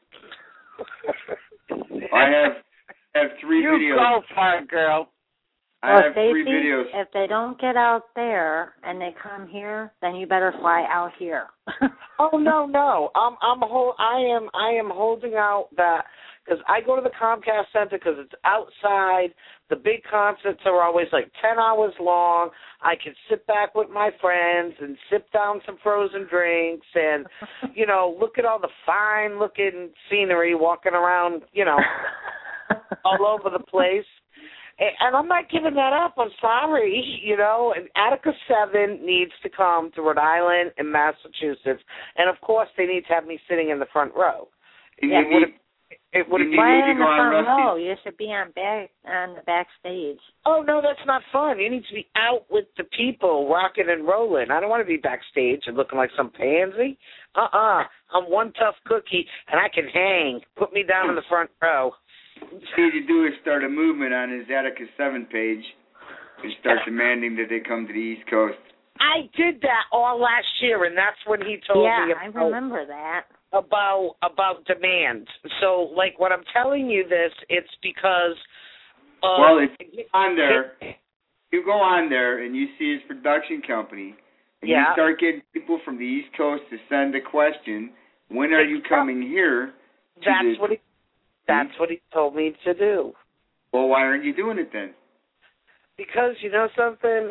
I have have three you videos. You go for it, girl. I well, have three Stacey, videos. If they don't get out there and they come here, then you better fly out here. oh no, no, I'm I'm hold, I am I am holding out that because I go to the Comcast Center because it's outside. The big concerts are always like ten hours long. I can sit back with my friends and sip down some frozen drinks and, you know, look at all the fine-looking scenery walking around, you know, all over the place. And I'm not giving that up. I'm sorry, you know. And Attica seven needs to come to Rhode Island and Massachusetts. And, of course, they need to have me sitting in the front row. Yeah, it would have It would you Why need in to the go on front Rusty. row? You should be on back on the backstage. Oh no, that's not fun. You need to be out with the people, rocking and rolling. I don't want to be backstage and looking like some pansy. Uh-uh. I'm one tough cookie, and I can hang. Put me down in the front row. What you need to do is start a movement on his Attica seven page and start demanding that they come to the East Coast. I did that all last year, and that's when he told yeah, me about, about, I remember that. about about demand. So, like, when I'm telling you this, it's because... Uh, well, if you go on there, you go on there and you see his production company, and yeah. you start getting people from the East Coast to send a question, when are you coming here? That's the, what he. That's what he told me to do. Well, why aren't you doing it then? Because, you know something,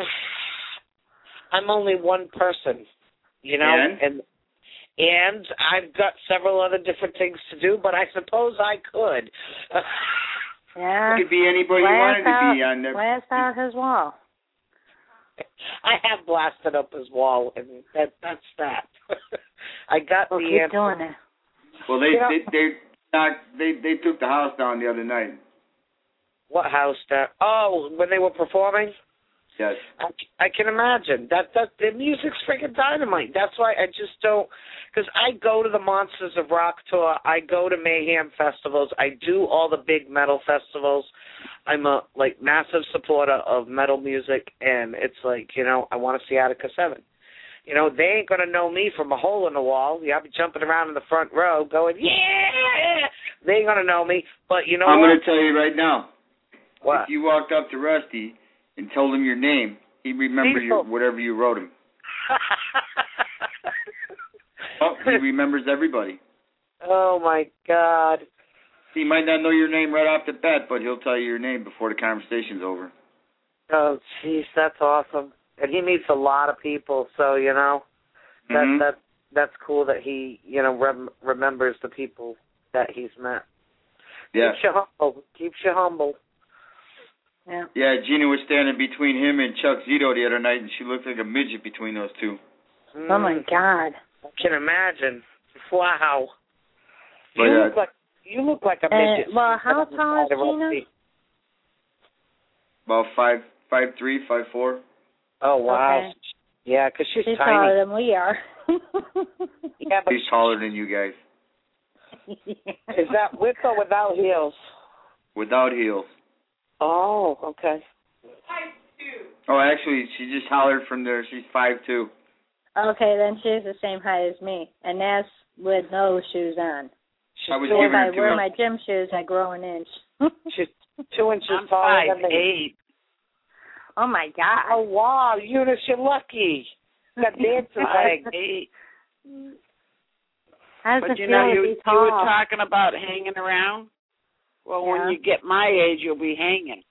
I'm only one person, you know, and and, and I've got several other different things to do, but I suppose I could. Yeah. You could be anybody you wanted out, to be on there. Blast out his wall. I have blasted up his wall, and that that's that. I got well, the keep answer. doing it. Well, they you know, they they, not, they they took the house down the other night. What house? That? Oh, when they were performing. Yes. I, I can imagine that that the music's freaking dynamite. That's why I just don't. Because I go to the Monsters of Rock tour, I go to Mayhem festivals, I do all the big metal festivals. I'm a like massive supporter of metal music, and it's like, you know, I want to see Attica seven. You know, they ain't gonna know me from a hole in the wall. Yeah, I'll be jumping around in the front row, going yeah. They ain't gonna know me, but you know I'm what? gonna tell you right now. What? If you walked up to Rusty and told him your name, he'd remember your, whatever you wrote him. Oh, he remembers everybody. Oh, my God. He might not know your name right off the bat, but he'll tell you your name before the conversation's over. Oh, jeez, that's awesome. And he meets a lot of people, so, you know, that mm-hmm. that that's cool that he, you know, rem- remembers the people that he's met. Yeah. Keeps you humble. Keeps you humble. Yeah. Yeah, Gina was standing between him and Chuck Zito the other night, and she looked like a midget between those two. Mm. Oh, my God. I can imagine. Wow. But, you uh, look like you look like a uh, midget. Well, how tall is Gina? About five, five three, five four. Oh wow. Okay. Yeah, because she's, she's tiny. taller than we are. Yeah, but she's taller than you guys. Is that with or without heels? Without heels. Oh, okay. Oh, actually, she just hollered from there. She's five two. Okay, then she's the same height as me, and that's with no shoes on. I was So if giving I her wear two my gym shoes, I grow an inch. She's two inches I'm taller five, than me. eight. Oh, my God. Oh, wow, Eunice, you're lucky. That dancing Five, leg. eight. How does But it you feel know, to you, be you tall? were talking about hanging around. Well, Yeah. when you get my age, you'll be hanging.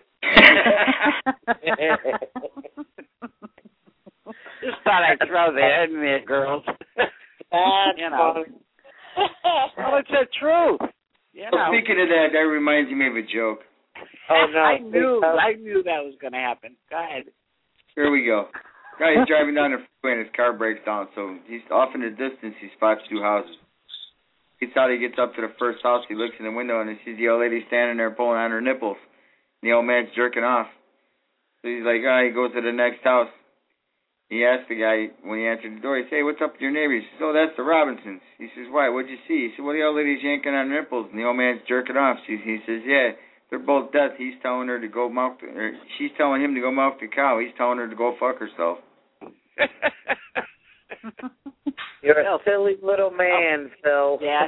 Just thought I'd throw that in there, girls. That's you know. funny. Well, it's the truth. You know. Well, speaking of that, that reminds me of a joke. Oh, no. I knew, I knew that was going to happen. Go ahead. Here we go. Guy's driving down the freeway and his car breaks down, so he's off in the distance. He spots two houses. He He thought he gets up to the first house, he looks in the window and he sees the old lady standing there pulling on her nipples. And the old man's jerking off. So he's like, ah, oh, he goes to the next house. He asked the guy when he answered the door, he said, hey, what's up with your neighbor? He says, oh, that's the Robinsons. He says, why? What'd you see? He said, well, the old lady's yanking on her nipples and the old man's jerking off. She, he says, yeah, they're both deaf. He's telling her to go milk, the, or she's telling him to go milk the cow. He's telling her to go fuck herself. You're a silly little man, Phil. Yeah.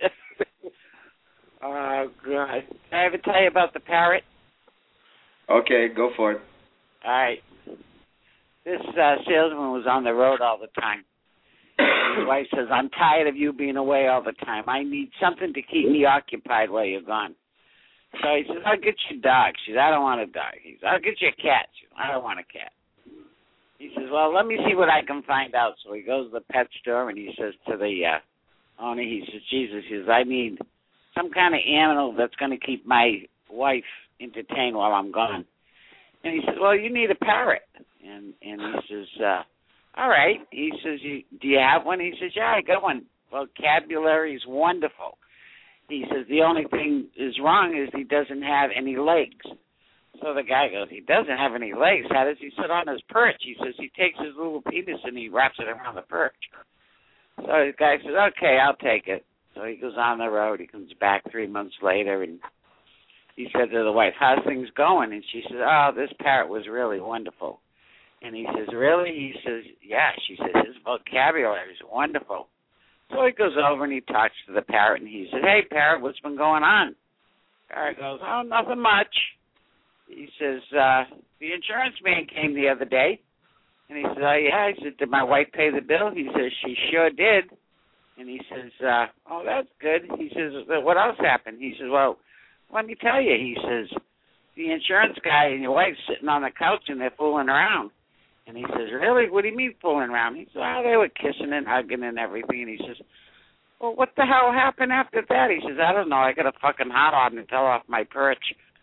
Oh, God. Can I ever tell you about the parrot? Okay, go for it. All right. This uh, salesman was on the road all the time. His wife says, I'm tired of you being away all the time. I need something to keep me occupied while you're gone. So he says, I'll get you a dog. She says, I don't want a dog. He says, I'll get you a cat. She says, I don't want a cat. He says, well, let me see what I can find out. So he goes to the pet store and he says to the uh, owner, he says, Jesus, he says, I need some kind of animal that's going to keep my wife entertained while I'm gone. And he says, well, you need a parrot. And and he says, uh, all right. He says, you, do you have one? He says, yeah, I got one. Vocabulary is wonderful. He says, the only thing is wrong is he doesn't have any legs. So the guy goes, he doesn't have any legs. How does he sit on his perch? He says, he takes his little penis and he wraps it around the perch. So the guy says, okay, I'll take it. So he goes on the road. He comes back three months later, and he said to the wife, how's things going? And she says, oh, this parrot was really wonderful. And he says, really? He says, yeah. She says, his vocabulary is wonderful. So he goes over and he talks to the parrot, and he says, hey, parrot, what's been going on? The parrot goes, oh, nothing much. He says, uh, the insurance man came the other day. And he says, oh, yeah. He said, did my wife pay the bill? He says, she sure did. And he says, uh, oh, that's good. He says, what else happened? He says, well, let me tell you. He says, the insurance guy and your wife sitting on the couch and they're fooling around. And he says, really? What do you mean fooling around? He says, oh, they were kissing and hugging and everything. And he says, well, what the hell happened after that? He says, I don't know. I got a fucking hot on and fell off my perch.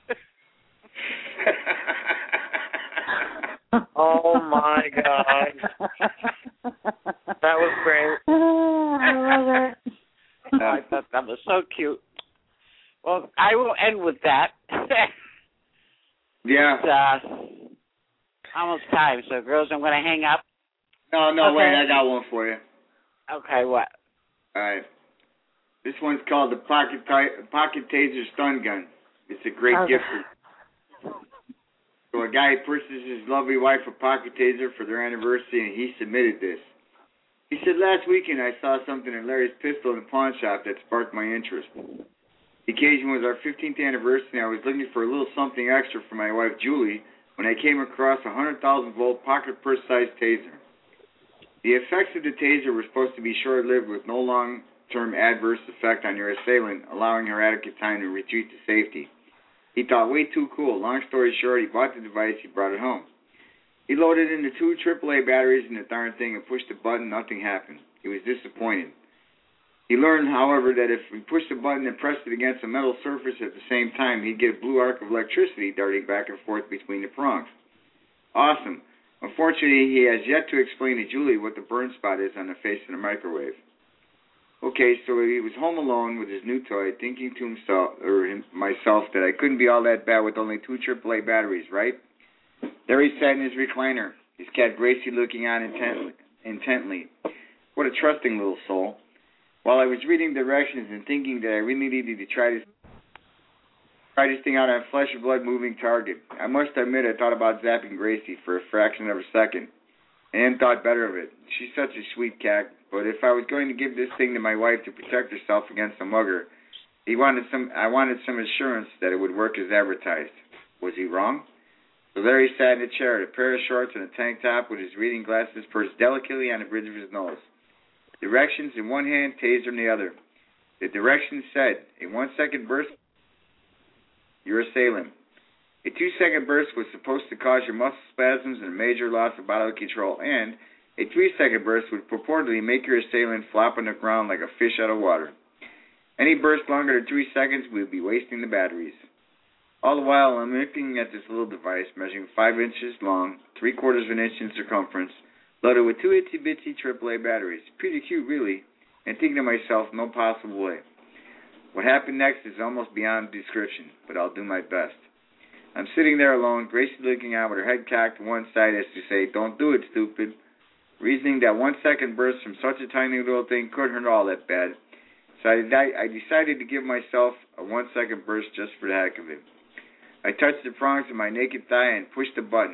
Oh, my God. That was great. Oh, I love it. Oh, I thought that was so cute. Well, I will end with that. Yeah. It's uh, almost time. So, girls, I'm going to hang up. No, no, okay. wait. I got one for you. Okay, what? All right. This one's called the Pocket t- Pocket Taser Stun Gun. It's a great okay. gift. So a guy purchases his lovely wife a pocket taser for their anniversary, and he submitted this. He said, last weekend I saw something in Larry's pistol in the pawn shop that sparked my interest. The occasion was our fifteenth anniversary, and I was looking for a little something extra for my wife, Julie, when I came across a one hundred thousand volt pocket purse-sized taser. The effects of the taser were supposed to be short-lived with no long-term adverse effect on your assailant, allowing her adequate time to retreat to safety. He thought, way too cool. Long story short, he bought the device, he brought it home. He loaded in the two triple A batteries in the darn thing and pushed the button, nothing happened. He was disappointed. He learned, however, that if he pushed the button and pressed it against a metal surface at the same time, he'd get a blue arc of electricity darting back and forth between the prongs. Awesome. Unfortunately, he has yet to explain to Julie what the burn spot is on the face of the microwave. Okay, so he was home alone with his new toy, thinking to himself or him, myself that I couldn't be all that bad with only two triple A batteries, right? There he sat in his recliner, his cat Gracie looking on intently. intently. What a trusting little soul. While I was reading directions and thinking that I really needed to try this, try this thing out on a flesh and blood moving target, I must admit I thought about zapping Gracie for a fraction of a second, and then thought better of it. She's such a sweet cat. But if I was going to give this thing to my wife to protect herself against a mugger, he wanted some. I wanted some assurance that it would work as advertised. Was he wrong? So there he sat in a chair, a pair of shorts and a tank top with his reading glasses perched delicately on the bridge of his nose. Directions in one hand, taser in the other. The directions said, a one-second burst, your assailant. A two-second burst was supposed to cause your muscle spasms and a major loss of bodily control, and a three-second burst would purportedly make your assailant flop on the ground like a fish out of water. Any burst longer than three seconds would be wasting the batteries. All the while, I'm looking at this little device measuring five inches long, three-quarters of an inch in circumference, loaded with two itsy-bitsy triple A batteries. Pretty cute, really. and thinking to myself, no possible way. What happened next is almost beyond description, but I'll do my best. I'm sitting there alone, gracefully looking out with her head cocked to one side as to say, don't do it, stupid. Reasoning that one second burst from such a tiny little thing couldn't hurt all that bad. So I, I decided to give myself a one second burst just for the heck of it. I touched the prongs of my naked thigh and pushed the button.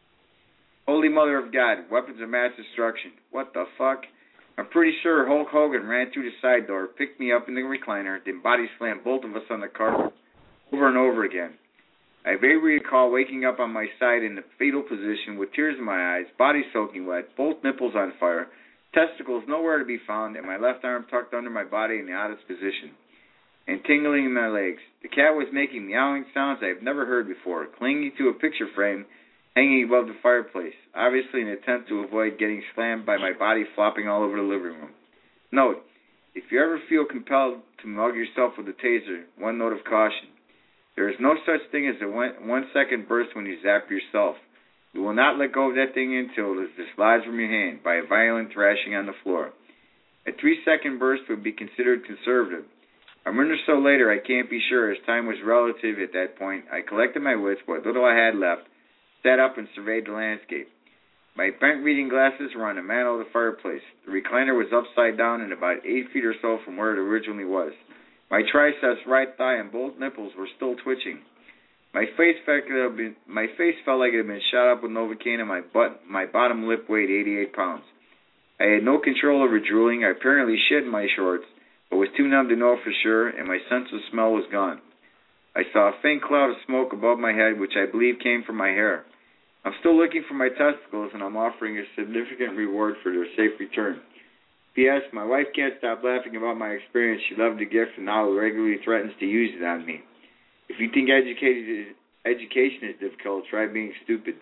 Holy Mother of God, weapons of mass destruction. What the fuck? I'm pretty sure Hulk Hogan ran through the side door, picked me up in the recliner, then body slammed both of us on the carpet over and over again. I vaguely recall waking up on my side in the fetal position with tears in my eyes, body soaking wet, both nipples on fire, testicles nowhere to be found, and my left arm tucked under my body in the oddest position, and tingling in my legs. The cat was making meowing sounds I have never heard before, clinging to a picture frame hanging above the fireplace, obviously in an attempt to avoid getting slammed by my body flopping all over the living room. Note, if you ever feel compelled to mug yourself with a taser, one note of caution. There is no such thing as a one, one second burst when you zap yourself. You will not let go of that thing until it is dislodged from your hand by a violent thrashing on the floor. A three second burst would be considered conservative. A minute or so later, I can't be sure, as time was relative at that point, I collected my wits, what little I had left, sat up and surveyed the landscape. My bent reading glasses were on the mantel of the fireplace. The recliner was upside down and about eight feet or so from where it originally was. My triceps, right thigh, and both nipples were still twitching. My face felt like it had been, my face felt like it had been shot up with Novocaine, and my butt, my bottom lip weighed eighty-eight pounds. I had no control over drooling. I apparently shit in my shorts, but was too numb to know for sure, and my sense of smell was gone. I saw a faint cloud of smoke above my head, which I believe came from my hair. I'm still looking for my testicles, and I'm offering a significant reward for their safe return. P S. My wife can't stop laughing about my experience. She loved the gift and now regularly threatens to use it on me. If you think education education is difficult, try being stupid.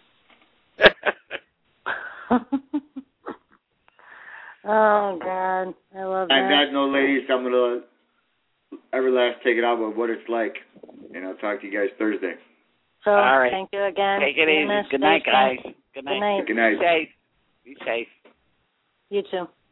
Oh, God. I love that. On that note, ladies, I'm going to Everlast take it out with what it's like, and I'll talk to you guys Thursday. So, all right. Thank you again. Take it easy. Good night, guys. Good night. Good night. Be safe. Be safe. You too.